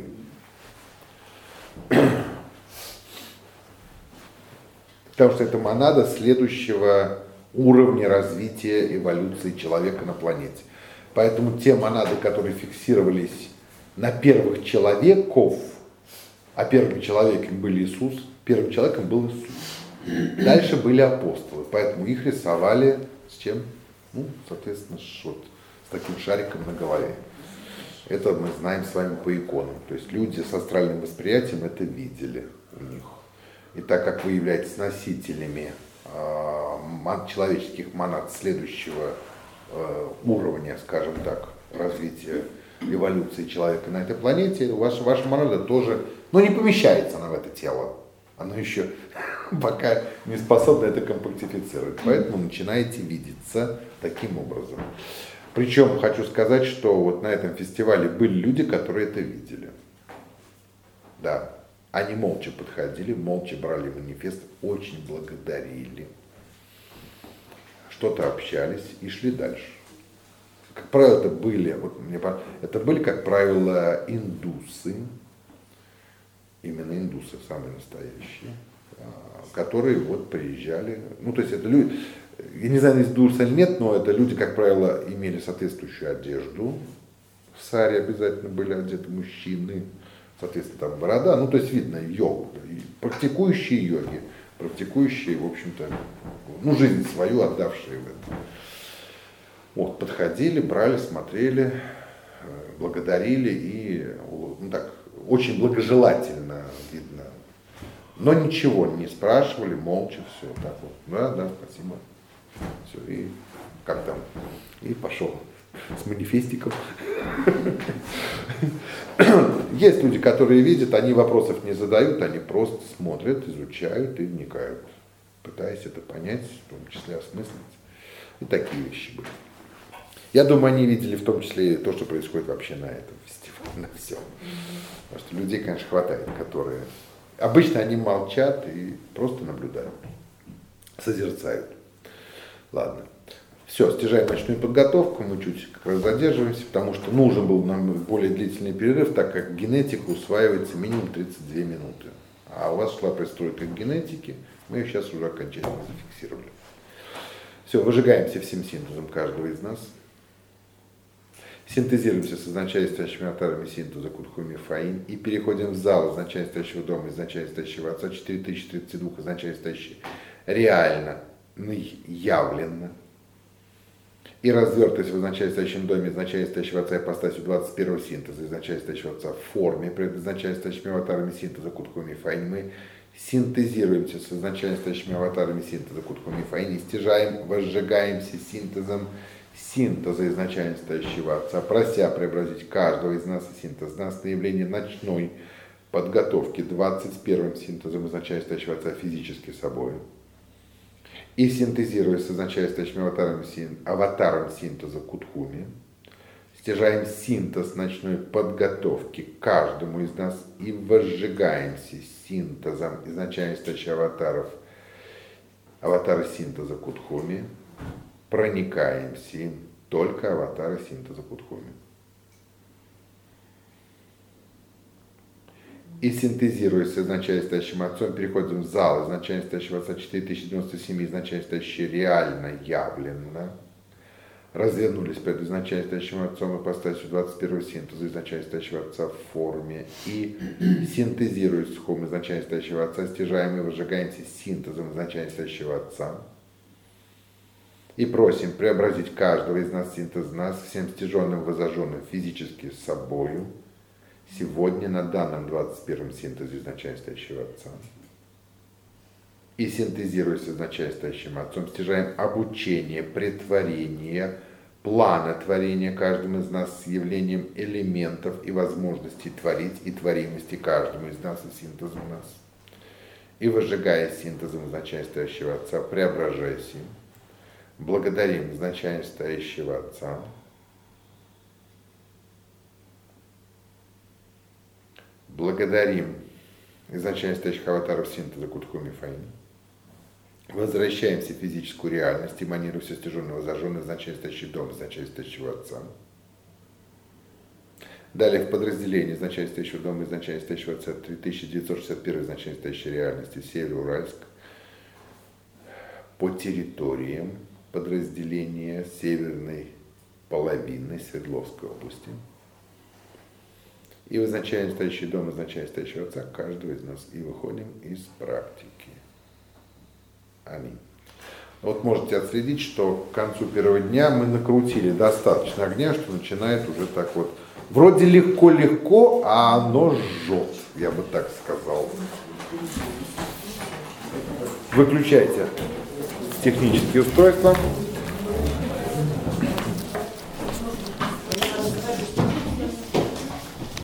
Потому что это монада следующего уровня развития эволюции человека на планете. Поэтому те монады, которые фиксировались на первых человеков, а первым человеком был Иисус, первым человеком был Иисус. Дальше были апостолы, поэтому их рисовали с чем? Соответственно, вот с таким шариком на голове. Это мы знаем с вами по иконам. То есть люди с астральным восприятием это видели у них. И так как вы являетесь носителями человеческих монад следующего уровня, скажем так, развития эволюции человека на этой планете, ваша монада тоже, не помещается она в это тело. Она еще пока не способна это компактифицировать. Поэтому начинаете видеться таким образом. Причем хочу сказать, что вот на этом фестивале были люди, которые это видели. Да. Они молча подходили, молча брали манифест, очень благодарили. Что-то общались и шли дальше. Как правило, это были, как правило, индусы, именно индусы, самые настоящие, которые вот приезжали. То есть это люди, я не знаю, индусы или нет, но это люди, как правило, имели соответствующую одежду. В саре обязательно были одеты мужчины. Соответственно, там борода, то есть видно йогу, практикующие йоги, практикующие, в общем-то, жизнь свою отдавшие в это. Вот, подходили, брали, смотрели, благодарили и, так, очень благожелательно видно. Но ничего не спрашивали, молча, все, так вот, да, спасибо, все, и как там, и пошел с манифестиком. Есть люди, которые видят, они вопросов не задают, они просто смотрят, изучают и вникают, пытаясь это понять, в том числе осмыслить. И такие вещи были. Я думаю, они видели в том числе и то, что происходит вообще на этом фестивале, на всем. Потому что людей, конечно, хватает, которые Обычно они молчат и просто наблюдают, созерцают. Ладно. Все, снижаем ночную подготовку, мы чуть как раз задерживаемся, потому что нужен был нам более длительный перерыв, так как генетика усваивается минимум 32 минуты. А у вас шла пристройка к генетике, мы ее сейчас уже окончательно зафиксировали. Все, выжигаемся всем синтезом каждого из нас. Синтезируемся с изначально стоящими аватарами синтеза Кутхуми Фаин и переходим в зал изначально стоящего дома, изначально стоящего отца, 4032 изначально стоящий реально, явленно. И развертываясь в изначально стоящем доме, изначально стоящего отца ипостасью 21-го синтеза, изначально стоящего отца в форме, пред изначально стоящими аватарами синтеза Кутхуми Фаин, мы синтезируемся с изначально стоящими аватарами синтеза Кутхуми Фаин и стяжаем, возжигаемся синтезом синтеза изначально стоящего отца, прося преобразить каждого из нас и синтез нас на явление ночной подготовки 21-м синтезом изначально стоящего отца физически собой. И синтезируясь с изначально стоящим аватаром синтеза Кутхуми, стяжаем синтез ночной подготовки каждому из нас и возжигаемся синтезом изначально стоящих аватара синтеза Кутхуми, проникаемся им только аватары синтеза Кутхуми. И синтезируясь с изначально стоящим отцом, переходим в зал изначально стоящего отца 4097, изначально стоящий реально явленно. Развернулись перед изначально стоящим отцом ипостасью 21-го синтеза изначально стоящего отца в форме. И синтезируясь с хом изначально стоящего отца, стяжаем и возжигаемся синтезом изначально стоящего отца. И просим преобразить каждого из нас синтез нас всем стяженным, возожженным физически с собою сегодня на данном 21-м синтезе изначально стоящего отца. И синтезируясь с изначально стоящим отцом, стяжаем обучение, претворение, плана творения каждому из нас с явлением элементов и возможностей творить и творимости каждому из нас и синтезом нас. И возжигая синтезом изначально стоящего отца, преображаясь им, благодарим изначально стоящего отца, благодарим изначально стоящих аватаров синтеза Кутхуми Фаин, возвращаемся в физическую реальность, эманируя все стяженного, зажженного изначально стоящий дом, изначально стоящего отца. Далее в подразделении изначально стоящего дома, изначально стоящего отца 3961 изначально стоящей реальности, Североуральск, по территориям подразделения северной половины Свердловской области. И в изначально стоящий дом, изначально стоящего отца каждого из нас. И выходим из практики. Аминь. Вот можете отследить, что к концу первого дня мы накрутили достаточно огня, что начинает уже так вот. Вроде легко-легко, а оно жжет, я бы так сказал. Выключайте технические устройства.